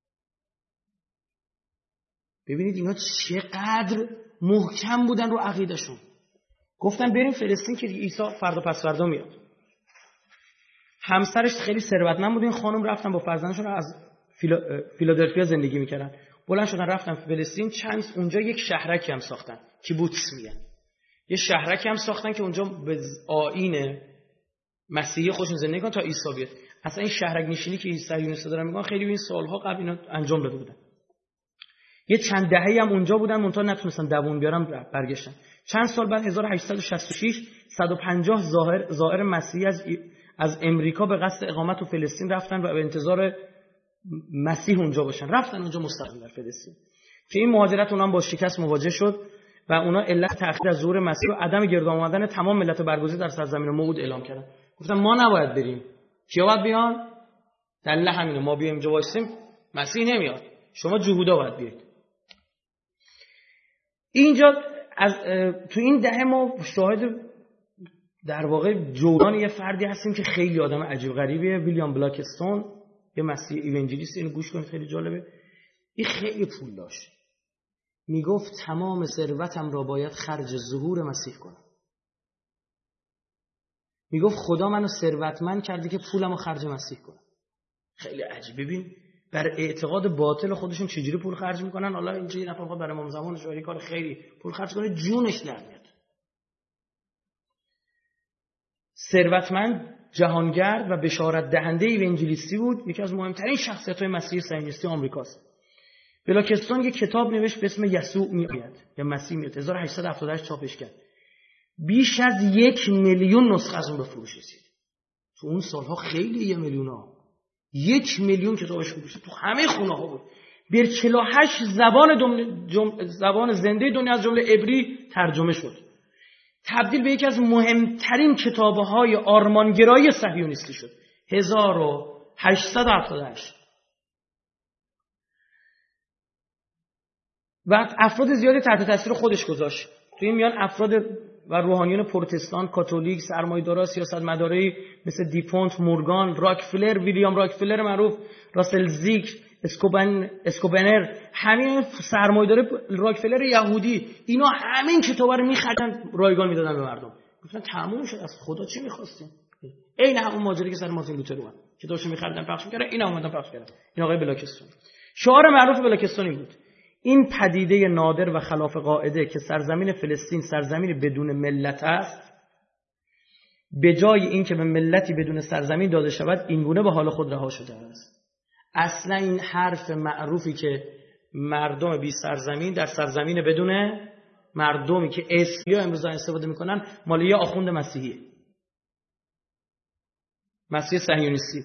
ببینید اینا چقدر محکم بودن رو عقیدهشون. گفتن بریم فلسطین که عیسی فردا پس فردا میاد. همسرش خیلی ثروتمند بود، این خانم رفتن با فرزندشون از فیلادلفیا زندگی میکردن، بلند شدن رفتن فلسطین. اونجا یک شهرکی هم ساختن، کیبوتس میگن. یه شهرکی هم ساختن که اونجا به آیین مسیحی خودشون زندگی کنن تا عیسی بیاد. اصلا این شهرک نشینی که صهیونیست‌ها دارن میگن خیلی این سالها قبل اینا انجام داده بودن. یه چند دهه‌ای هم اونجا بودن، منتها نتونستن دووم بیارن، برگشتن. چند سال بعد 1866 150 زائر مسیحی از امریکا به قصد اقامت تو فلسطین رفتن و به انتظار مسیح اونجا باشن. رفتن اونجا مستقیم در فلسطین که این مهاجرت اونها با شکست مواجه شد و اونا علت تأخیر از ظهور مسیح و عدم گرد آمدن تمام ملت برگزیده در سرزمین موعود اعلام کردن. گفتن ما نباید بریم. کیا باید بیان؟ دلیل همینه، ما بیایم اینجا وایسیم مسیح نمیاد، شما جهودا باید بیاید. اینجا از تو این دهه ما شاهد در واقع جولان یه فردی هستیم که خیلی آدم عجیب غریبیه، ویلیام بلاکستون، یه مسیح ایوانجلیست. اینو گوش کنید خیلی جالبه. این خیلی پول داشت، میگفت تمام ثروتم را باید خرج ظهور مسیح کنم. میگفت خدا منو ثروتمند کرده که پولمو خرج مسیح کنم. خیلی عجیب. ببین بر اعتقاد باطل خودشون چجوری پول خرج میکنن. حالا اینجا یه نفر میخواد برای امام زمان شوهری کار خیری پول خرج کنه، جونش در میاد. ثروتمند، جهانگرد و بشارت دهنده ایوانجلیستی بود. یکی از مهمترین شخصیت‌های مسیحی صهیونیستی آمریکاست. بلاکستون یک کتاب نوشت به اسم یسوع میاد یا مسیح میاد، 1878 چاپش کرد. بیش از 1 میلیون نسخه از اون به فروش رسید. تو اون سالها خیلی 1 میلیون ها 1 میلیون کتابش فروش تو همه خونه ها بود. به 48 زبان زنده دنیا از جمله عبری ترجمه شد. تبدیل به یکی از مهمترین کتاب‌های آرمانگرایی صهیونیستی شد. 1878. و افراد زیادی تحت تاثیر خودش گذاشت. تو این میان افراد و روحانیون پروتستان، کاتولیک، سرمایه‌دارا، سیاستمدارایی مثل دیپونت، مورگان، راکفلر، ویلیام راکفلر معروف، راسل زیک، اسکوبنر، همین سرمایه‌دار راکفلر یهودی، اینا همین کتابا رو می‌خریدن رایگان میدادن به مردم. گفتن تموم شد، از خدا چی می‌خواستین؟ عین همون ماجرایی که سر مارتین لوتر بود. کتابشو می‌خریدن پخش می‌کردن، اینا اومدن پخش کردن. این آقای بلاکستون. شعار معروف بلاکستونی بود: این پدیده نادر و خلاف قاعده که سرزمین فلسطین سرزمین بدون ملت است، به جای اینکه به ملتی بدون سرزمین داده شود این گونه به حال خود رها شده است. اصلا این حرف معروفی که مردم بی سرزمین در سرزمین بدون، مردمی که اسیا امروز استفاده میکنن مال یه آخوند مسیحیه، مسیح صهیونیستی.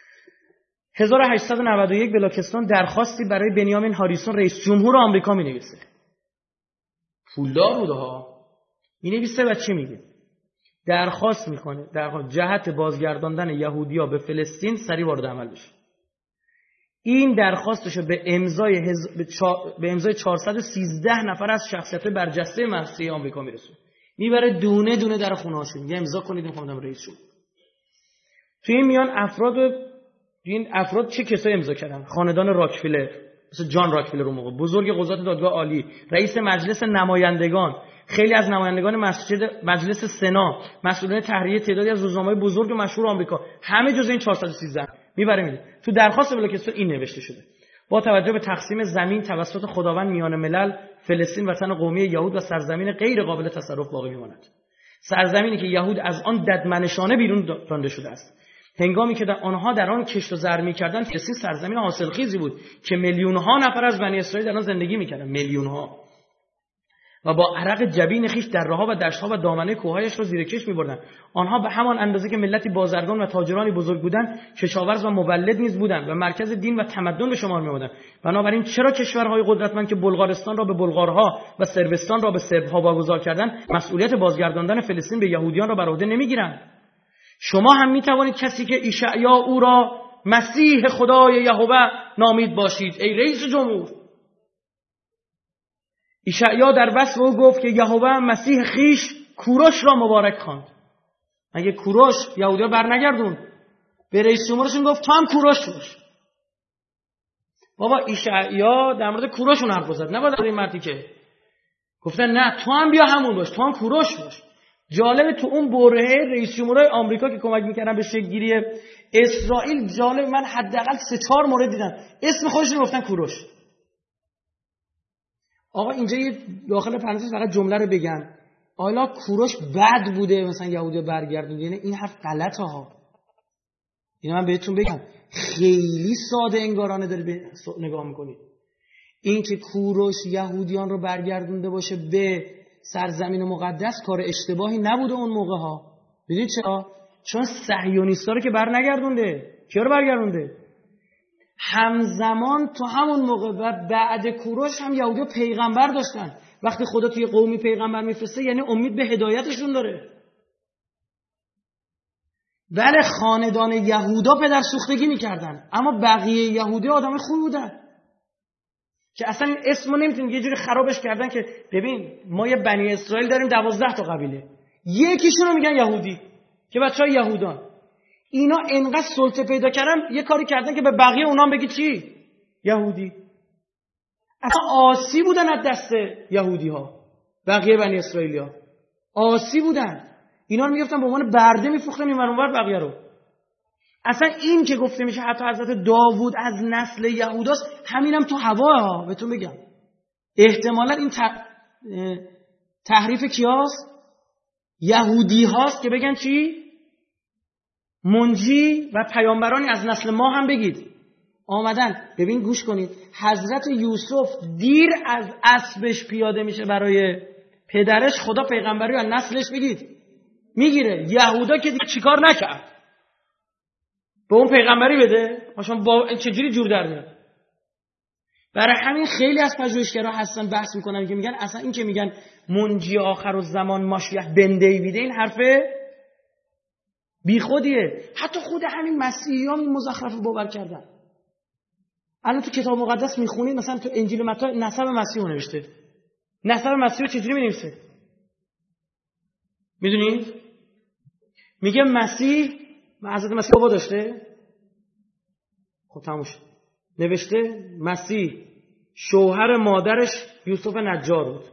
1891 بلاکستون درخواستی برای بنیامین هاریسون رئیس جمهور آمریکا مینویسه. پولدار بوده ها. مینویسه و چی میگه؟ درخواست میکنه در جهت بازگرداندن یهودی‌ها به فلسطین سریع وارد عمل بشه. این درخواستشو به امضای 413 نفر از شخصیت‌های برجسته مسیحی آمریکا میرسونه. میبره دونه دونه در خونه‌هاشون، یه امضا کنید میخوام رئیس شو. تو این میان افراد چه کسایی امضا کردن؟ خاندان راکفلر، مثل جان راکفلر اون موقع، بزرگ قضات دادگاه عالی، رئیس مجلس نمایندگان، خیلی از نمایندگان مجلس سنا، مسئولین تحریریه تعدادی از روزنامه‌های بزرگ و مشهور آمریکا، همه جزء این 413 میبره میده. تو درخواست بلاکستون این نوشته شده: با توجه به تقسیم زمین توسط خداوند میان ملل، فلسطین وطن قومی یهود و سرزمین غیر قابل تصرف باقی میماند. سرزمینی که یهود از آن ددمنشانه بیرون رانده شده است. هنگامی که آنها در آن کشت و زر می‌کردند، فلسطین سرزمین حاصلخیزی بود که میلیون‌ها نفر از بنی اسرائیل در آن زندگی می‌کردند، میلیون‌ها، و با عرق جبین خیش دره‌ها و دشت‌ها و دامنه کوه‌هایش را زیر کش می‌بردند. آنها به همان اندازه که ملتی بازرگان و تاجرانی بزرگ بودند، کشاورز و مولد نیز بودند و مرکز دین و تمدن به شمار می‌آمدند. بنابراین چرا کشورهای قدرتمند که بلغارستان را به بلغارها و صربستان را به صرب‌ها واگذار کردند، مسئولیت بازگرداندن فلسطین به یهودیان را بر عهده نمی‌گیرند؟ شما هم می‌توانید کسی که اشعیا او را مسیح خدای یهوه نامید باشید، ای رئیس جمهور. اشعیا در وصف او گفت که یهوه مسیح خیش کوروش را مبارک خواند. مگه کوروش یهودی‌ها برنگردون؟ به رئیس جمهورشون گفت تو هم کوروش باش. بابا اشعیا در مورد کوروشون حرف زد، نه در این مردی که گفتن نه تو هم بیا همون باش، تو هم کوروش باش. جالب تو اون برهه رئیس جمهورهای آمریکا که کمک میکردن به شکل‌گیری اسرائیل، جالب من حداقل 3-4 مورد دیدم اسم خودشون گفتن کوروش. آقا اینجا یه داخل پرانتز فقط جمله رو بگم، حالا کوروش بد بوده مثلا یهودی برگردون، یعنی این حرف غلطه ها. اینو من بهتون بگم، خیلی ساده انگارانه داری نگاه میکنید. این که کوروش یهودیان رو برگردونده باشه به سرزمین مقدس کار اشتباهی نبوده اون موقع ها. بدید چرا؟ چون صهیونیستا رو که برنگردونده. کیا رو برگردونده؟ همزمان تو همون موقع و بعد کوروش هم یهودی‌ها پیغمبر داشتن. وقتی خدا توی قومی پیغمبر میفرسته یعنی امید به هدایتشون داره. بله خاندان یهودا پدر سوختگی میکردن، اما بقیه یهودی آدم خوب بودن که اصلا این اسمو نمیتونیم، یه جوری خرابش کردن که ببین ما یه بنی اسرائیل داریم 12 تا قبیله، یکیشون رو میگن یهودی که بچهای یهودان. اینا انقدر سلطه پیدا کردن یه کاری کردن که به بقیه اونام بگی چی؟ یهودی. اصلا آسی بودن از دست یهودی ها، بقیه بنی اسرائیلی ها آسی بودن. اینا رو میگفتن به عنوان برده میفروختن این ورانور بقیه رو. اصلا این که گفته میشه حتی حضرت داوود از نسل یهوداست، همینم تو هوا بهتون بگم. احتمالا این تحریف کیاست؟ یهودی هاست که بگن چی؟ منجی و پیامبرانی از نسل ما هم بگید آمدن. ببین گوش کنید، حضرت یوسف دیر از اسبش پیاده میشه برای پدرش، خدا پیغمبری از نسلش بگید میگیره. یهودا که دیگه چیکار نکرد به اون پیغمبری بده، مثلا با چجوری جور در میاد. برای همین خیلی از پژوهشگرا هستن بحث میکنن که میگن اصلا این که میگن منجی آخر الزمان ماشیح بن دیویده، این حرفه بی خودیه. حتی خود همین مسیحیان این مزخرف رو باور کردن. الان تو کتاب مقدس میخونید مثلا تو انجیل متی نسب مسیح رو نوشته. نسب مسیح رو چجوری مینویسه؟ میدونید؟ میگه مسیح حضرت مسیح بابا داشته؟ خب تموم شد. نوشته مسیح شوهر مادرش یوسف نجار بود،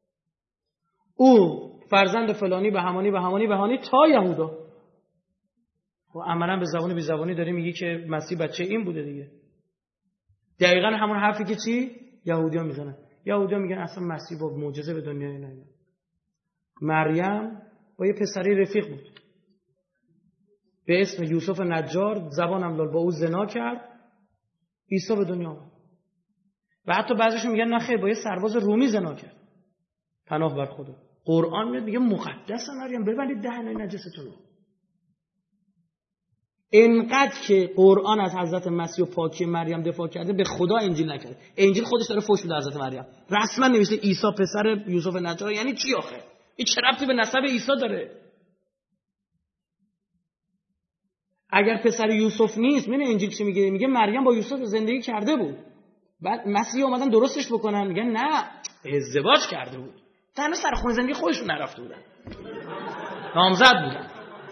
او فرزند فلانی بهمانی تا یهودا. و عملاً به زبان بی زبانی داره میگه که مسیح بچه این بوده دیگه. دقیقاً همون حرفی که چی یهودیان میزنن. یهودیان میگن اصلا مسیح با معجزه به دنیا نیامد. مریم با یه پسری رفیق بود به اسم یوسف نجار، زبانم لال، با او زنا کرد، عیسی به دنیا آمد. و حتی بعضیشون میگن نه خیر، با یه سرباز رومی زنا کرد. پناه بر خدا. قرآن میگه مقدسه مریم، ببندید دهنه نجستون رو. اینقدر که قرآن از حضرت مسیح و پاکی مریم دفاع کرده، به خدا انجیل نکرده. انجیل خودش داره فحش میده حضرت مریم. رسما نوشته عیسی پسر یوسف نجار. یعنی چی آخه؟ این چه ربطی به نسب عیسی داره؟ اگر پسر یوسف نیست، من انجیل چی میگه؟ میگه مریم با یوسف زندگی کرده بود. بعد مسیح اومدن درستش بکنن، میگن نه، ازدواج کرده بود. تنها سر خونه زندگی خودشون نرفته بودن. نامزد بودن.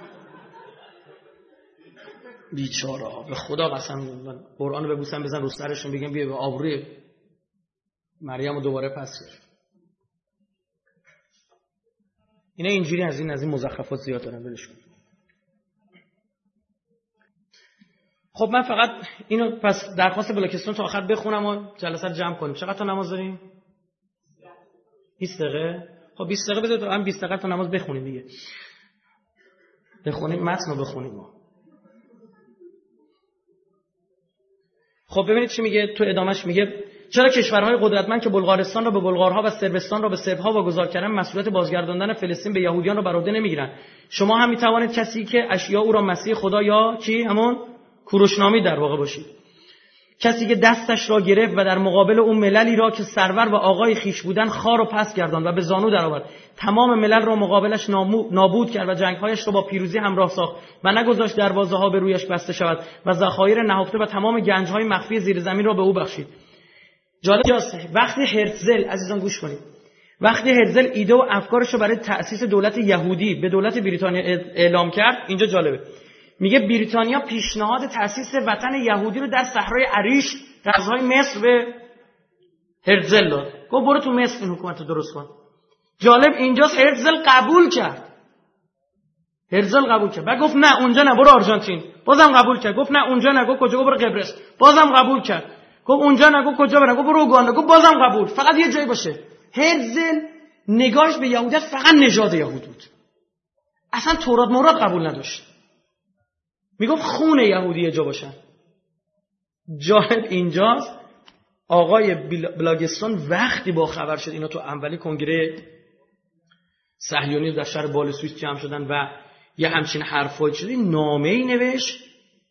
بیچاره‌ها، به خدا قسم، قرآن رو ببوسن بزن رو سرشون، بگن بیا به آبروی مریم رو دوباره پس گرفت. اینا اینجوری از این مزخرفات زیاد دارن، ولش کن. خب من فقط اینو پس درخواست بلاکستون تا آخر بخونم و جلسه رو جمع کنیم. چقدر تا نماز داریم؟ 20 دقیقه. خب 20 دقیقه بذارید هم 20 دقیقه تا نماز بخونیم دیگه. بخونیم متن رو بخونیم ما. خب ببینید چی میگه تو ادامهش. میگه چرا کشورهای قدرتمند که بلغارستان را به بلغارها و صربستان را به صربها واگذار کردن مسئولیت بازگرداندن فلسطین به یهودیان را بر عهده نمیگیرند؟ شما هم میتوانید کسی که اشیاء او را مسیح خدا یا چی همون کوروشنامی در واقع باشید. کسی که دستش را گرفت و در مقابل اون مللی را که سرور و آقای خیش بودن خار و پس گرداند و به زانو درآورد، تمام ملل را مقابلش نابود کرد و جنگ‌هایش را با پیروزی همراه ساخت و نگذاشت دروازه‌ها به رویش بسته شود و ذخایر نهفته و تمام گنج‌های مخفی زیر زمین را به او بخشید. جالب است وقتی هرتزل، عزیزان گوش کنید، وقتی هرتزل ایده و افکارش رو برای تأسیس دولت یهودی به دولت بریتانیا اعلام کرد، اینجا جالبه، میگه بریتانیا پیشنهاد تأسیس وطن یهودی رو در صحرای عریش غزهای مصر به هرتزل داد. گفت برو تو مصر این حکومت رو درست کن. جالب اینجاست هرتزل قبول کرد. بعد گفت نه اونجا نه، برو آرژانتین. بازم قبول کرد. گفت نه اونجا نه. گفت کجا؟ گفت برو قبرس. بازم قبول کرد. گفت اونجا نه. گفت کجا برم؟ گفت برو اوگاندا. گفت بازم قبول. فقط یه جایی باشه. هرتزل نگاهش به یهودیت فقط نژاد یهود بود. اصلا تورات مراد قبول نداشت. میگفت خون یهودی یه جا باشن. جالب اینجاست آقای بلاگستان وقتی با خبر شد اینا تو اولی کنگره صهیونی در شهر بال سوئیس جمع شدن و یه همچین حرفایی شد، نامه‌ای نوشت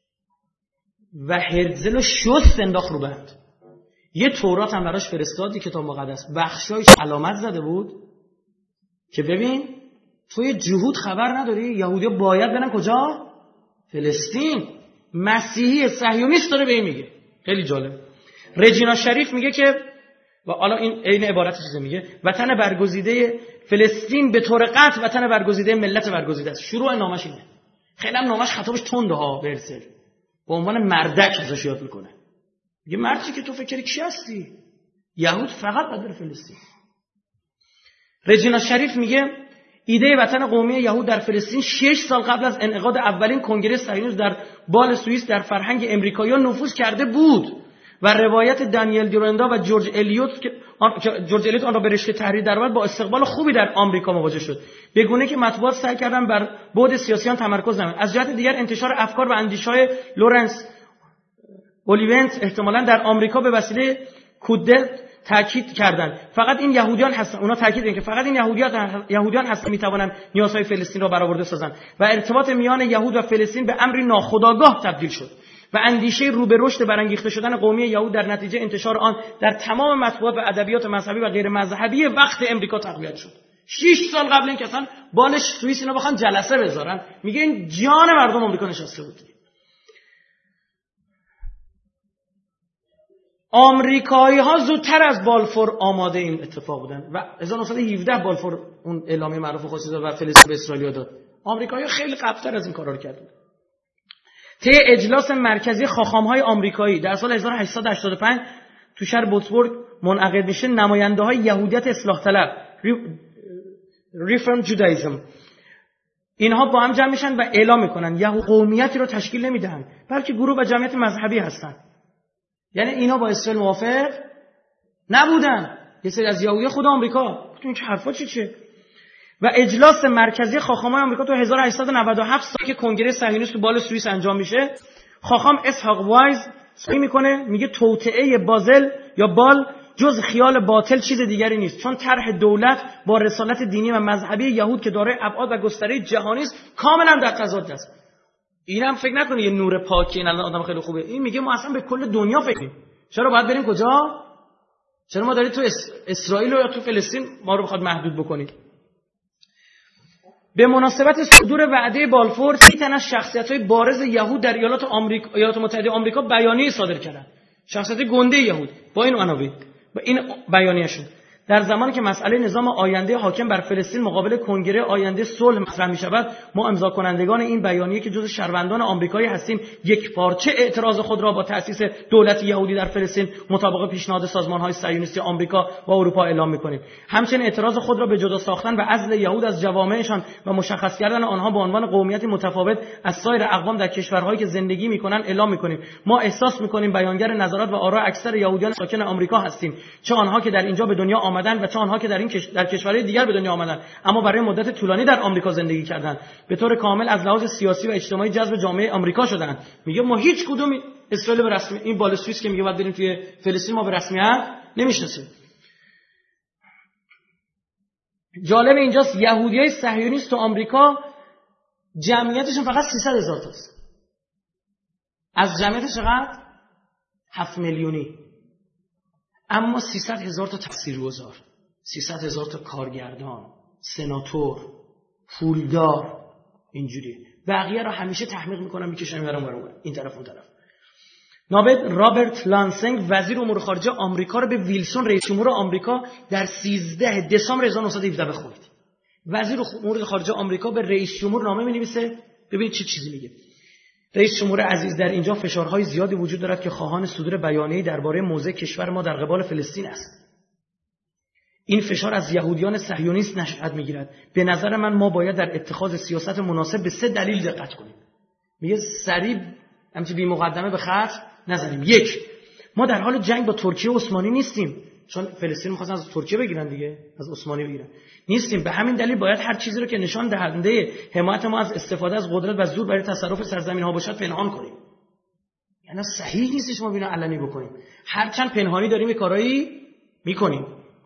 و هرتزل رو شست انداخت رو بند. یه تورات هم براش فرستادی کتاب مقدس، بخشایش علامت زده بود که ببین توی جهود خبر نداری یهودی‌ها باید برن کجا؟ فلسطین. مسیحی صهیونیست داره به این میگه. خیلی جالب. رجینا شریف میگه که و حالا این عبارت چیزه، میگه وطن برگزیده فلسطین به طور قطع وطن برگزیده ملت برگزیده است. شروع نامش اینه. خیلی هم نامش خطابش تنده ها. برسل به عنوان مردک ازش یاد میکنه. میگه مردی که تو فکر کی هستی؟ یهود فقط باید بره فلسطین. رجینا شریف میگه ایده وطن قومی یهود در فلسطین 6 سال قبل از انعقاد اولین کنگره صهیونیسم در بال سوئیس در فرهنگ امریکایی‌ها نفوذ کرده بود و روایت دانیل دیورندا و جورج الیوت آن را به رشته تحریر درآورد با استقبال خوبی در آمریکا مواجه شد، به گونه که مطبوعات سعی کردند بر بعد سیاسی آن تمرکز نمایند. از جهت دیگر انتشار افکار و اندیشه‌های لورنس اولیونت احتمالاً در آمریکا به وسیله کودت تاکید کردند فقط این یهودیان هستن، اونا تاکید کردند که فقط این یهودیان هستن میتوانند نیازهای فلسطین را برآورده سازند و ارتباط میان یهود و فلسطین به امری ناخودآگاه تبدیل شد و اندیشه رو به رشد برانگیخته شدن قومی یهود در نتیجه انتشار آن در تمام مطبوعات و ادبیات مذهبی و غیر مذهبی وقت امریکا تقویت شد. 6 سال قبل اینکه اصلا بالش سوئیس اینا بخوان جلسه بذارن، میگه این جان مردم آمریکا نشسته بود. آمریکایی‌ها زودتر از بالفور آماده این اتفاق بودن و 1917 بالفور اون اعلامیه معروف خودش داد و فلسطین به اسرائیل داد. آمریکایی‌ها خیلی قبل‌تر از این کارا رو کردن. طی اجلاس مرکزی خاخام‌های آمریکایی در سال 1885 تو شهر بوتسبورگ منعقد میشه، نماینده‌های یهودیت اصلاح طلب ریفرم جودایزم اینها با هم جمع میشن و اعلام میکنن یهود قومیتی رو تشکیل نمیدن، بلکه گروه و جمعیت مذهبی هستن. یعنی اینا با اسرائیل موافق نبودن، یه سری از یهودی خود آمریکا. این چه حرفا چیه؟ و اجلاس مرکزی خاخام‌های آمریکا تو 1897 سال که کنگره صهیونیست تو بال سوئیس انجام میشه، خاخام اسحاق وایز صحیح میکنه، میگه توطئه بازل یا بال جز خیال باطل چیز دیگری نیست، چون طرح دولت با رسالت دینی و مذهبی یهود که دارای ابعاد و گستره جهانی است کاملا در تضاد است. اینم فکر نکنه یه نور پاکی، این آدم خیلی خوبه. این میگه ما اصلا به کل دنیا فکر کنیم. چرا باید بریم کجا؟ چرا ما داریم تو اسرائیل یا تو فلسطین ما رو بخواد محدود بکنید؟ به مناسبت صدور وعده بالفور 30 تن از شخصیت‌های بارز یهود در ایالات متحده آمریکا بیانیه صادر کردند. شخصیت گنده یهود با این عناوین، با این بیانیه‌شون، در زمانی که مسئله نظام آینده حاکم بر فلسطین مقابل کنگره آینده صلح مطرح می‌شود، ما امضا کنندگان این بیانیه که جزو شهروندان آمریکایی هستیم، یک پارچه اعتراض خود را با تأسیس دولت یهودی در فلسطین مطابق پیشنهاد سازمان‌های صهیونیستی آمریکا و اروپا اعلام می‌کنیم. همچنین اعتراض خود را به جدا ساختن و عزل یهود از جوامعشان و مشخص کردن آنها به عنوان قومیتی متفاوت از سایر اقوام در کشورهایی که زندگی می‌کنند اعلام می‌کنیم. ما احساس می‌کنیم بیانگر نظرات و آراء اکثر یهودیان ساکن آمریکا هستیم، چه آنها که در اینجا به دنیا آمدند و چه آنها که در کشورهای دیگر به دنیا آمدند اما برای مدت طولانی در آمریکا زندگی کردند، به طور کامل از لحاظ سیاسی و اجتماعی جذب جامعه آمریکا شدند. میگه ما هیچ کدوم اسرائیل به رسمی، این بال سوئیس که میگه باید بریم توی فلسطین، ما به رسمیت نمیشناسیم. جالب اینجاست یهودیای صهیونیست تو آمریکا جمعیتشون فقط 300,000 تاست. از جمعیت چقدر؟ 7 میلیونی. اما 300,000 تا تاثیرگذار، 300,000 تا کارگردان، سناتور، پولدار، اینجوری. بقیه رو همیشه تحمیق میکنن، میکشن برام این طرف اون طرف. رابرت لانسینگ وزیر امور خارجه آمریکا رو به ویلسون رئیس جمهور آمریکا در 13 دسامبر 1917 بخونید. وزیر امور خارجه آمریکا به رئیس جمهور نامه می‌نویسه، ببینید چه چیزی میگه. رئیس جمهور عزیز، در اینجا فشارهای زیادی وجود دارد که خواهان صدور بیانیه‌ای درباره موضع کشور ما در قبال فلسطین است. این فشار از یهودیان صهیونیست نشأت می‌گیرد. به نظر من ما باید در اتخاذ سیاست مناسب به 3 دلیل دقت کنیم. میگه سریع همچین بی مقدمه به خرج نزنیم. 1، ما در حال جنگ با ترکیه عثمانی نیستیم، چون فلسطین می‌خواستن از ترکیه بگیرن دیگه، از عثمانی بگیرن. نیستیم. به همین دلیل باید هر چیزی رو که نشان دهنده حمایت ما از استفاده از قدرت و زور برای تصرف سرزمین‌ها باشد پنهان کنیم. یعنی صحیح نیستش ما اینو علنی بکنیم. هرچند پنهانی داریم کارایی می‌کنیم.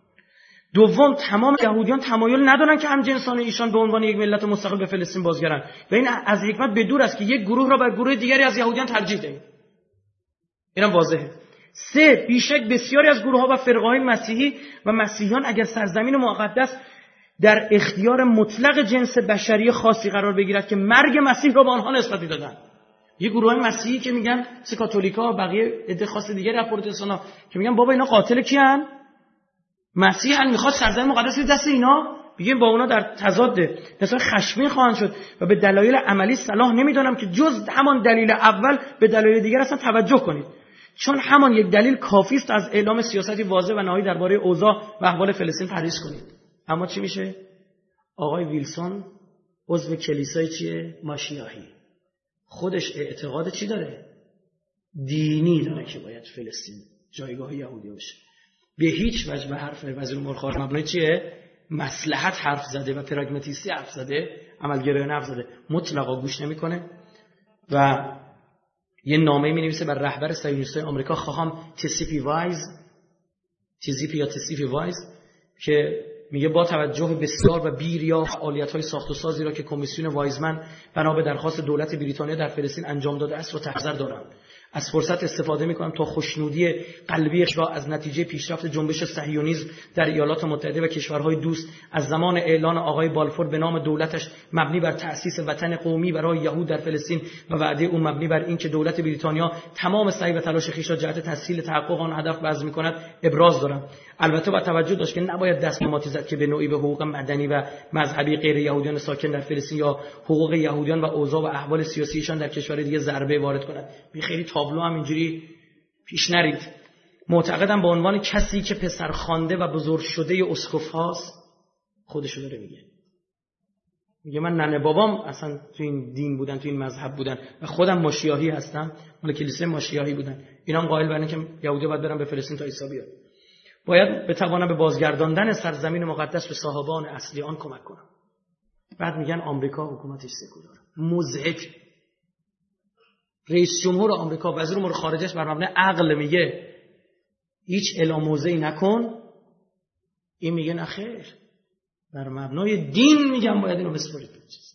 2، تمام یهودیان تمایل ندارن که همجنسان ایشان به عنوان یک ملت مستقل به فلسطین بازگردند و این از حکمت به دور است که یک گروه را بر گروه دیگری از یهودیان ترجیح دهیم. اینم واضحه. 3، بیشک بسیاری از گروه‌ها و فرقه‌های مسیحی و مسیحیان اگر سرزمین مقدس در اختیار مطلق جنس بشری خاصی قرار بگیرد که مرگ مسیح را به آنها نسبت می‌دادند. یه گروه‌های مسیحی که میگن کاتولیکا و بقیه عده خاص دیگری از پروتستان‌ها که میگن بابا اینا قاتل کیان؟ مسیح میخواد سرزمین مقدس دست اینا، میگیم با اونا در تضاده، مثلا خشمگین خواهند شد و به دلایل عملی صلاح نمیدونم که جز همان دلیل اول به دلایل دیگر اصلا توجه کنید، چون همان یک دلیل کافی است از اعلام سیاستی واضح و نهایی درباره اوضاع و احوال فلسطین پرهیز کنید. اما چی میشه؟ آقای ویلسون عضو کلیسای چیه؟ ماشیاهی. خودش اعتقاد چی داره؟ دینی داره که باید فلسطین جایگاه یهودی باشه. به هیچ وجه به حرف وزیر امور خارجه مبنای چیه؟ مصلحت حرف زده و پراگماتیستی حرف زده، عملگرایانه حرف زده، مطلقا گوش نمیکنه و یه نامه می‌نویسه بر رهبر صهیونیست‌های آمریکا، خواهم تسیپی وایز که میگه با توجه بسیار و بیریا فعالیت‌های ساخت و سازی را که کمیسیون وایزمن بنا به درخواست دولت بریتانیا در فلسطین انجام داده است و تحذر دارم. از فرصت استفاده می‌کنم تا خوشنودی قلبیش را از نتیجه پیشرفت جنبش صهیونیسم در ایالات متحده و کشورهای دوست از زمان اعلان آقای بالفور به نام دولتش مبنی بر تأسیس وطن قومی برای یهود در فلسطین و وعده او مبنی بر اینکه دولت بریتانیا تمام سعی و تلاش خویش را جهت تسهیل تحقق آن هدف بذل می‌کند ابراز دارم. البته با توجه داشت که نباید دست به ماتی زد که به نوعی به حقوق مدنی و مذهبی غیر یهودیان ساکن در فلسطین یا حقوق یهودیان و اوضاع و احوال سیاسیشان در کشور دیگه ضربه وارد کند. خیلی تابلو هم اینجوری پیش نرید. معتقدم به عنوان کسی که پسر خوانده و بزرگ شده اسقف هاست خودشو داره میگه من ننه بابام اصلا تو این دین بودن، تو این مذهب بودن و خودم ماشیاهی هستم، مال کلیسای ماشیاهی بودن. اینا هم قائل بر اینه که یهودی باید برن به فلسطین تا عیسی بیاد. باید بتوانم به بازگرداندن سرزمین مقدس به صاحبان اصلی آن کمک کنم. بعد میگن آمریکا حکومتش سکولار. مضحک. رئیس جمهور آمریکا، وزیر امور خارجه‌اش بر مبنای عقل میگه هیچ اعلام موضعی نکن. این میگه نه خیر، بر مبنای دین میگم باید اینو بسپارید.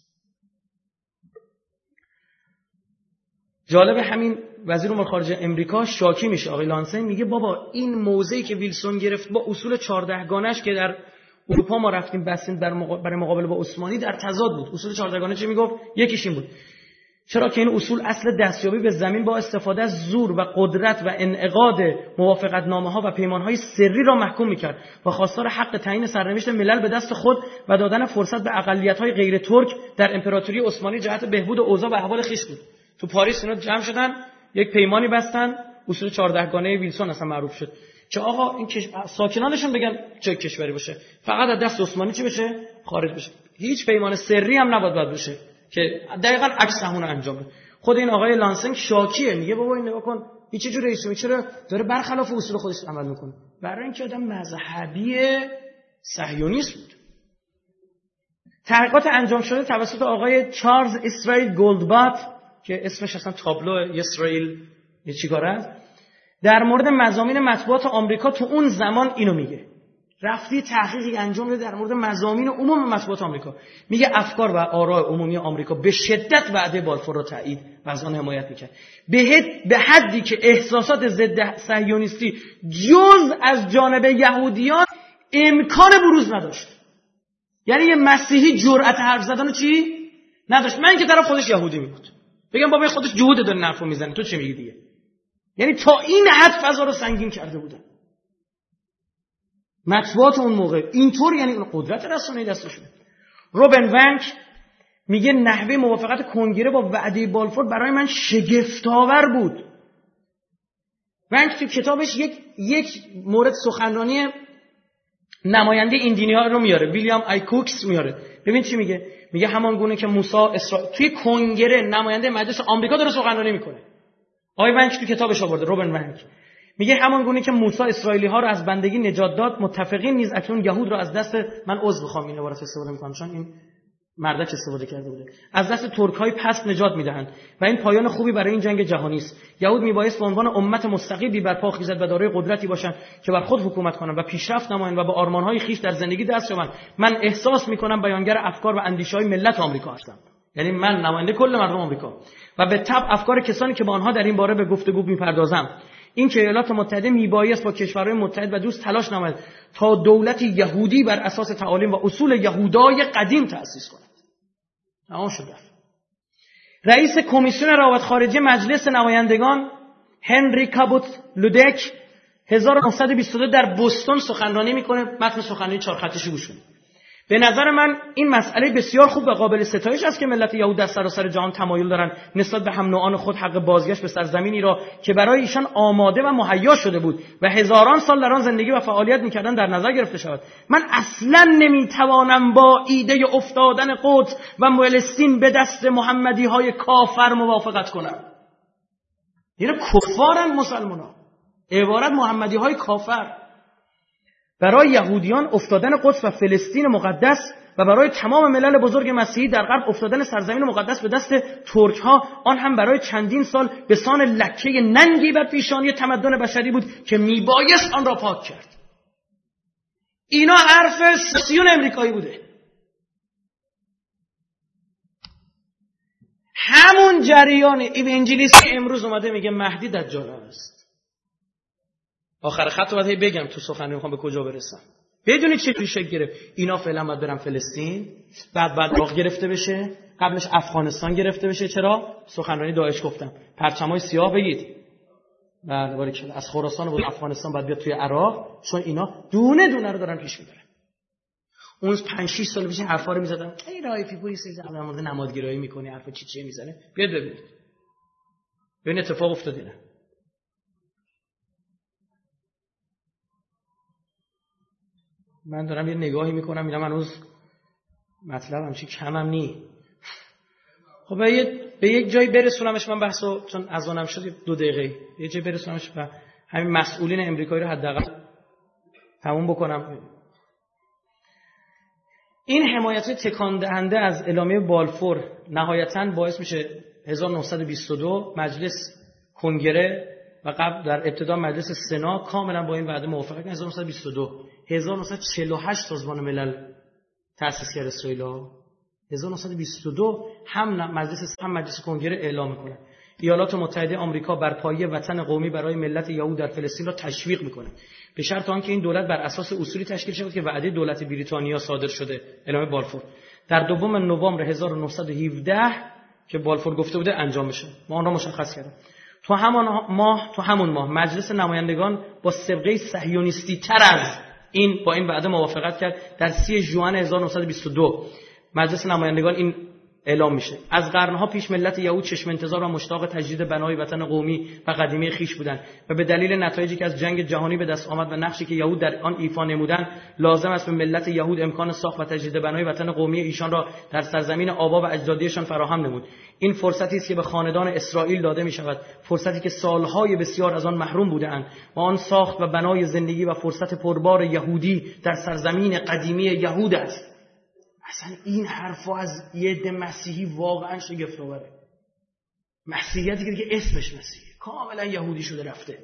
جالب، همین وزیر امور خارجه امریکا شاکی میشه. آقای لانسن میگه بابا این موضعی که ویلسون گرفت با اصول 14 گانش که در اروپا ما رفتیم بستیم برای مقابله با عثمانی در تضاد بود. اصول 14 گانه چی میگفت؟ یکیش این بود چرا که این اصول اصل دستیابی به زمین با استفاده از زور و قدرت و انعقاد موافقتنامه‌ها و پیمان‌های سری را محکوم می‌کرد و خواستار حق تعیین سرنوشت ملل به دست خود و دادن فرصت به اقلیت‌های غیر ترک در امپراتوری عثمانی جهت بهبود اوضاع و احوال خویش بود. تو پاریس اینا جمع شدن، یک پیمانی بستن، اصول 14 گانه ویلسون اصلا معروف شد که آقا این ساکنانشون بگن چه کشوری باشه، فقط از دست عثمانی چی بشه؟ خارج بشه. هیچ پیمان سری هم نباید بشه که دقیقاً عکس همون انجام بده. خود این آقای لانسنگ شاکیه، میگه بابا این نگاه کن این چه جور رئیسی، چرا داره برخلاف اصول خودش عمل میکنه؟ برای اینکه آدم مذهبی صهیونیست بود. تحقیقات انجام شده توسط آقای چارلز اسرائیل گولدبات که اسمش اصلا تابلو اسرائیل چیکاره، در مورد مضامین مطبوعات آمریکا تو اون زمان اینو میگه. رفتی تحقیقی انجام بده در مورد مضامین عموم مطبوعات آمریکا. میگه افکار و آراء عمومی آمریکا به شدت وعده بالفور را تایید و از آن حمایت میکرد، به حدی که احساسات ضد صهیونیستی جز از جانب یهودیان امکان بروز نداشت. یعنی یه مسیحی جرأت حرف زدن چی نداشت. من که طرف خودش یهودی میگفت بگم بابا خودش جهود داره نرفو میزنه، تو چه میگی دیگه؟ یعنی تا این حد فضا رو سنگین کرده بودن مطبوعات اون موقع. اینطور یعنی اون قدرت رسانه‌ای دستشون. روبن ونک میگه نحوه موافقت کنگره با وعده بالفور برای من شگفت‌آور بود. ونک تو کتابش یک مورد سخنرانی نماینده این دینی‌ها رو میاره، ویلیام آی کوکس میاره. ببین چی میگه؟ میگه همان گونه که موسی توی کنگره نماینده مجلس آمریکا داره سخنرانی میکنه. آقای ونک تو کتابش آورده، روبن ونک میگه همان گونه که موسی اسرائیلی ها رو از بندگی نجات داد، متفقین نیز اکنون یهود رو از دست، من عذر میخوام این عبارت استفاده میکنم چون این مردک استفاده کرده بوده، از دست ترک‌های پست نجات میدهند و این پایان خوبی برای این جنگ جهانی است. یهود میبایست به عنوان امت مستقلی برپا خیزد و دارای قدرتی باشند که بر خود حکومت کنند و پیشرفت نمایند و به آرمان‌های خیش در زندگی دست یابند. من احساس میکنم بیانگر افکار و اندیشه‌های ملت آمریکا هستم، یعنی من نماینده کل مردم آمریکا و به تبع افکار کسانی که با آنها در این باره به گفتگو میپردازم. این که ایالات متحده میبایست با کشورهای متحد و دوست تلاش نماید تا دولت یهودی بر اساس تعالیم و اصول یهودای قدیم تأسیس کند. تمام شد. رئیس کمیسیون روابط خارجه مجلس نمایندگان هنری کابوت لودک 1922 در بوستون سخنرانی میکنه. متن سخنرانی 4 خطیشو گوش کنید. به نظر من این مسئله بسیار خوب و قابل ستایش است که ملت یهود در سراسر جهان تمایل دارند نسبت به هم نوعان خود حق بازگشت به سرزمینی را که برای ایشان آماده و مهیا شده بود و هزاران سال در آن زندگی و فعالیت می‌کردند در نظر گرفته شود. من اصلاً نمی‌توانم با ایده افتادن قدس و فلسطین به دست محمدی‌های کافر موافقت کنم. اینا کفارن مسلمان‌ها. عبارت محمدی‌های کافر. برای یهودیان افتادن قدس و فلسطین مقدس و برای تمام ملل بزرگ مسیحی در غرب افتادن سرزمین مقدس به دست ترک‌ها، آن هم برای چندین سال به سان لکه ننگی بر پیشانی تمدن بشری بود که میبایست آن را پاک کرد. اینا حرف سیون امریکایی بوده. همون جریان ایوانجلیسم امروز اومده میگه مهدی دجال است. آخر خط رو باید بگم تو سخنرانی میخوام به کجا برسم. بدونید چه جوری شکل گرفت. اینا فعلا باید برن فلسطین، بعد عراق گرفته بشه، قبلش افغانستان گرفته بشه. چرا؟ سخنرانی داعش گفتم. پرچمای سیاه بگید. بله باریکلا. از خراسان و افغانستان بعد بیاد توی عراق، چون اینا دونه دونه رو دارن پیش میبرن. اون 5-6 سال پیش حرفا رو میزدن، ای رایفی پوری سیز در مورد نمادگرایی میکنی، حرف چی میزنه. بیاد ببینید ببین اتفاق افتاده نه. من دارم یه نگاهی میکنم میرم هنوز مطلبم چی کمم نی. خب به یک جایی برسونمش من بحثو، چون اذانم شد 2 دقیقه یه جایی برسونمش و همین مسئولین امریکایی رو حداقل تموم بکنم. این حمایت تکان دهنده از اعلامیه بالفور نهایتاً باعث میشه 1922 مجلس کنگره و قبل در ابتدا مجلس سنا کاملا با این وعده موافقت کردن. 1948 سازمان ملل تأسیس کرد اسرائیل. 1922 هم مجلس کنگره اعلام میکنه ایالات متحده آمریکا برپایی وطن قومی برای ملت یهود در فلسطین را تشویق میکنه، به شرط آنکه این دولت بر اساس اصولی تشکیل شود که وعده دولت بریتانیا صادر شده، اعلامیه بالفور. در 2 نوامبر 1917 که بالفور گفته بوده انجام میشه. ما آن را مشخص کردیم. تو همون ماه مجلس نمایندگان با سابقه صهیونیستی تر از این با این وعده موافقت کرد. در 30 ژوئن 1922 مجلس نمایندگان این اعلام میشه. از قرنها پیش ملت یهود چشم انتظار و مشتاق تجدید بنای وطن قومی و قدیمی خیش بودند و به دلیل نتایجی که از جنگ جهانی به دست آمد و نقشی که یهود در آن ایفا نمودند، لازم است به ملت یهود امکان ساخت و تجدید بنای وطن قومی ایشان را در سرزمین آبا و اجدادیشان فراهم نمود. این فرصتی است که به خاندان اسرائیل داده می شود، فرصتی که سالهای بسیار از آن محروم بودند و آن ساخت و بنای زندگی و فرصت پربار یهودی در سرزمین قدیمی یهود است. اصلا این حرفا از یه عده مسیحی واقعا شگفت‌آوره. مسیحیتی که دیگه اسمش مسیحیه، کاملا یهودی شده رفته.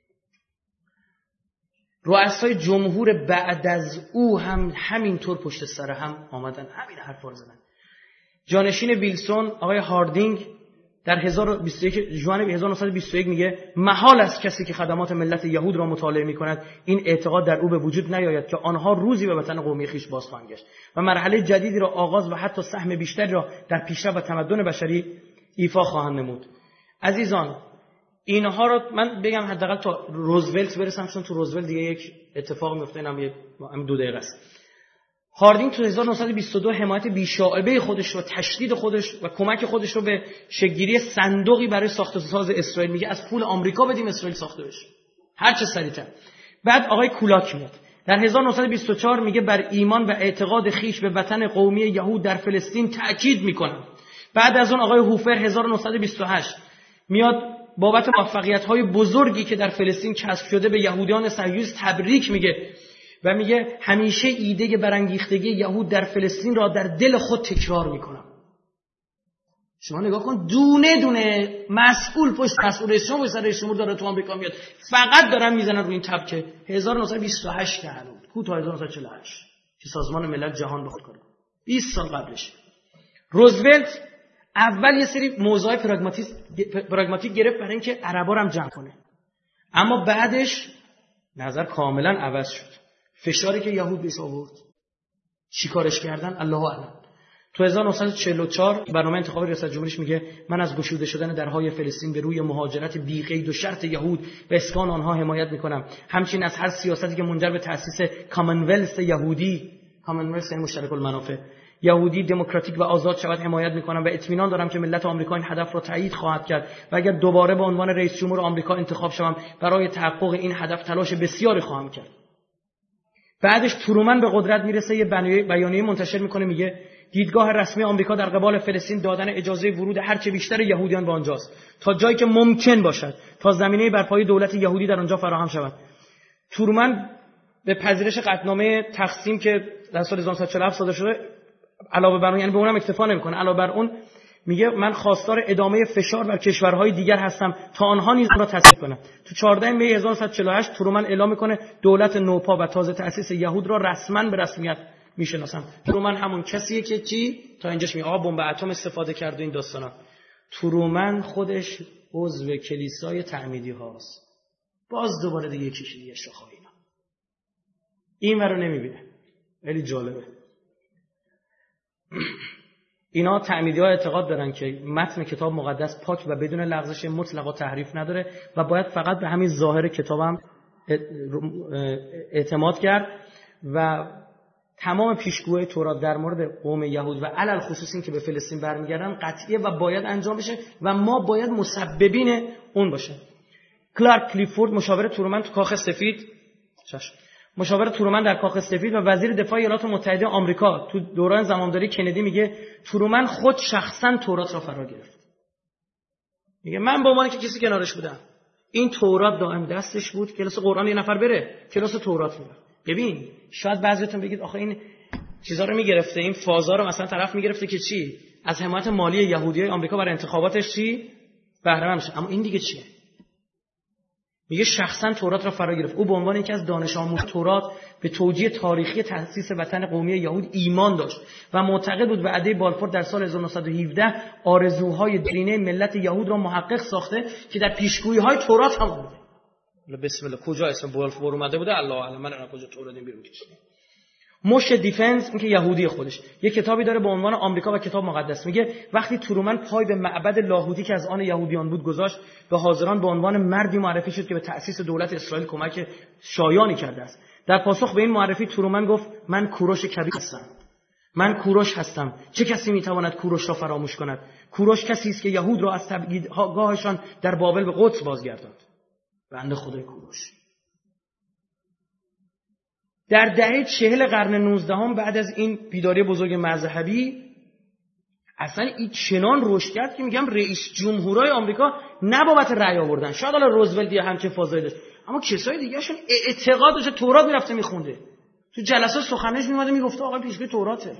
رؤسای جمهور بعد از او هم همینطور پشت سر هم آمدن همین حرفا رو زدن. جانشین ویلسون آقای هاردینگ در 21 ژوئن 1921 میگه محال است کسی که خدمات ملت یهود را مطالعه میکند این اعتقاد در او به وجود نیاید که آنها روزی به وطن قومی خویش باز خواهند گشت و مرحله جدیدی را آغاز و حتی سهم بیشتری را در پیشرفت و تمدن بشری ایفا خواهند نمود. عزیزان اینها رو من بگم حداقل تا روزولت برسم، چون تو روزولت دیگه یک اتفاق میفته، اینم 2 دقیقه است. هاردینگ تو 1922 حمایت بی‌شائبه خودش و تشدید خودش و کمک خودش رو به شکل‌گیری صندوقی برای ساخت و ساز اسرائیل میگه از پول آمریکا بدیم اسرائیل ساخته بشه هر چه سریعتر. بعد آقای کولاک میاد در 1924 میگه بر ایمان و اعتقاد خیش به وطن قومی یهود در فلسطین تأکید میکنم. بعد از اون آقای هوفر 1928 میاد بابت موفقیت‌های بزرگی که در فلسطین کسب شده به یهودیان صهیونیست تبریک میگه و میگه همیشه ایده برانگیختگی یهود در فلسطین را در دل خود تکرار میکنم. شما نگاه کن دونه دونه مسئول پشت مسئول شما پشت رئیس جمهور داره تو آمریکا میاد، فقط دارن میزنن روی این تبکه 1928 که هنوز کوتاه 1948 که سازمان ملل جهان به خود کنه 20 سال قبلش. روزولت اول یه سری موضوع پراگماتیک گرفت برای اینکه عربا رو هم جمع کنه، اما بعدش نظر کاملا عوض شد. فشاری که یهود بهش آورد چیکارش کردن الله اعلم. تو 1944 برنامه انتخابی ریاست جمهوریش میگه من از گشوده شدن درهای فلسطین به روی مهاجرت بی قید و شرط یهود و اسکان آنها حمایت میکنم. همچنین از هر سیاستی که منجر به تأسیس کامنولث یهودی، کامنولث مشترک المنافع یهودی دموکراتیک و آزاد شود حمایت میکنم و اطمینان دارم که ملت آمریکا این هدف را تایید خواهد کرد و اگر دوباره به عنوان رئیس جمهور آمریکا انتخاب شوم برای تحقق این هدف تلاش بسیاری خواهم کرد. بعدش ترومن به قدرت میرسه، یه بیانیه منتشر میکنه میگه دیدگاه رسمی آمریکا در قبال فلسطین دادن اجازه ورود هر چه بیشتر یهودیان به آنجاست تا جایی که ممکن باشد تا زمینه برپایی دولت یهودی در آنجا فراهم شود. ترومن به پذیرش قطعنامه تقسیم که در سال 1947 صادر شده علاوه بر اون، یعنی به اونم اکتفا نمیکنه، علاوه بر اون میگه من خواستار ادامه فشار بر کشورهای دیگر هستم تا آنها نیز را تصدیق کنند. تو 14 می 1948 ترومن اعلام میکنه دولت نوپا و تازه تأسیس یهود را رسما به رسمیت میشناسم. ترومن همون کسیه که چی تا اینجاش میگه آقا بمب اتم استفاده کرد و این داستانا. ترومن خودش عضو کلیسای تعمیدی هاست. باز دوباره دیگه یکیش دیگه شاخه اینا این رو نمیبینه. خیلی جالبه. اینا تعمیدی‌ها اعتقاد دارن که متن کتاب مقدس پاک و بدون لغزش مطلقا تحریف نداره و باید فقط به همین ظاهر کتابم اعتماد کرد و تمام پیشگوهای تورات در مورد قوم یهود و علل خصوص این که به فلسطین برمیگردن قطعیه و باید انجام بشه و ما باید مسببین اون باشه. کلارک کلیفورد مشاور ترومن تو کاخ سفید مشاور ترومن در کاخ سفید و وزیر دفاع ایالات متحده آمریکا تو دوران زمامداری کندی میگه ترومن خود شخصا تورات را فرا گرفت. میگه من به عنوان که کسی کنارش بودم این تورات دائم دستش بود، کلاس قرآن یه نفر بره کلاس تورات میره. ببین شاید بعضیتون بگید آخه این چیزا رو میگرفته، این فازا رو مثلا طرف میگرفته که چی؟ از حمایت مالی یهودیای آمریکا برای انتخاباتش چی؟ بهره مند بشه. اما این دیگه چیه؟ میگه شخصا تورات را فرا گرفت. او به عنوان یکی از دانش آموز تورات به توجیه تاریخی تأسیس وطن قومی یهود ایمان داشت و معتقد بود وعده بالفور در سال 1917 آرزوهای دینه ملت یهود را محقق ساخته که در پیشگویی‌های تورات هم بوده. بسم الله کجا اسم بالفور اومده بوده؟ الله اعلم. من کجا تورات بیرون کشیدم. موش دیفنس این که یهودی خودش یه کتابی داره به عنوان آمریکا و کتاب مقدس. میگه وقتی ترومن پای به معبد لاهوتی که از آن یهودیان بود گذاشت، به حاضران به عنوان مردی معرفی شد که به تأسیس دولت اسرائیل کمک شایانی کرده است. در پاسخ به این معرفی ترومن گفت من کوروش کبیر هستم. من کوروش هستم. چه کسی میتواند کوروش را فراموش کند؟ کوروش کسی است که یهود را از تبعیدگاهشان در بابل به قدس بازگرداند. بنده خدای کوروش. در دهه 40 قرن 19 بعد از این بیداری بزرگ مذهبی اصلا این چنان رشد کرد که میگم رئیس جمهورای آمریکا نه بابت رأی آوردن، شاید حالا روزولت یا همچین فضایی داشت، اما کسای دیگه‌شون اعتقاد داشت تورات میرفته میخونده، تو جلسات سخنرانی میومده میگفته آقا پیشگوی توراته.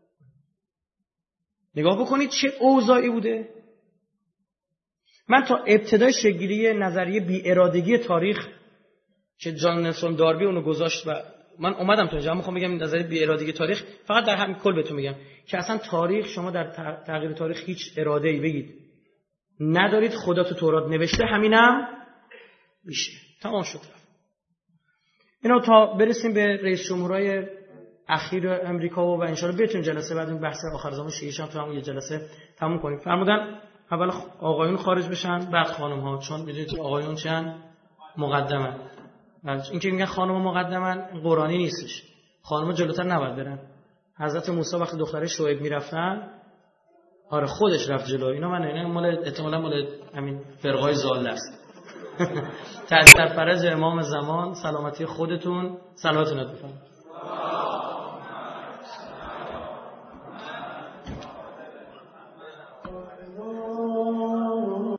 نگاه بکنید چه اوضاعی بوده. من تا ابتدای شکل‌گیری نظریه بی‌ارادگی تاریخ که جان نلسون داربی اونو گذاشت و من اومدم تو اینجا میخوام بگم نظریه بی‌ارادگی تاریخ فقط در همین کل بهتون میگم که اصلا تاریخ شما در تغییر تاریخ هیچ اراده‌ای بگید ندارید، خدا تو تورات نوشته همینم میشه، تمام شد. اینا تا برسیم به رئیس جمهورای اخیر امریکا و ان شاءالله بتونیم جلسه بعد این بحث آخر زمان شیعه هم تو هم یه جلسه تموم کنیم. فرمودن اول آقایون خارج بشن بعد خانم‌ها، چون میدونید آقایون چند مقدمن. این که میگن خانم مقدمن قرآنی نیستش، خانم جلوتر نباید برن. حضرت موسی وقتی دختر شعیب میرفتن آره خودش رفت جلو. اینا من اینا مال احتمالاً مال همین فرقای ضاله است. تعظیم فرج امام زمان، سلامتی خودتون، صلواتتون بفرمایید.